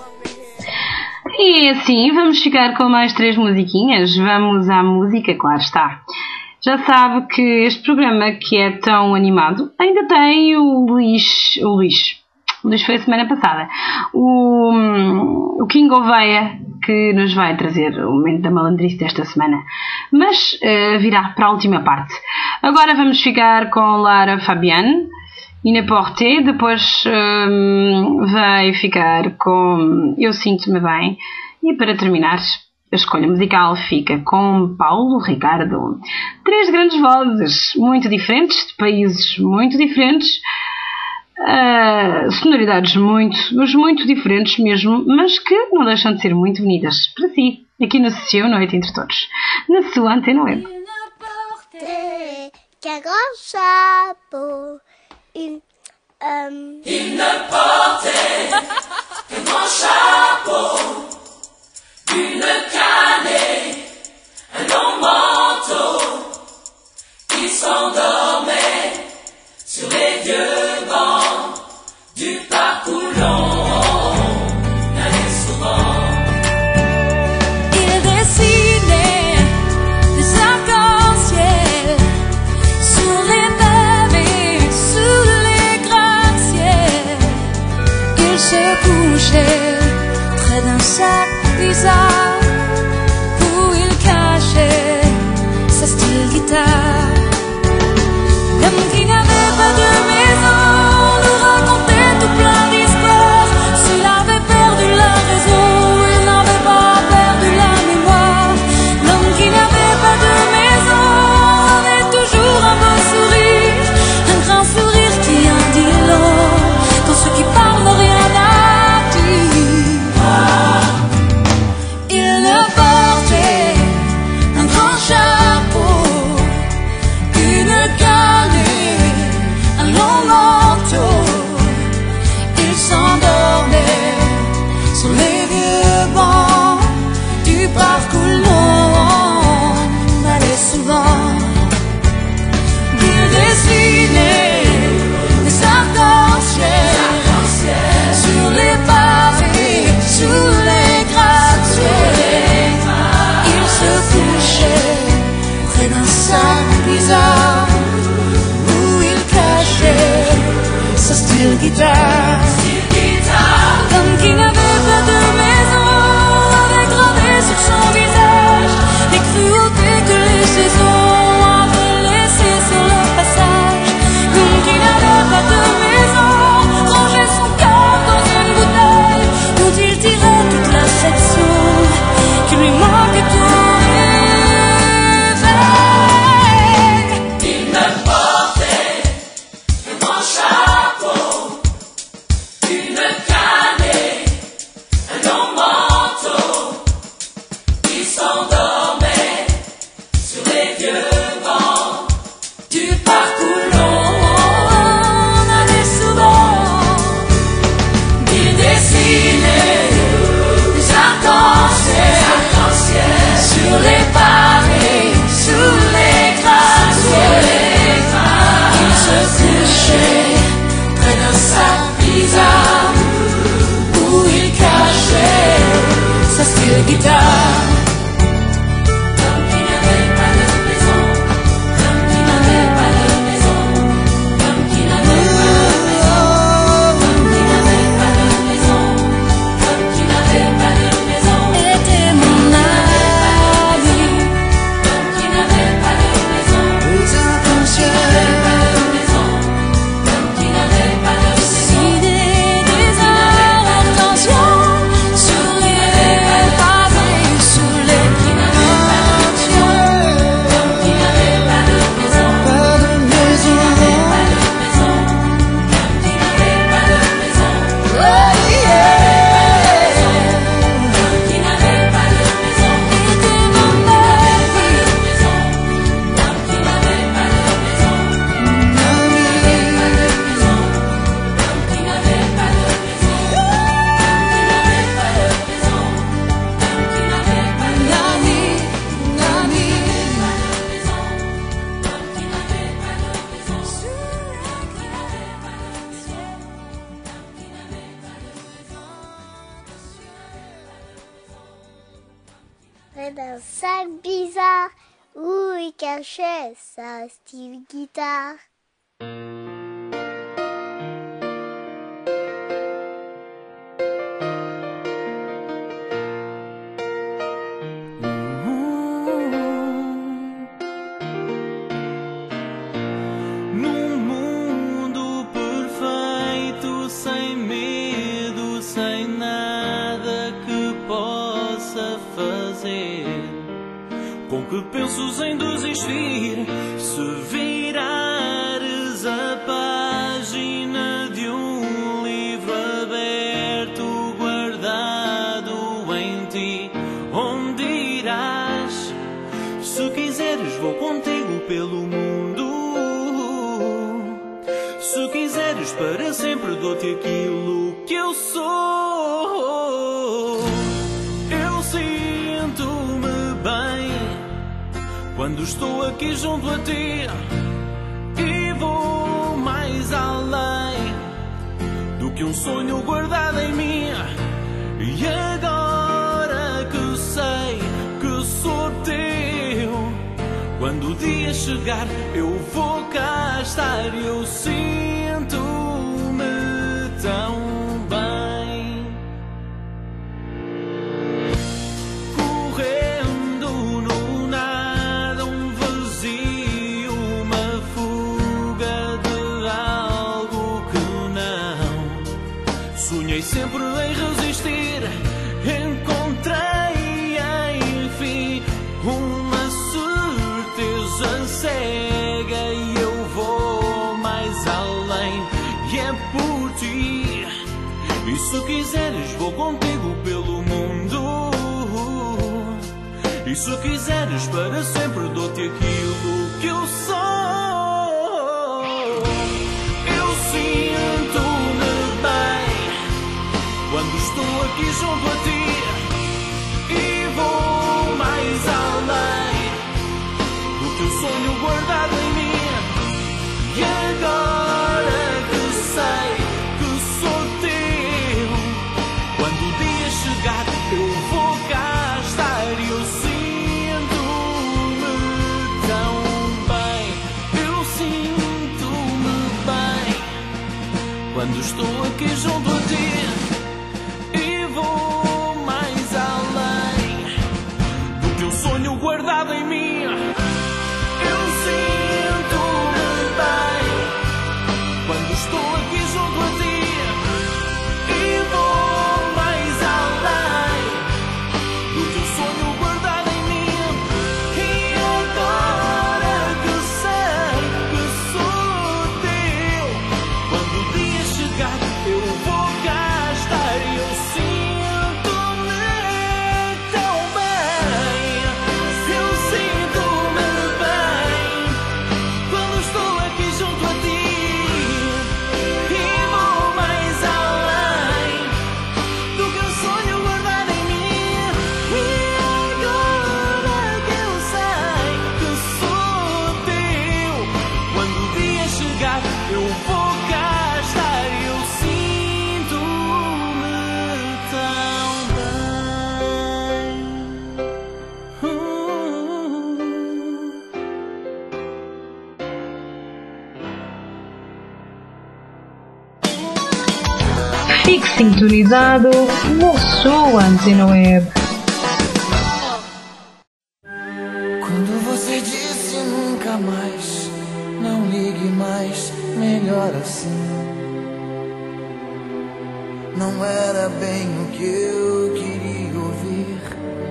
S3: E assim, vamos ficar com mais três musiquinhas. Vamos à música, claro está. Já sabe que este programa, que é tão animado, ainda tem o Luís... O Luís... O Luís foi a semana passada. O, o King Oveia, que nos vai trazer o momento da malandrice desta semana. Mas uh, virá para a última parte. Agora vamos ficar com Lara Fabian, Inaporté. Depois um, vai ficar com Eu Sinto-me Bem. E para terminar, a escolha musical fica com Paulo Ricardo. Três grandes vozes, muito diferentes, de países muito diferentes. Uh, sonoridades muito, mas muito diferentes mesmo, mas que não deixam de ser muito bonitas para si, aqui no Sessão Noite Entre Todos, na sua Antena Web.
S17: Qu'un grand chapeau, une, euh...
S4: Il ne portait qu'un grand chapeau, une canne et un long manteau. Il s'endormait sur les vieux bancs du parc où l'on allait souvent.
S2: Il dessinait des arcs-en-ciel sur les pavés, sous les gratte-ciels. Il se couchait près d'un sac bizarre où il guitare. L'homme qui n'avait pas de maison nous racontait tout plein d'histoires. S'il avait perdu la raison, il n'avait pas perdu la mémoire. L'homme qui n'avait pas de maison avait toujours un beau sourire, un grand sourire qui en dit long quand ceux qui parlent n'ont rien à dire. Il ne portait un grand chapeau, une canne, un long manteau. Il s'endormait sur les vieux bancs du parc où l'on allait souvent. Il dessinait des arcs-en-ciel sur les pavés, sous les gratte-ciels. Il se couchait près d'un sac bizarre où il cachait sa steel guitare. L'homme qui n'avait pas de maison avait gravé sur son visage les cruautés que les saisons avaient laissées sur le passage. L'homme qui n'avait pas de maison rangeait son cœur dans une bouteille dont il tirait toute l'affection qui lui manquait tout réveil. Il ne portait qu'un grand chapeau, une canne, un long manteau. Il s'endormait sur les vieux bancs du parc où l'on allait souvent. Il dessinait des arcs-en-ciel sur les pavés, sous les gratte-ciels. Il se couchait près d'un sac bizarre où il cachait sa steel guitare. L'homme qui n'avait pas de maison, l'homme qui n'avait pas de maison, l'homme qui n'avait pas de maison, l'homme qui n'avait pas de maison, l'homme qui n'avait pas de maison, était mon ami. L'homme qui n'avait pas de maison, les arcs-en-ciel, l'homme qui n'avait pas de maison, dessiner des arcs-en-ciel sur les pavés, sous les gratte-ciel. L'homme qui n'avait pas de maison, pas de maison, pas de maison, l'homme qui n'avait pas de maison, oh yeah, l'homme qui n'avait pas de maison, était mon ami. L'homme qui n'avait pas de maison, l'homme qui n'avait pas de maison, l'homme qui n'avait pas de maison, l'homme qui n'avait pas de maison, l'homme qui n'avait pas de ami, ami, l'homme qui n'avait pas de maison, l'homme qui n'avait pas de maison, l'homme qui n'avait pas de maison.
S17: Près d'un sac bizarre où il cachait sa steel guitare.
S18: Num mundo perfeito, sem medo, sem nada que possa fazer com que pensos em desistir. Se virares a página de um livro aberto, guardado em ti, onde irás? Se quiseres, vou contigo pelo mundo. Se quiseres, para sempre dou-te aquilo que eu sou. Eu sinto-me bem quando estou aqui junto a ti, e vou mais além do que um sonho guardado em mim. E agora que sei que sou teu, quando o dia chegar eu vou cá estar. Eu sinto-me tão bem, correndo no nada, um vazio sonhei sempre em resistir. Encontrei, enfim, uma certeza cega e eu vou mais além. E é por ti. E se quiseres vou contigo pelo mundo. E se quiseres para sempre dou-te aquilo que eu sou. Eu sinto-me bem quando estou aqui junto a ti. E vou mais além do teu sonho guardado em mim. E agora que sei que sou teu, quando o dia chegar eu vou cá estar. E eu sinto-me tão bem, eu sinto-me bem quando estou aqui junto a ti. E vou mais além do teu sonho guardado em mim. Eu sinto-me bem quando estou aqui junto a ti. E vou mais além do teu sonho guardado em mim. E agora que sei que sou teu, quando o dia chegar eu vou cá estar. E eu sinto-me tão bem, eu sinto-me bem quando estou aqui junto a ti. E vou mais além do que eu sonho guardado em mim. E agora que eu sei que sou teu, quando o dia chegar eu vou cá estar. E eu sinto-me tão bem.
S3: Fique sintonizado no sua Antena Web.
S5: Quando você disse nunca mais, não ligue mais, melhor assim. Não era bem o que eu queria ouvir.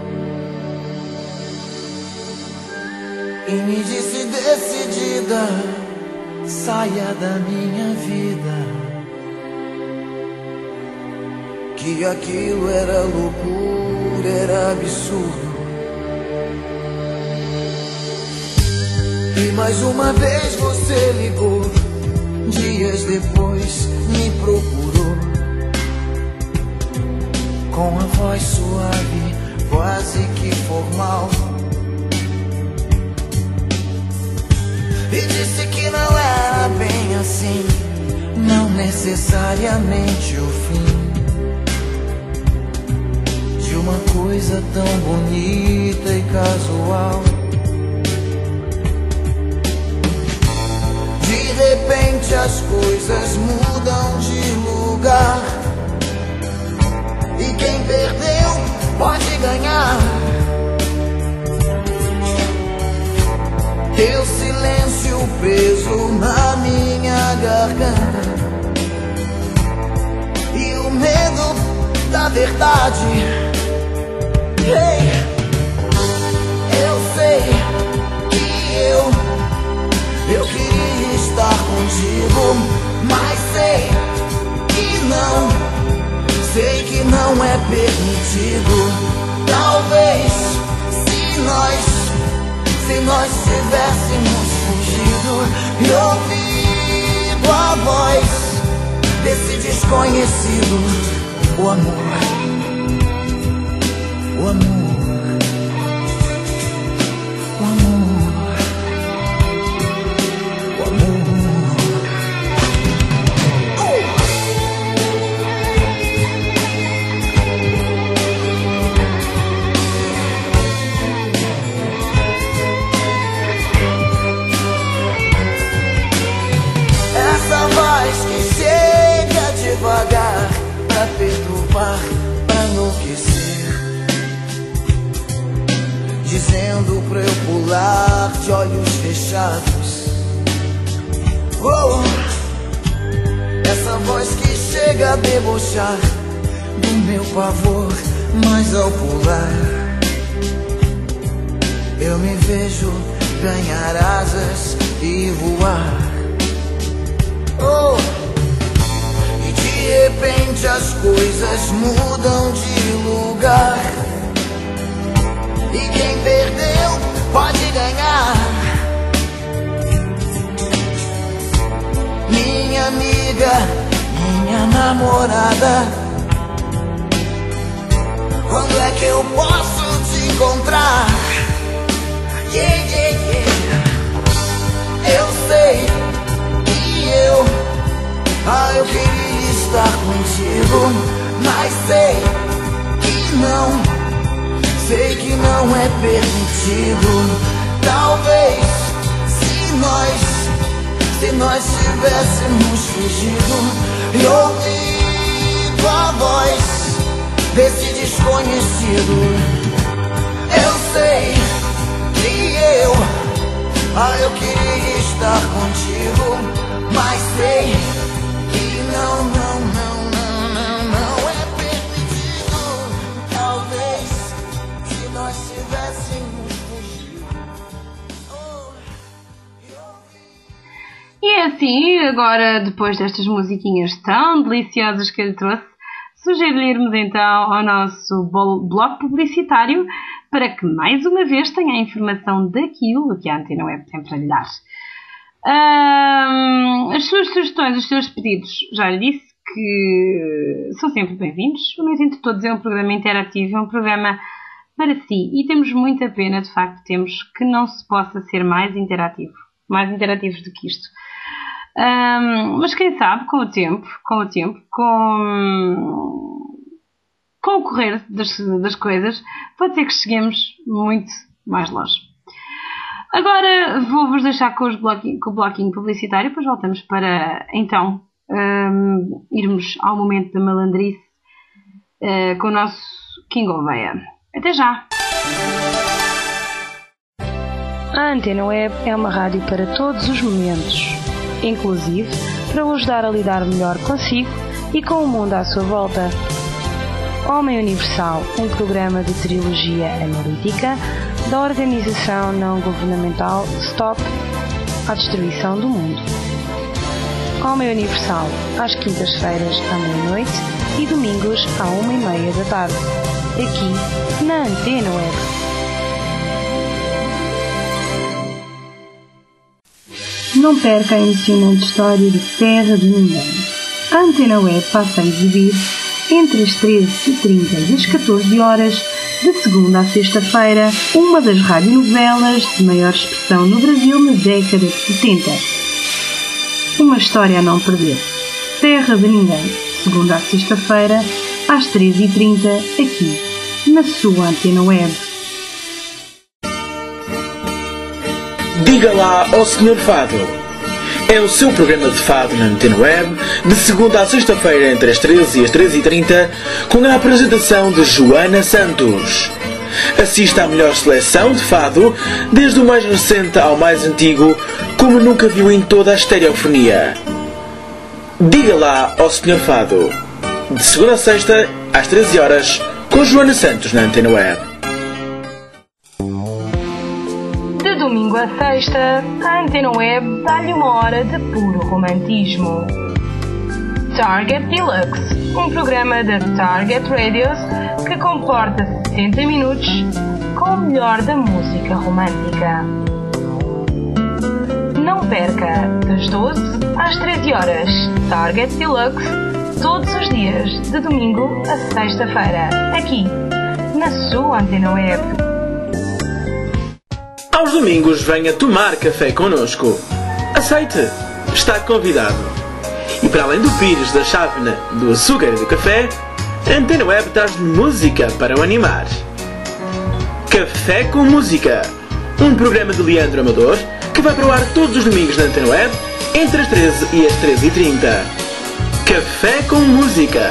S5: E me disse decidida, saia da minha vida. Que aquilo era loucura, era absurdo. E mais uma vez você ligou, dias depois me procurou, com a voz suave, quase que formal. E disse que não era bem assim, não necessariamente o fim de uma coisa tão bonita e casual. De repente as coisas mudam de lugar, e quem perdeu pode ganhar. Teu silêncio preso na minha garganta, e o medo da verdade. Hey, eu sei que eu, eu queria estar contigo, mas sei que não, sei que não é permitido. Talvez se nós, se nós tivéssemos fugido e ouvido a voz desse desconhecido, o amor. O amor, o amor, o amor. Essa voz que chega devagar pra perturbar, pra enlouquecer, dizendo pra eu pular de olhos fechados. Oh, essa voz que chega a debochar do meu pavor, mas ao pular eu me vejo ganhar asas e voar. Oh, e de repente as coisas mudam de lugar, e quem perdeu pode ganhar. Minha amiga, minha namorada, quando é que eu posso te encontrar? Yeah, yeah, yeah. Eu sei que eu, ah, eu queria estar contigo, mas sei que não, sei que não é permitido. Talvez se nós Se nós tivéssemos fugido e ouvido a voz desse desconhecido, eu sei que eu, ah, eu queria estar contigo, mas sei que não, não, não, não, não, não é permitido. Talvez se nós tivéssemos fugido.
S3: E é assim, agora, depois destas musiquinhas tão deliciosas que eu lhe trouxe, sugiro-lhe irmos então ao nosso bloco publicitário para que mais uma vez tenha a informação daquilo que a Antena Web tem para lhe dar. Um, as suas sugestões, os seus pedidos, já lhe disse que são sempre bem-vindos. O Noite Entre Todos é um programa interativo, é um programa para si, e temos muita pena, de facto, temos que não se possa ser mais interativo, mais interativos do que isto. Um, mas quem sabe, com o tempo, com o tempo, com, com o correr das, das coisas, pode ser que cheguemos muito mais longe. Agora vou-vos deixar com, os bloquinho, com o bloquinho publicitário, depois voltamos para, então, um, irmos ao momento da malandrice uh, com o nosso King Oveia. Até já!
S19: A Antena Web é uma rádio para todos os momentos, inclusive para o ajudar a lidar melhor consigo e com o mundo à sua volta. Homem Universal, um programa de trilogia analítica da organização não governamental Stop à Destruição do Mundo. Homem Universal, às quintas-feiras à meia-noite e domingos à uma e meia da tarde, aqui na Antena Web.
S3: Não perca a emocionante história de Terra de Ninguém. A Antena Web passa a exibir entre as treze e trinta e as catorze horas, de segunda a sexta-feira, uma das radionovelas de maior expressão no Brasil na década de setenta. Uma história a não perder. Terra de Ninguém, segunda a sexta-feira, às treze e trinta, aqui, na sua Antena Web.
S1: Diga lá ao senhor Fado. É o seu programa de fado na Antena Web, de segunda a sexta-feira entre as treze e as treze e trinta, com a apresentação de Joana Santos. Assista à melhor seleção de fado, desde o mais recente ao mais antigo, como nunca viu em toda a estereofonia. Diga lá ao senhor Fado. De segunda a sexta, às treze horas, com Joana Santos na Antena Web.
S19: De domingo a sexta, a Antena Web dá-lhe uma hora de puro romantismo. Target Deluxe, um programa da Target Radios que comporta sessenta minutos com o melhor da música romântica. Não perca, das doze às treze horas, Target Deluxe, todos os dias, de domingo a sexta-feira, aqui, na sua Antena Web.
S1: Aos domingos venha tomar café connosco. Aceite! Está convidado. E para além do pires, da chávena, do açúcar e do café, a Antena Web traz-lhe música para o animar. Café com Música, um programa de Leandro Amador que vai para o ar todos os domingos na Antena Web entre as treze e as treze e trinta. Café com Música.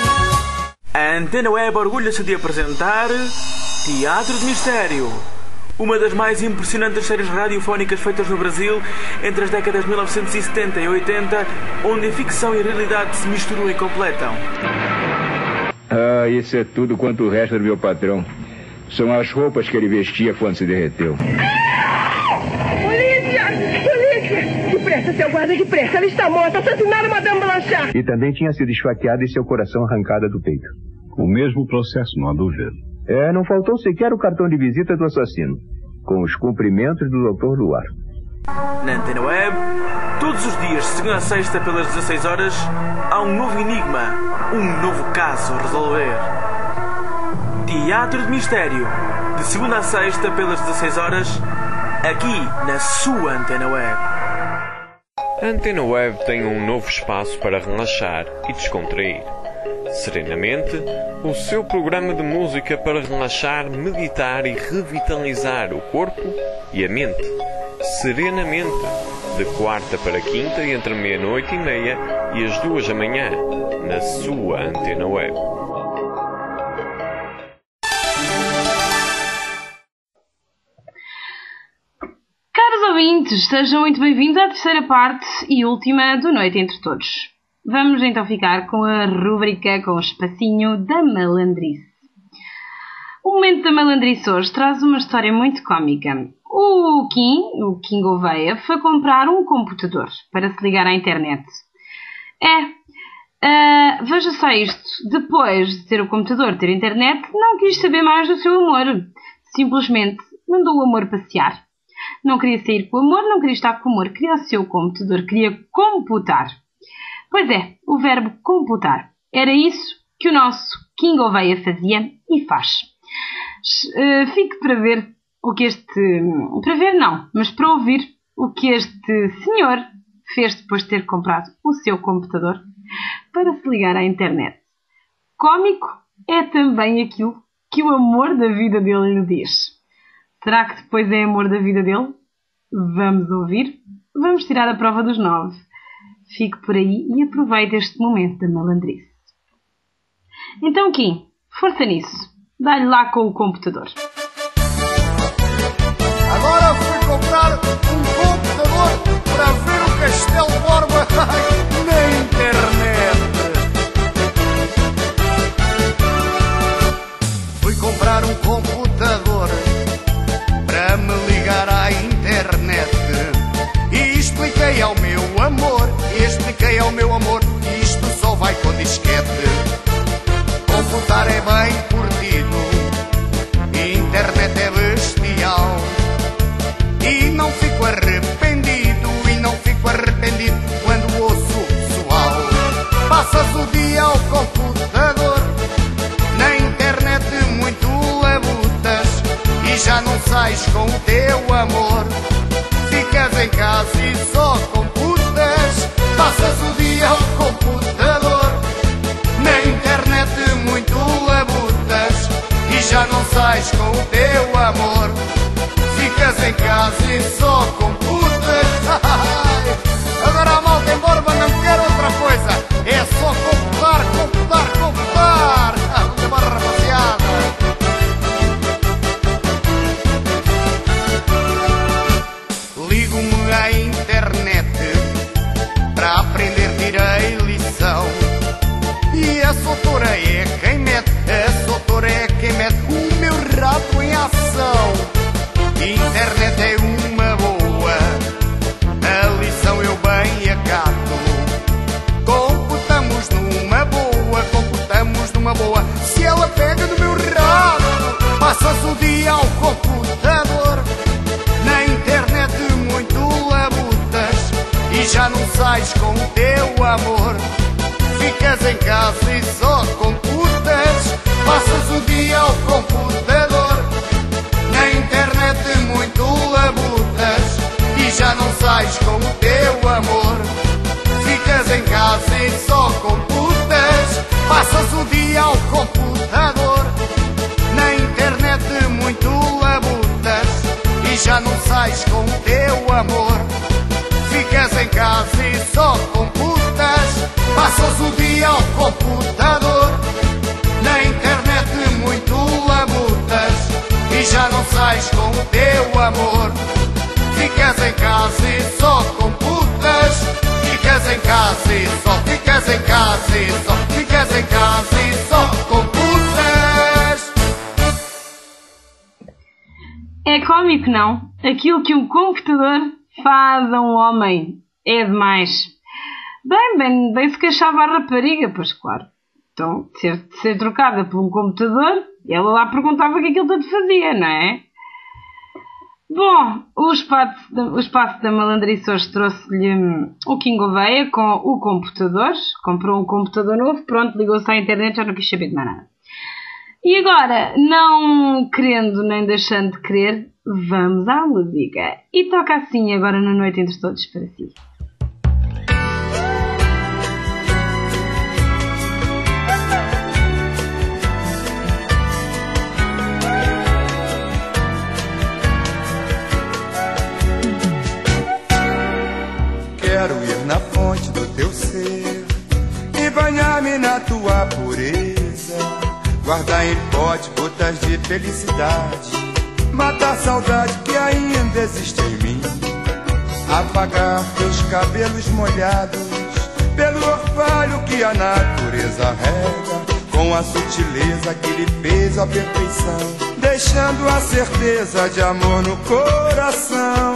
S1: A Antena Web orgulha-se de apresentar Teatro de Mistério, uma das mais impressionantes séries radiofónicas feitas no Brasil entre as décadas de mil novecentos e setenta e oitenta, onde a ficção e a realidade se misturam e completam.
S20: Ah, isso é tudo quanto o resto do meu patrão. São as roupas que ele vestia quando se derreteu.
S21: Polícia! Polícia! Depressa, seu guarda, depressa! Ela está morta! Assassinaram Madame Blanchard!
S20: E também tinha sido esfaqueada e seu coração arrancado do peito.
S15: O mesmo processo, não há dúvida.
S20: É, não faltou sequer o cartão de visita do assassino, com os cumprimentos do doutor Luar.
S1: Na Antena Web, todos os dias, de segunda a sexta, pelas dezasseis horas, há um novo enigma, um novo caso a resolver. Teatro de Mistério, de segunda a sexta, pelas dezasseis horas, aqui na sua Antena Web.
S10: A Antena Web tem um novo espaço para relaxar e descontrair. Serenamente, o seu programa de música para relaxar, meditar e revitalizar o corpo e a mente. Serenamente, de quarta para quinta, entre meia-noite e meia e as duas da manhã, na sua Antena Web.
S3: Caros ouvintes, sejam muito bem-vindos à terceira parte e última do Noite Entre Todos. Vamos então ficar com a rúbrica com o espacinho da malandrice. O momento da malandrice hoje traz uma história muito cómica. O Kim, o Kim Gouveia, foi comprar um computador para se ligar à internet. É, uh, veja só isto. Depois de ter o computador, ter internet, não quis saber mais do seu amor. Simplesmente mandou o amor passear. Não queria sair com o amor, não queria estar com o amor. Queria o seu computador, queria computar. Pois é, o verbo computar. Era isso que o nosso Kim Gouveia fazia e faz. Uh, fique para ver o que este... Para ver não, mas para ouvir o que este senhor fez depois de ter comprado o seu computador para se ligar à internet. Cómico é também aquilo que o amor da vida dele lhe diz. Será que depois é amor da vida dele? Vamos ouvir? Vamos tirar a prova dos nove. Fique por aí e aproveite este momento da malandrice. Então, Kim, força nisso. Dá-lhe lá com o computador.
S5: Agora fui comprar um computador para ver o Castelo Borba na internet. Fui comprar um computador para me ligar à internet. E expliquei ao meu amor, expliquei ao meu amor, isto só vai com disquete. Computar é bem curtido, internet é bestial. E não fico arrependido, e não fico arrependido quando ouço o pessoal. Passas o dia ao computador, na internet muito labutas, e já não sais com o teu amor. Ficas em casa e só computas. Passas o dia ao computador, na internet muito labutas, e já não sais com o teu amor. Ficas em casa e só computas. Agora a malta em Borba não quer outra coisa, é só computar, computar, computar. Vamos embora, rapaziada. Ligo-me à internet para aprender, tirei lição. E a doutora é quem mete, a doutora é quem mete o meu rato em ação. Internet é uma boa, a lição eu bem acato. Computamos numa boa, computamos numa boa. Se ela pega no meu rato, passas o dia ao computador, na internet muito labutas, e já não sais com o teu amor. Ficas em casa e só computas. Passas o dia ao computador, na internet muito labutas, e já não sais com o teu amor. Ficas em casa e só computas. Passas o dia ao computador, na internet muito labutas, e já não sais com o teu amor. Ficas em casa e só computas. Passas o dia ao computador, na internet muito labutas, e já não sais com o teu casa e só com putas. Ficas em casa e só, ficas em casa e só, ficas em casa e só com putas.
S3: É cómico, não? Aquilo que um computador faz a um homem é demais. Bem, bem, bem se queixava a rapariga, pois claro. Então, ser, ser trocada por um computador, ela lá perguntava o que aquilo tudo fazia, não é? Bom, o espaço, o espaço da malandriça hoje trouxe-lhe o King Gouveia com o computador. Comprou um computador novo, pronto, ligou-se à internet, já não quis saber de mais nada. E agora, não querendo nem deixando de querer, vamos à música. E toca assim agora na Noite Entre Todos para si.
S6: Quero ir na fonte do teu ser e banhar-me na tua pureza, guardar em pote gotas de felicidade, matar a saudade que ainda existe em mim, apagar teus cabelos molhados pelo orvalho que a natureza rega, com a sutileza que lhe fez a perfeição, deixando a certeza de amor no coração.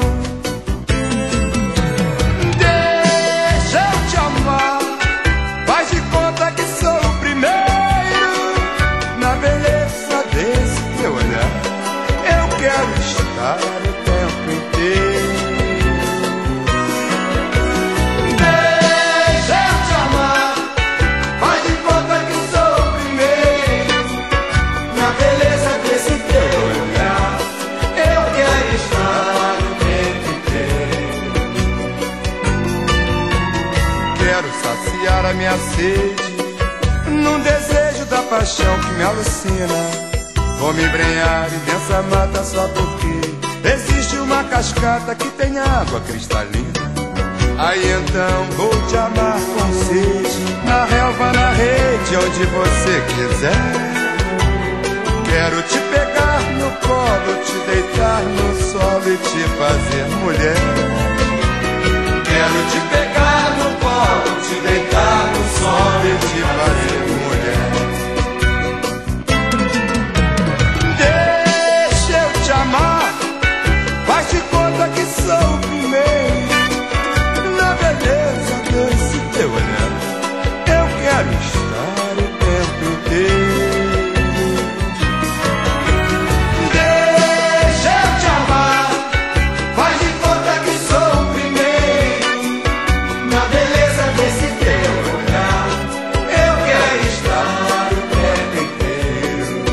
S6: Faz de conta que sou o primeiro na beleza desse teu olhar. Eu quero estar o tempo inteiro. Deixa eu te amar. Faz de conta que sou o primeiro na beleza desse teu olhar. Eu quero estar o tempo inteiro. Quero saciar a minha sede num desejo da paixão que me alucina. Vou me embrenhar imensa mata só porque existe uma cascata que tem água cristalina. Aí então vou te amar com sede, na relva, na rede, onde você quiser. Quero te pegar no colo, te deitar no solo e te fazer mulher. Quero te pegar no colo, te deitar no sol e te fazer mulher. Deixa eu te amar, faz de conta que sou o primeiro na beleza desse teu olhar. Eu quero estar o tempo inteiro. Deixa eu te amar, faz de conta que sou o primeiro na beleza desse teu olhar. Eu quero estar o tempo inteiro.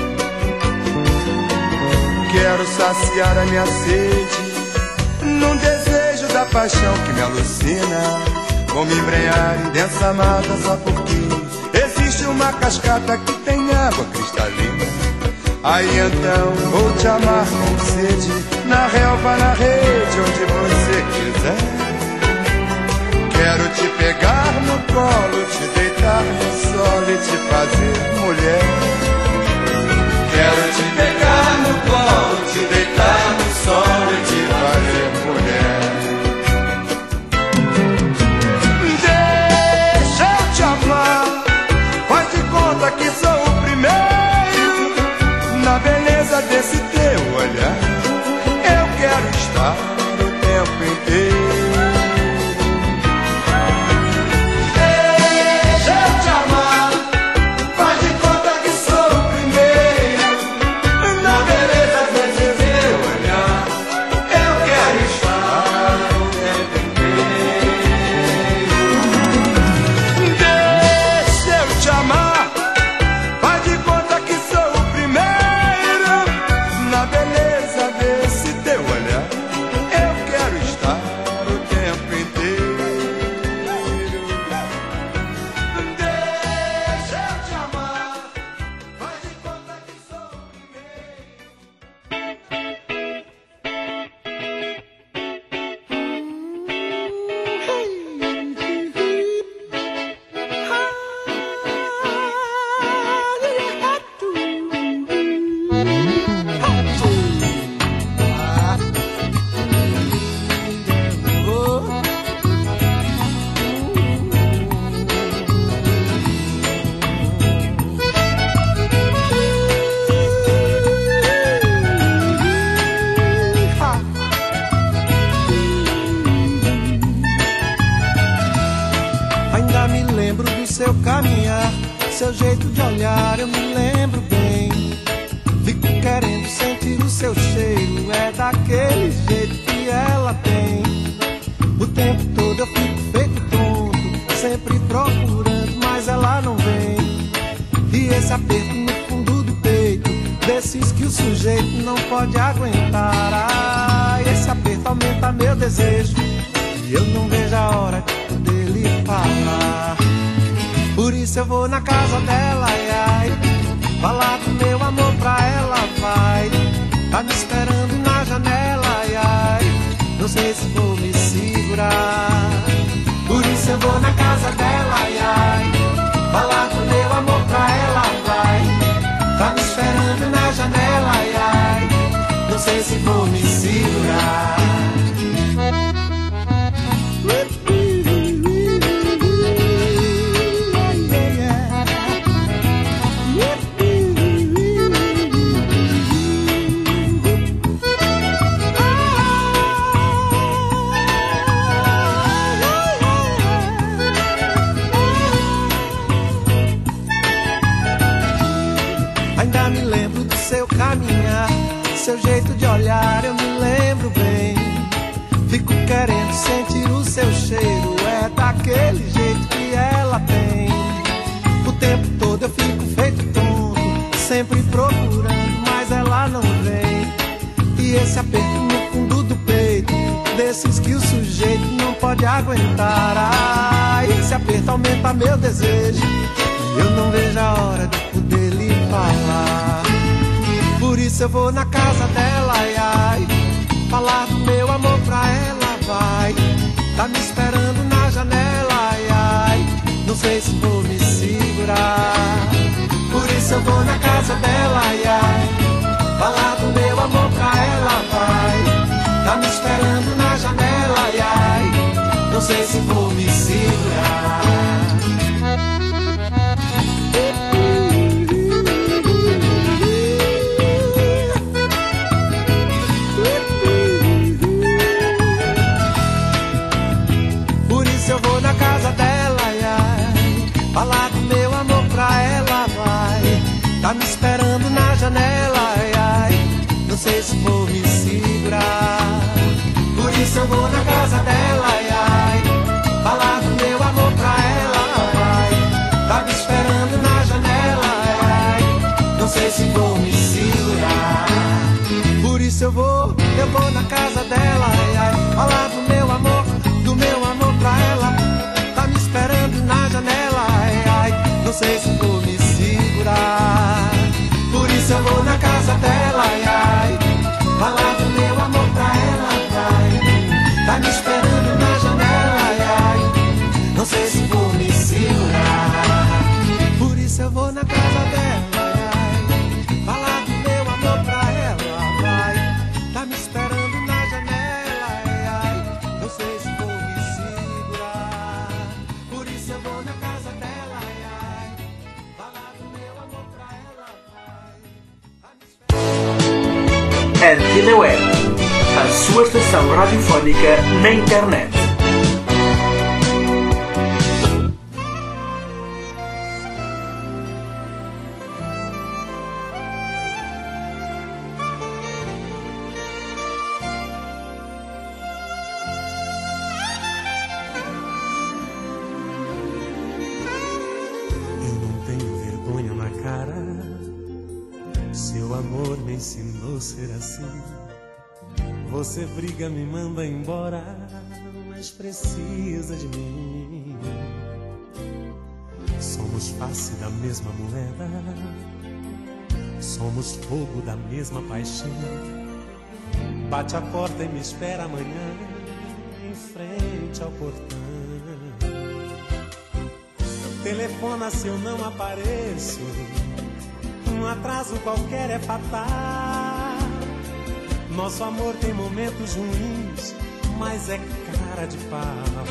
S6: Quero saciar a minha sede num desejo da paixão que me alucina. Vou me embrenhar em densa mata só porque existe uma cascata que tem água cristalina. Aí então vou te amar com sede, na relva, na rede, onde você quiser. Quero te pegar no colo, te deitar no sol e te fazer mulher. Quero te pegar no colo, te deitar no sol e te fazer mulher. Deixa eu te amar, faz de conta que sou o primeiro na beleza desse teu olhar. Eu quero estar o tempo inteiro.
S14: lembro do seu caminhar, seu jeito de olhar, eu me lembro bem. Fico querendo sentir o seu cheiro, é daquele jeito que ela tem. O tempo todo eu fico feito tonto, sempre procurando, mas ela não vem. E esse aperto no fundo do peito, desses que o sujeito não pode aguentar. Ah, esse aperto aumenta meu desejo, e eu não vejo a hora de poder lhe falar. Por isso eu vou na casa dela, ai, ai, falar do meu amor pra ela, vai. Tá me esperando na janela, ai, ai, não sei se vou me segurar. Por isso eu vou na casa dela, ai, ai, falar do meu amor pra ela, vai. Tá me esperando na janela, ai, ai, não sei se vou me segurar. Seu jeito de olhar eu me lembro bem. Fico querendo sentir o seu cheiro, é daquele jeito que ela tem. O tempo todo eu fico feito tonto, sempre procurando, mas ela não vem. E esse aperto no fundo do peito, desses que o sujeito não pode aguentar. Ah, esse aperto aumenta meu desejo, e eu não vejo a hora de poder lhe falar. Por isso eu vou na casa dela, ai, ai, falar do meu amor pra ela, vai. Tá me esperando na janela, ai, ai, não sei se vou me segurar. Por isso eu vou na casa dela, ai, ai, falar do meu amor pra ela, vai. Tá me esperando na janela, ai, ai, não sei se vou me segurar. Falar do meu amor pra ela, vai. Tá me esperando na janela, ai, ai, não sei se vou me segurar. Por isso eu vou na casa dela, ai, ai, falar do meu amor pra ela, vai. Tá me esperando na janela, ai, ai, não sei se vou me segurar. Por isso eu vou, eu vou na casa dela, ai, ai, falar do meu amor, do meu amor pra ela. Tá me esperando na janela, ai, ai, não sei se vou me segurar. Por isso eu vou na casa dela, ai, ai, falar do meu amor pra ela, vai. Tá me esperando na janela, ai, ai, não sei se vou me segurar. Por isso eu vou na casa dela, ai, ai, falar do meu amor pra ela, vai. Tá me esperando na janela, ai, ai, não sei se vou me segurar. Por isso eu vou na casa dela, ai, ai, falar do meu amor pra ela, vai.
S1: Antena Web, a sua estação radiofónica na internet.
S8: Ser assim, você briga, me manda embora, mas precisa de mim. Somos face da mesma moeda, somos fogo da mesma paixão. Bate a porta e me espera amanhã, em frente ao portão. Telefona se eu não apareço, um atraso qualquer é fatal. Nosso amor tem momentos ruins, mas é cara de pau.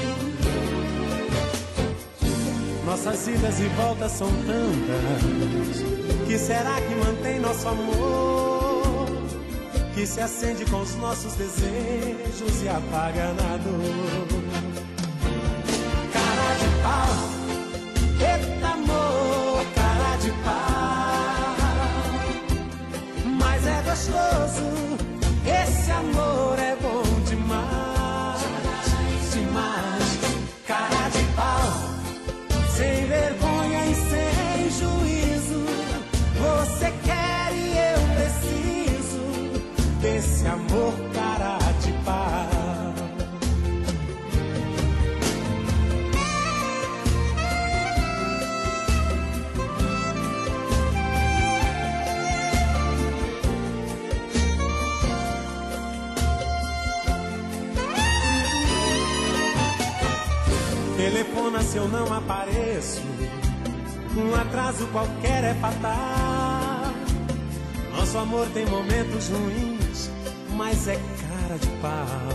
S8: Nossas idas e voltas são tantas, que será que mantém nosso amor? Que se acende com os nossos desejos e apaga na dor. Cara de pau, sem vergonha e sem juízo. Você quer e eu preciso desse amor cara de pau. Telefona se eu não apareço, um atraso qualquer é fatal. Nosso amor tem momentos ruins, mas é cara de pau.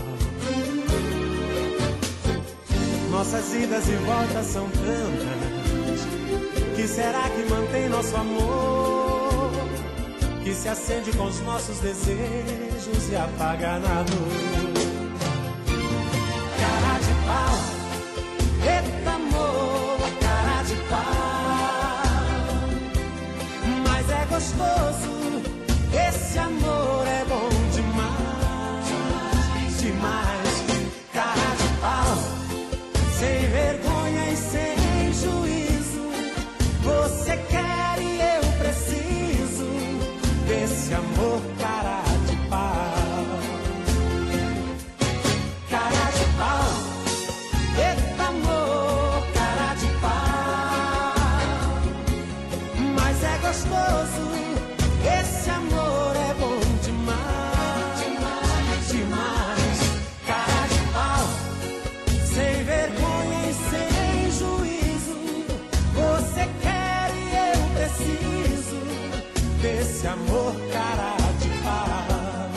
S8: Nossas idas e voltas são tantas, que será que mantém nosso amor? Que se acende com os nossos desejos e apaga na noite. Cara de pau, eita amor, cara de pau. Mas é gostoso, esse amor é bom demais, demais. Cara de pau, sem vergonha e sem juízo. Você quer e eu preciso desse amor cara de pau. Cara de pau, eita amor, cara de pau. Mas é gostoso, esse amor é bom demais, demais, demais. Cara de pau, sem vergonha e sem juízo. Você quer e eu preciso desse amor cara de pau.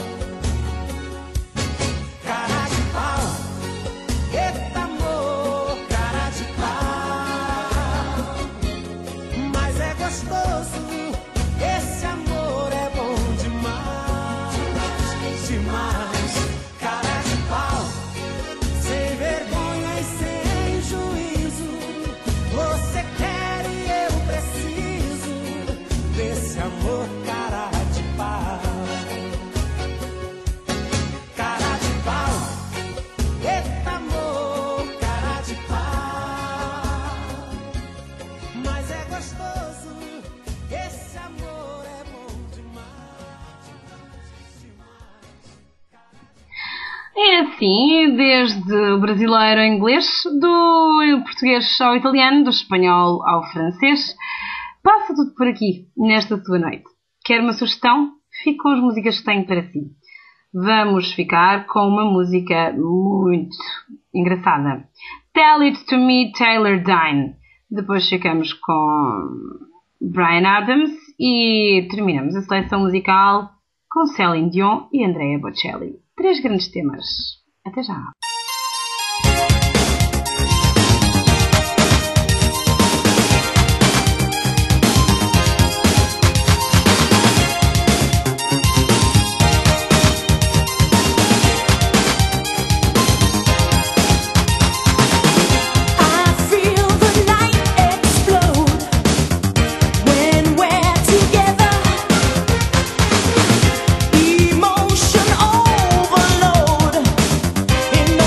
S8: Cara de pau, eita amor, cara de pau. Mas é gostoso, esse amor é bom demais, demais. Cara de pau, sem vergonha e sem juízo. Você quer e eu preciso desse amor cara de pau. Cara de pau, eita amor, cara de pau. Mas é gostoso, esse amor é bom demais, demais.
S3: É assim, desde o brasileiro ao inglês, do português ao italiano, do espanhol ao francês. Passa tudo por aqui, nesta tua noite. Quer uma sugestão? Fique com as músicas que tenho para si. Vamos ficar com uma música muito engraçada. Tell It To Me, Taylor Dine. Depois ficamos com Bryan Adams e terminamos a seleção musical com Céline Dion e Andrea Bocelli. Três grandes temas. Até já.
S2: Emotion overload in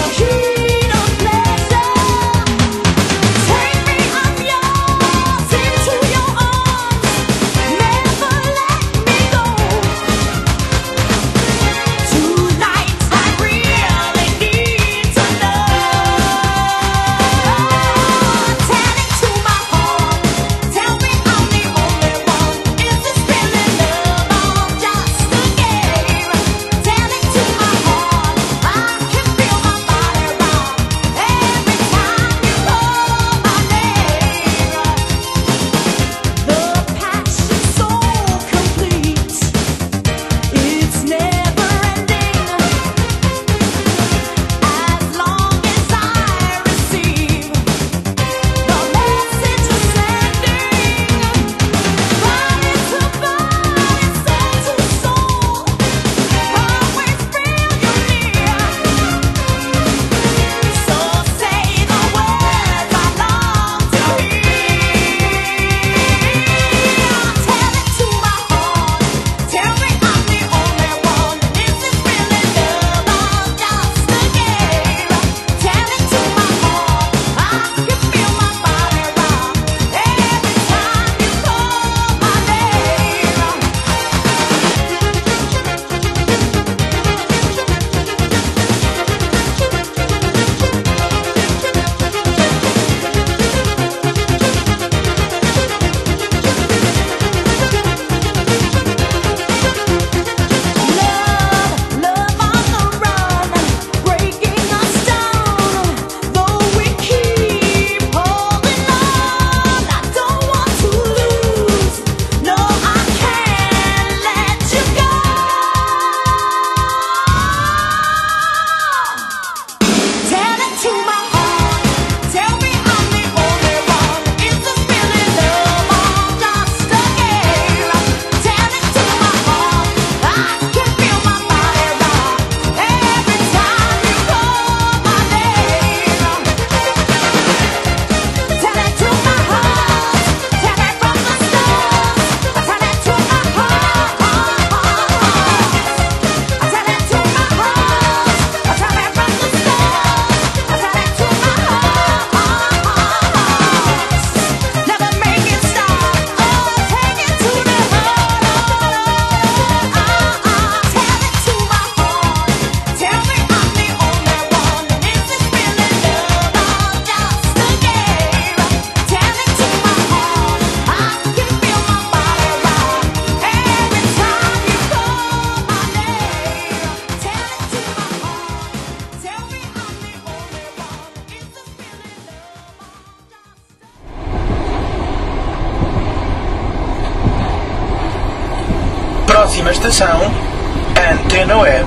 S1: Próxima estação, Antena Web.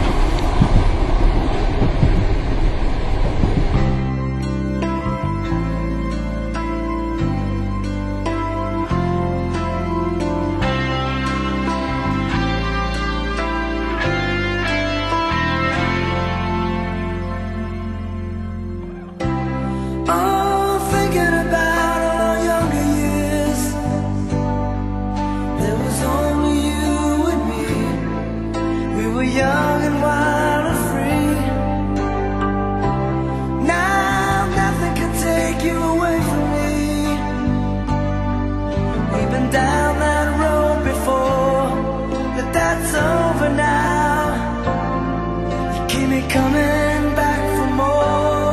S7: Oh, thinking about all our younger years, there was only you and me. We were young and wild and free. Now nothing can take you away from me. We've been down that road before, but that's over now. You keep me coming back for more.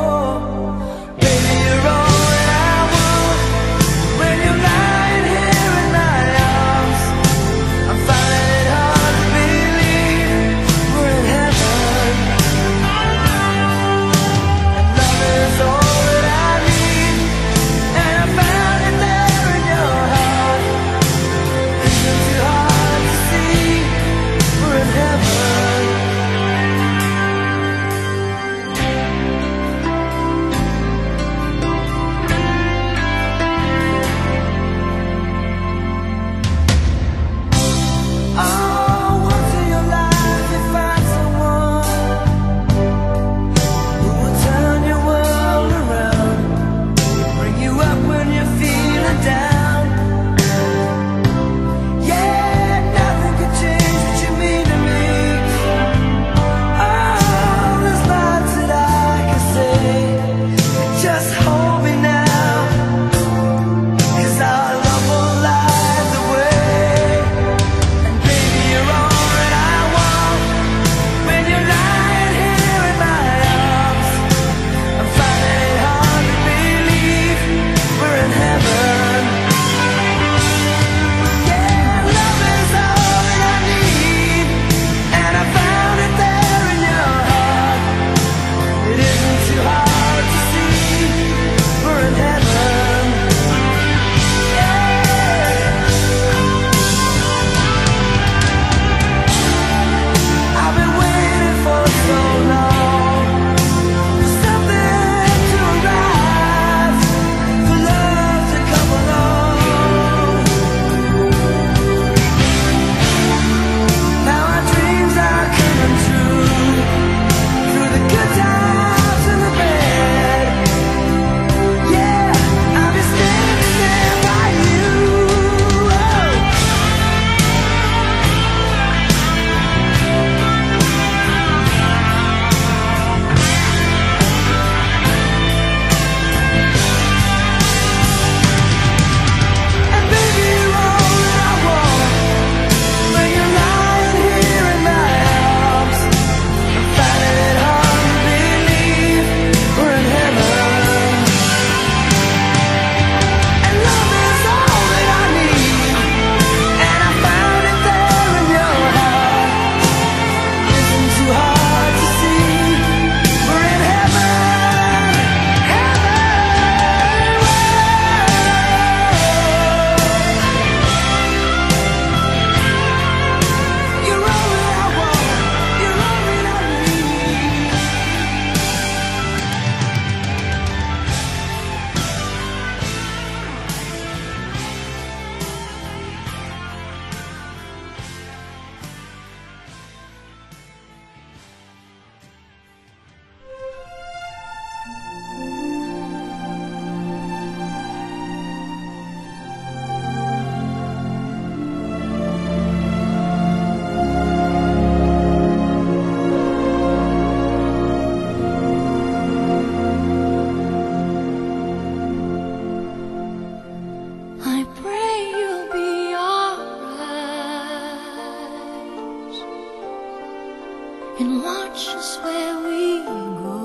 S2: And watch us where we go,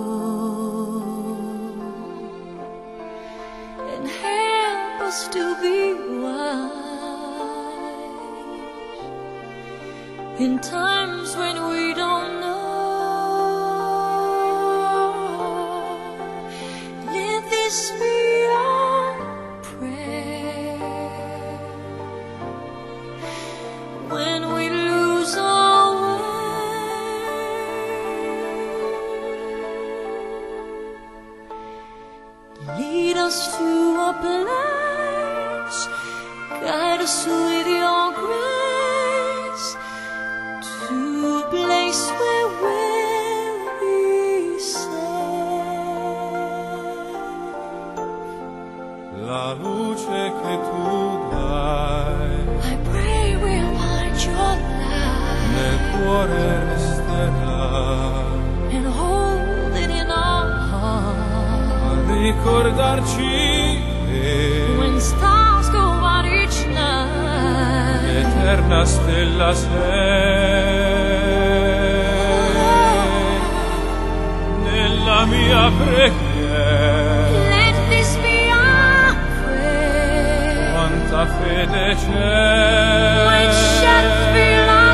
S2: and help us to be wise in times when we don't know. Let this be our prayer when we lose our us with your grace to a place where we'll be safe.
S6: La luce che tu dai
S2: I pray we'll find your light
S6: nel cuore resterà,
S2: and hold it in our heart.
S6: a ricordarci che
S2: When stars go out each night,
S6: l'eterna stella sei nella mia preghiera.
S2: let this be our prayer.
S6: Quanta fede c'è,
S2: When shadows fill our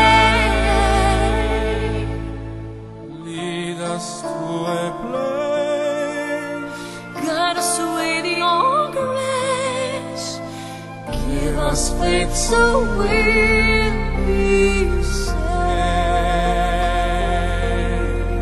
S2: day,
S6: lead us to a place,
S2: guide us with your grace. Give us faith so we'll be saved.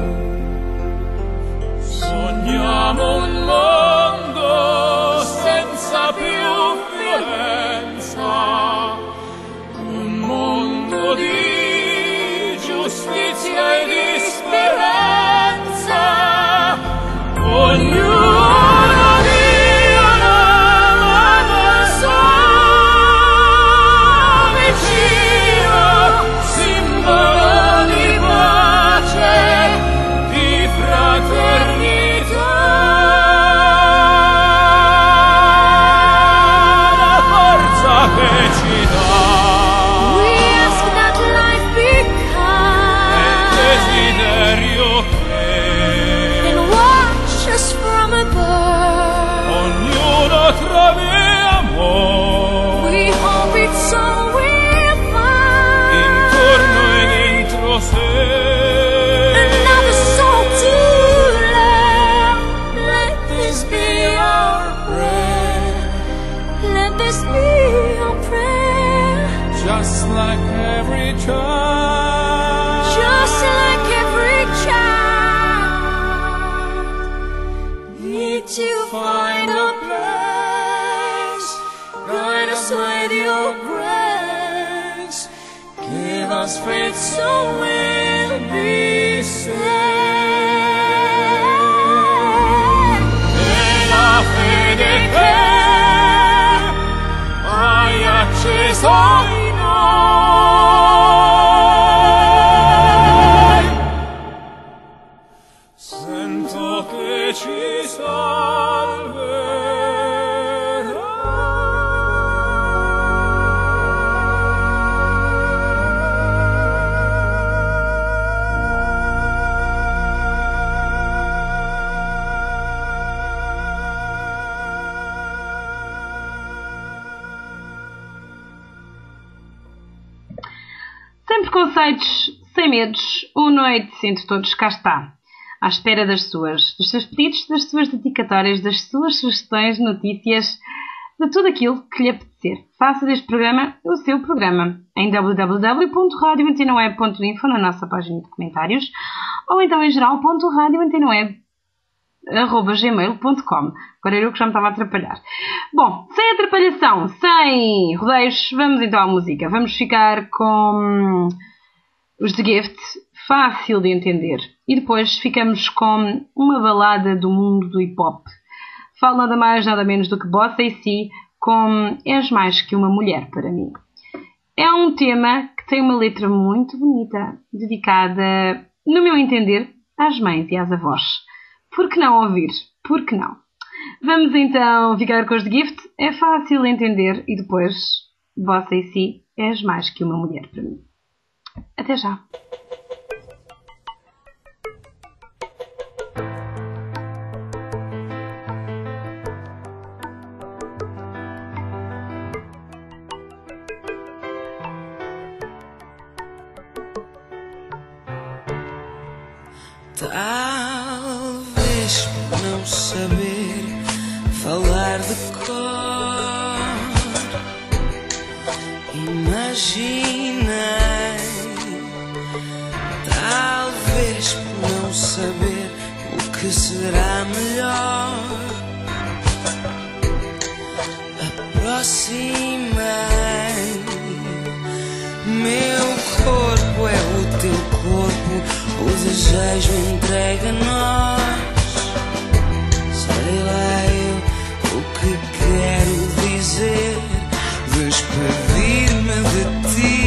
S6: sogniamo un mondo senza più violenza, un mondo di giustizia e di speranza. Ognuno dia una mano al suo vicino, simbolo di pace, di fraternità. La forza che ci dà
S2: We ask that life be kind
S6: desiderio che
S2: and watch us from above.
S6: ognuno trovi amore
S2: We hope it's all we'll find.
S6: intorno e dentro sé.
S2: Another soul to love. Let this be our prayer. Let this be our prayer.
S6: Just like every child,
S2: Just like every child, need to find a place. Guide us with your grace. Give us faith so we'll be saved.
S6: e la fede che hai acceso in noi, sento che ci
S3: Sem preconceitos, sem medos, uma noite entre todos cá está. À espera das suas, dos seus pedidos, das suas dedicatórias, das suas sugestões, notícias, de tudo aquilo que lhe apetecer. Faça deste programa o seu programa em w w w ponto radio antena web ponto info na nossa página de comentários ou então em geral ponto radio antena web arroba gmail ponto com. Agora era eu que já me estava a atrapalhar. Bom, sem atrapalhação, sem rodeios, vamos então à música. Vamos ficar com os The Gift, fácil de entender. E depois ficamos com uma balada do mundo do hip-hop. Falo nada mais, nada menos do que Bossa e Si, com És Mais Que Uma Mulher Para Mim. É um tema que tem uma letra muito bonita, dedicada, no meu entender, às mães e às avós. Por que não ouvir? Por que não? Vamos então ficar com os The Gift. É fácil entender. E depois, Bossa e Si, És Mais Que Uma Mulher Para Mim. Até já.
S2: Talvez não saber falar de cor, imaginei. Talvez não saber o que será melhor, aproximei.
S12: o desejo entregue a nós. Sei lá eu o que quero dizer, despedir-me de ti.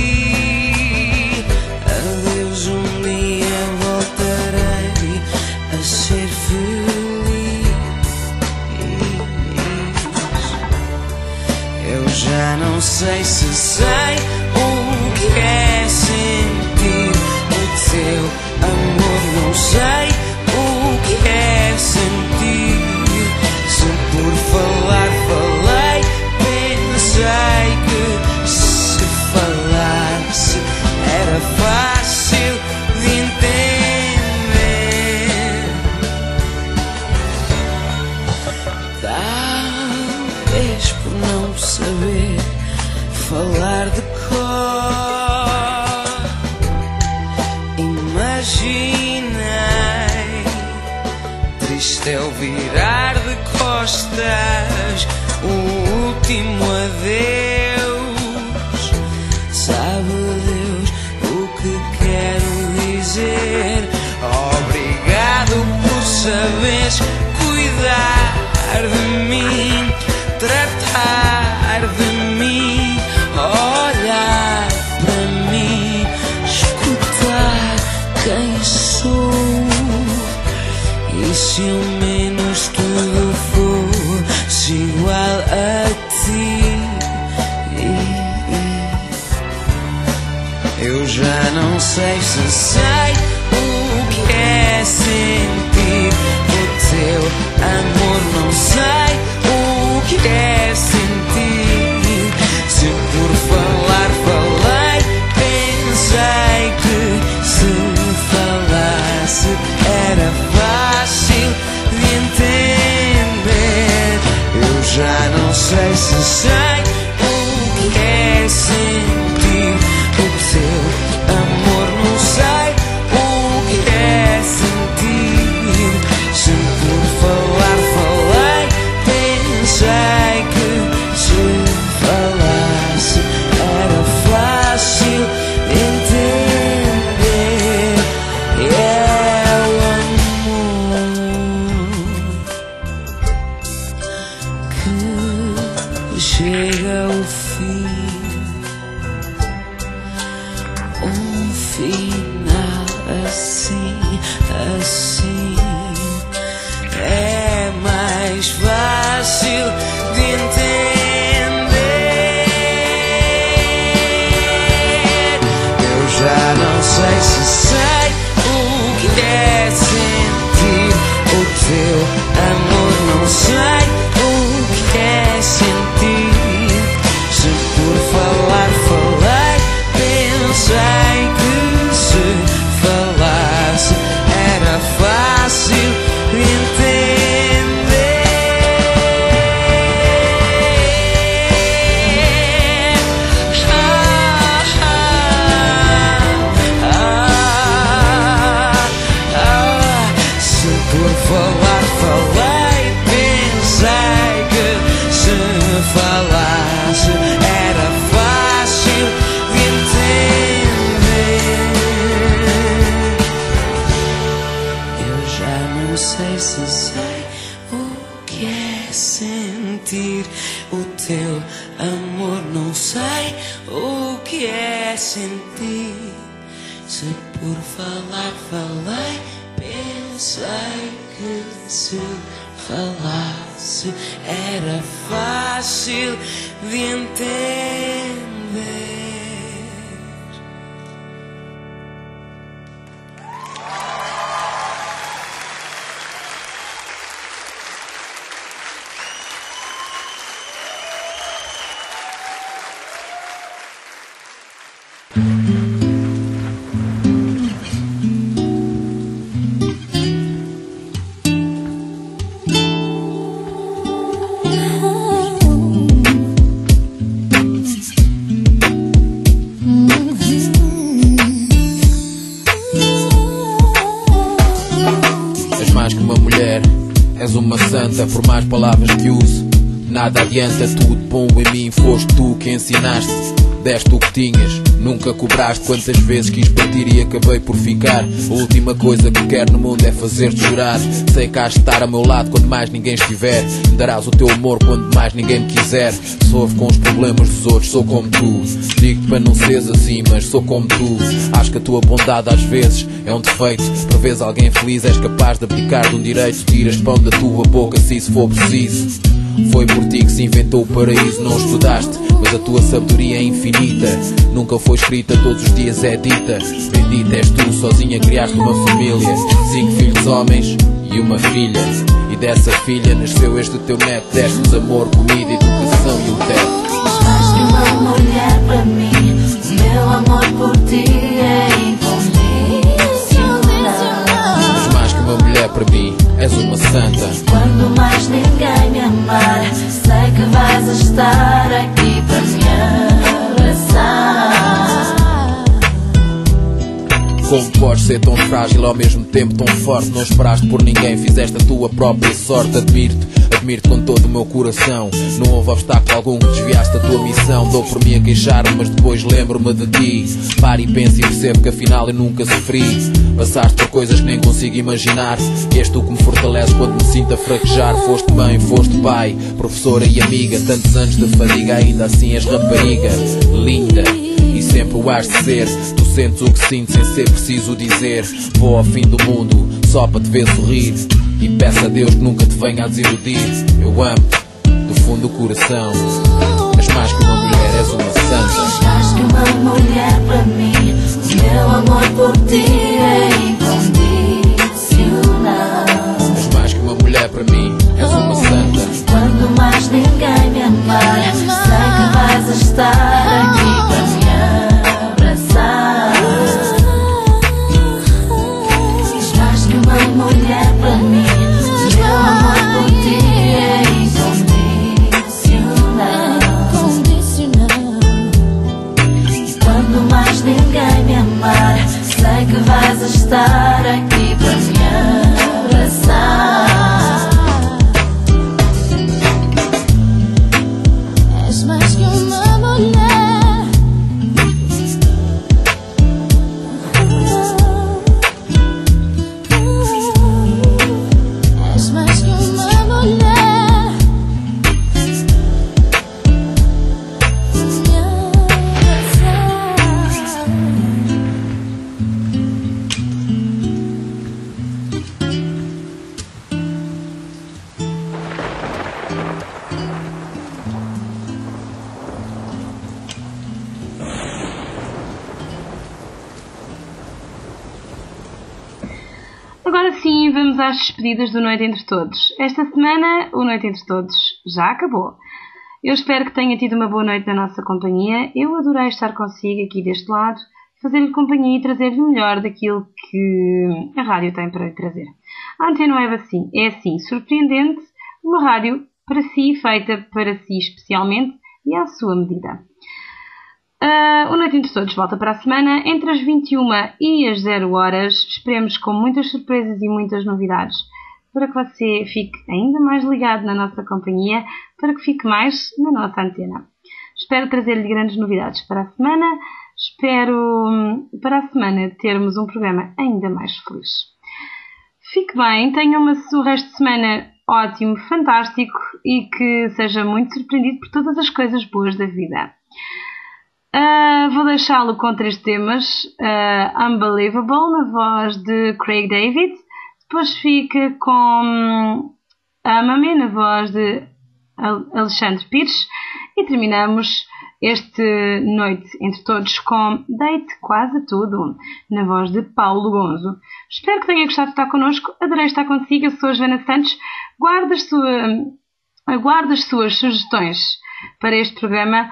S12: Adeus, um dia voltarei a ser feliz. Eu já não sei se sei o que é sentir o teu amor, não sei o que é sentir. Se por falar falei, pensei que se falasse era fácil de entender. Talvez por não saber falar de cor, imaginei triste eu virar de costas o último adeus. Sabe Deus o que quero dizer? Obrigado por saberes cuidar de mim, tratar de mim, olhar para mim, escutar quem sou. E se ao menos tudo fosse igual a ti, eu já não sei se sei o que é sentir o teu amor, não sei o que é sentir. Se por falar falei, pensei que se falasse era fácil de entender. Eu já não sei se sei o que é sentir o teu amor, não sei o que é sentir. Se por falar falei, pensei que se falasse era fácil de entender. É o amor que chega ao fim, um final assim, assim é mais fácil de entender. Eu já não sei se sei o que é sentir o teu amor, não sei o que é sentir. Se por falar falei, pensei que se falasse era fácil de entender. Ah, ah, ah, ah. Se por falar falei, pensei que se falasse era fácil de entender. Eu já não sei se sei o que é sentir o teu amor, não sei o que é sentir. Se por falar falei, pensei que se falasse era fácil de entender.
S9: Por mais palavras que use, nada adianta. Tudo bom em mim foste tu que que ensinaste. Deste o que tinhas, nunca cobraste. Quantas vezes quis partir e acabei por ficar. A última coisa que quero no mundo é fazer-te chorar. Sei que has de estar ao meu lado quando mais ninguém estiver. Me darás o teu amor quando mais ninguém me quiser. Sofro com os problemas dos outros, sou como tu. Digo-te para não seres assim, mas sou como tu. Acho que a tua bondade às vezes é um defeito. Para veres alguém feliz és capaz de abdicar de um direito. Tiras pão da tua boca se isso for preciso. Foi por ti que se inventou o paraíso. Não estudaste, mas a tua sabedoria é infinita. Nunca foi escrita, todos os dias é dita. Bendita és tu, sozinha criaste uma família. Cinco filhos homens e uma filha. E dessa filha nasceu este teu neto. Deste-nos amor, comida, educação e um teto.
S22: Mas mais que uma mulher para mim, o meu amor por ti é incondicional.
S9: Mas mais que uma mulher para mim, és uma santa.
S22: Quando mais ninguém me amar, sei que vais estar aqui para me abraçar.
S9: Como podes ser tão frágil ao mesmo tempo tão forte? Não esperaste por ninguém, fizeste a tua própria sorte. Admiro-te, admiro-te com todo o meu coração. Não houve obstáculo algum que desviaste a tua missão. Dou por mim a queixar-me, mas depois lembro-me de ti. Paro e penso e percebo que afinal eu nunca sofri. Passaste por coisas que nem consigo imaginar. E és tu que me fortalece quando me sinto a fraquejar. Foste mãe, foste pai, professora e amiga. Tantos anos de fadiga, ainda assim és rapariga. Linda, e sempre o has de ser. Tu sentes o que sinto sem ser preciso dizer. Vou ao fim do mundo só para te ver sorrir. E peço a Deus que nunca te venha a desiludir. Eu amo-te do fundo do coração. Mas mais que uma mulher és uma santa.
S22: Mais que uma mulher para mim, o meu amor por ti é incondicional.
S9: Mas mais que uma mulher para mim, és uma santa.
S22: Quando mais ninguém me amar, sei que vais estar aqui para me abraçar. És mais que uma mulher para mim, o meu amor por ti é incondicional. Quando mais ninguém me amar, sei que vais estar aqui para me abraçar. És mais que uma mulher. És mais que uma mulher.
S3: Agora sim, vamos às despedidas do Noite Entre Todos. Esta semana, o Noite Entre Todos já acabou. Eu espero que tenha tido uma boa noite na nossa companhia. Eu adorei estar consigo aqui deste lado, fazer-lhe companhia e trazer-lhe o melhor daquilo que a rádio tem para lhe trazer. A Antena Web assim, é assim, surpreendente, uma rádio para si, feita para si especialmente e à sua medida. Uh, o Noite Entre Todos volta para a semana, entre as vinte e uma e as zero horas. Esperemos com muitas surpresas e muitas novidades, para que você fique ainda mais ligado na nossa companhia, para que fique mais na nossa antena. Espero trazer-lhe grandes novidades para a semana. Espero para a semana termos um programa ainda mais feliz. Fique bem, tenha uma, um resto de semana ótimo, fantástico e que seja muito surpreendido por todas as coisas boas da vida. Uh, vou deixá-lo com três temas. uh, Unbelievable, na voz de Craig David. Depois fica com Ama-me, na voz de Alexandre Pires. E terminamos este Noite Entre Todos com Deite Quase Tudo, na voz de Paulo Gonzo. Espero que tenha gostado de estar connosco. Adorei estar consigo. Eu sou a Joana Santos. Guarde as, sua, aguardo as suas sugestões para este programa.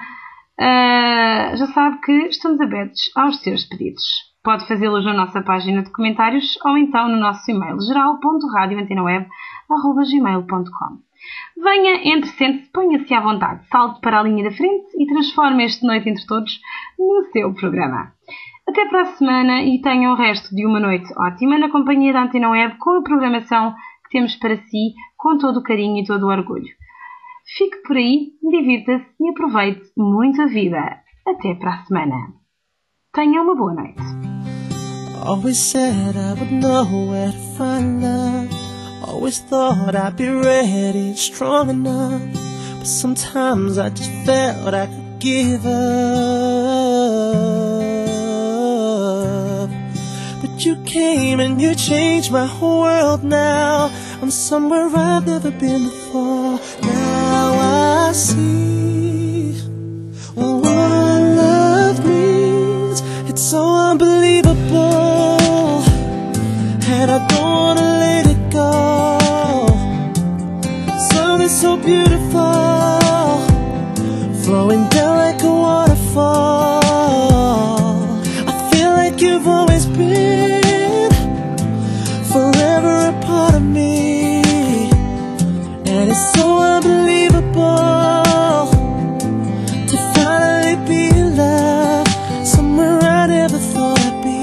S3: Uh, já sabe que estamos abertos aos seus pedidos. Pode fazê-los na nossa página de comentários ou então no nosso e-mail geral ponto radio antena web arroba gmail ponto com. Venha, entre, sente-se, ponha-se à vontade, salte para a linha da frente e transforme este Noite Entre Todos no seu programa. Até para a semana e tenham o resto de uma noite ótima na companhia da Antena Web, com a programação que temos para si, com todo o carinho e todo o orgulho. Fique por aí, divirta-se e aproveite muito a vida. Até para a semana. Tenha uma boa noite.
S14: Always said I would know where to find love. Always thought I'd be ready and strong enough. But sometimes I just felt I could give up. But you came and you changed my whole world now. I'm somewhere I've never been before. Now I see what love means. It's so unbelievable, and I don't wanna let it go. Something so beautiful, flowing down like a waterfall. I feel like you've always been forever a part of me, and it's so unbelievable to finally be in love, somewhere I never thought I'd be.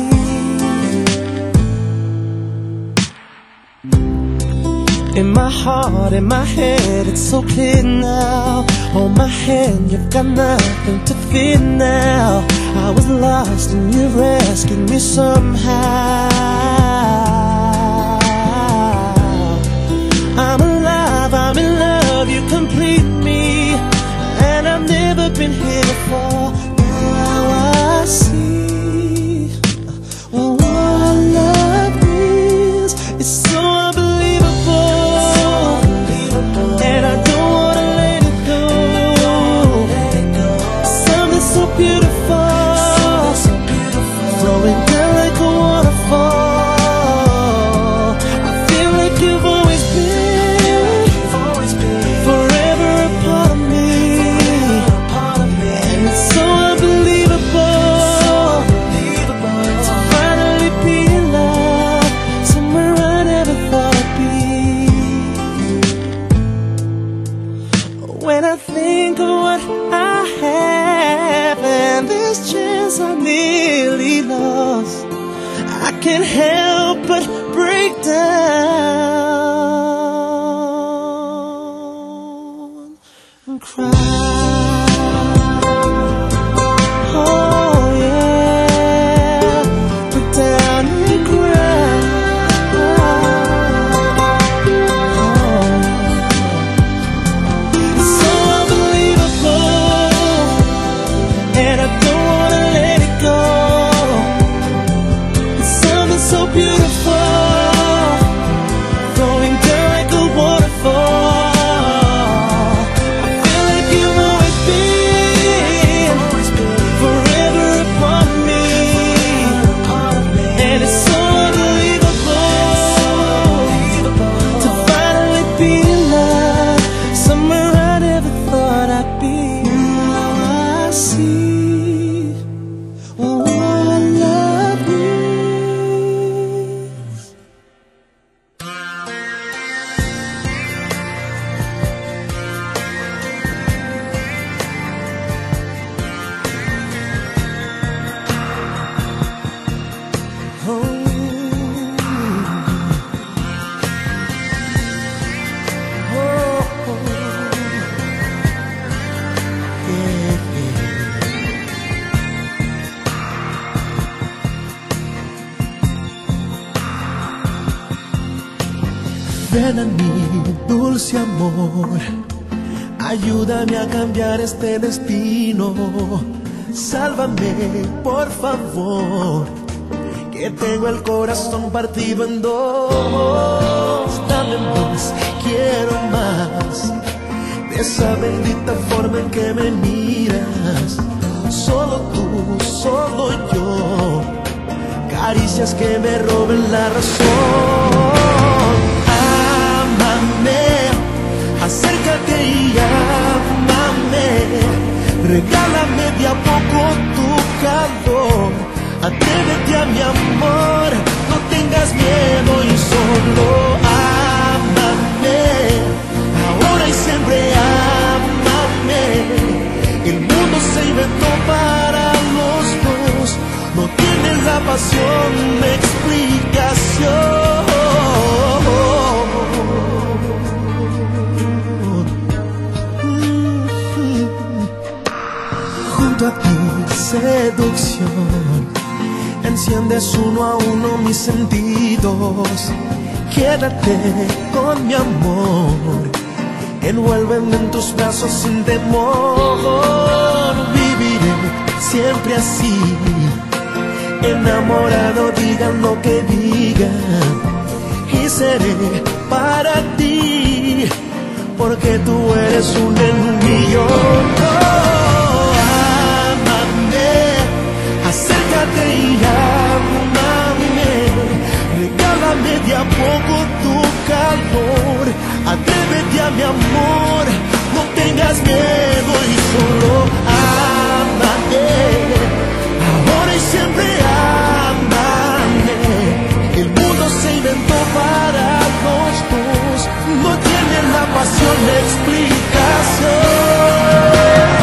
S14: In my heart, in my head, it's so clear now. Hold my hand, you've got nothing to fear now. I was lost and you rescued me somehow. I'm alive, I'm in love, you complete me, and I've never been here before. Now I see what love means. It's so unbelievable, and I don't wanna let it go. Something so beautiful, flowing down like a waterfall. I feel like you've always been forever a part of me, and it's so unbelievable to finally be in love, somewhere I never thought I'd be. When I think of what I have and this chance I nearly lost, I can't help but break down and cry. Oh yeah, break down and cry. It's so unbelievable, and I don't wanna let it go. It's something so beautiful, flowing down like a waterfall. I feel like you've always been forever a part of me, and it's so unbelievable to finally be in love, somewhere I never thought I'd be. Now I see what love means. Ven a mí, dulce amor, ayúdame a cambiar este destino. Sálvame, por favor, que tengo el corazón partido en dos. Dame más, quiero más, de esa bendita forma en que me miras. Solo tú, solo yo, caricias que me roben la razón. Ámame, acércate y ámame, regálame de a poco tu calor. Atrévete a mi amor, no tengas miedo y solo ámame, ahora y siempre ámame. El mundo se inventó para los dos, no tienes la pasión de explicación.
S7: junto a ti, seducción. Enciendes uno a uno mis sentidos. Quédate con mi amor, envuélveme en tus brazos sin temor. Viviré siempre así, enamorado, digan lo que digan, y seré para ti, porque tú eres un en un millón. Oh, ámame, acércate y ámame, regálame de a poco tu calor, atrévete a mi amor, no tengas miedo y solo ámame, ahora y siempre ámame. El mundo se inventó para los dos, no tiene la pasión de explicación.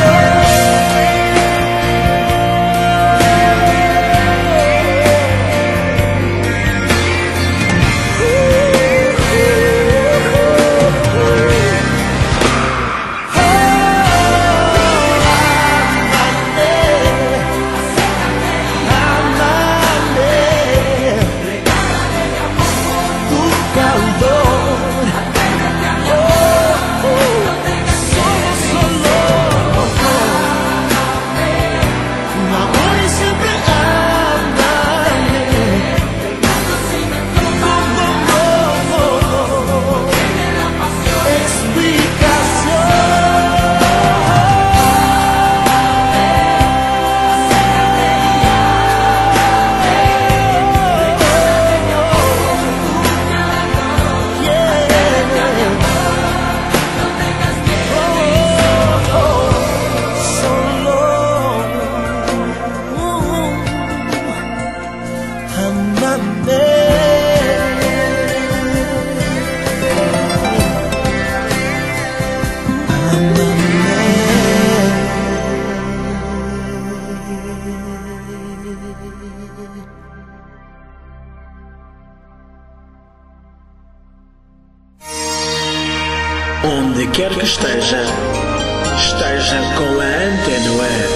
S1: Onde quer que esteja, esteja com a Antena Web.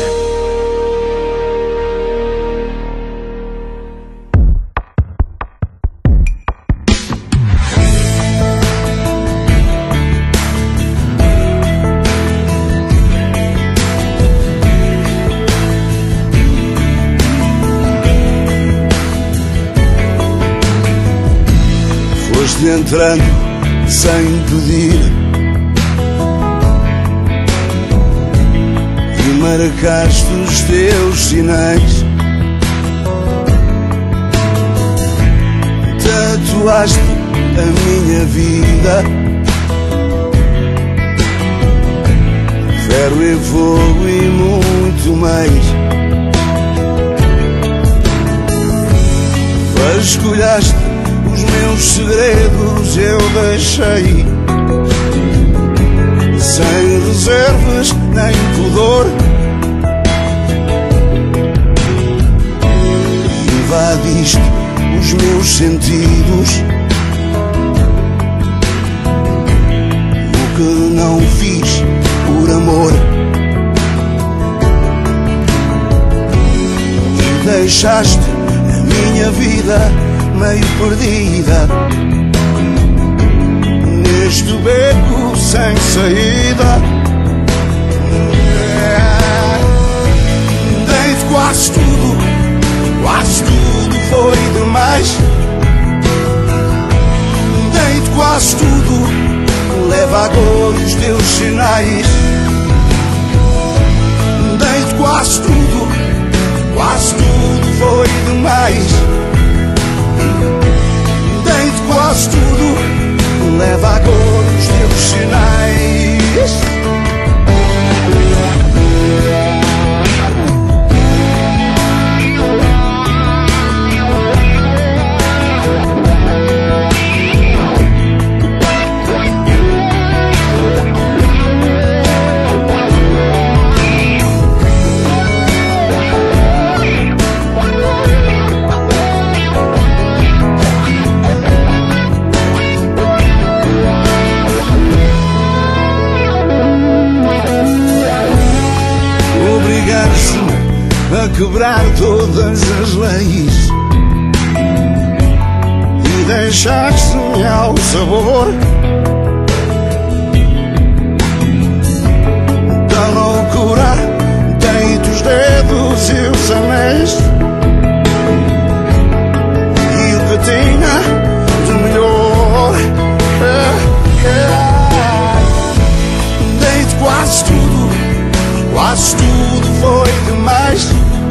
S11: Foste entrando sem pedir e marcaste os teus sinais, tatuaste a minha vida, ferro e fogo e muito mais. Vasculhaste os meus segredos, eu deixei sem reservas nem pudor. Invadiste os meus sentidos, o que não fiz por amor, e deixaste a minha vida meio perdida neste beco sem saída. Dei-te quase tudo, quase tudo foi demais. Dei-te quase tudo, leva agora os teus sinais. Dei-te quase tudo, quase tudo foi demais. Dei-te quase tudo, leva agora os teus sinais. obrigar-se a quebrar todas as leis e deixar-se ao sabor da loucura. Deito os dedos e os anéis e o que tinha de melhor. é, é. Deito quase tudo, quase tudo foi demais.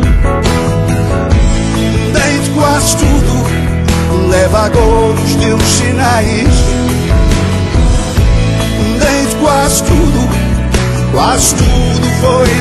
S11: Deito quase tudo, leva agora os teus sinais. Deito quase tudo, quase tudo foi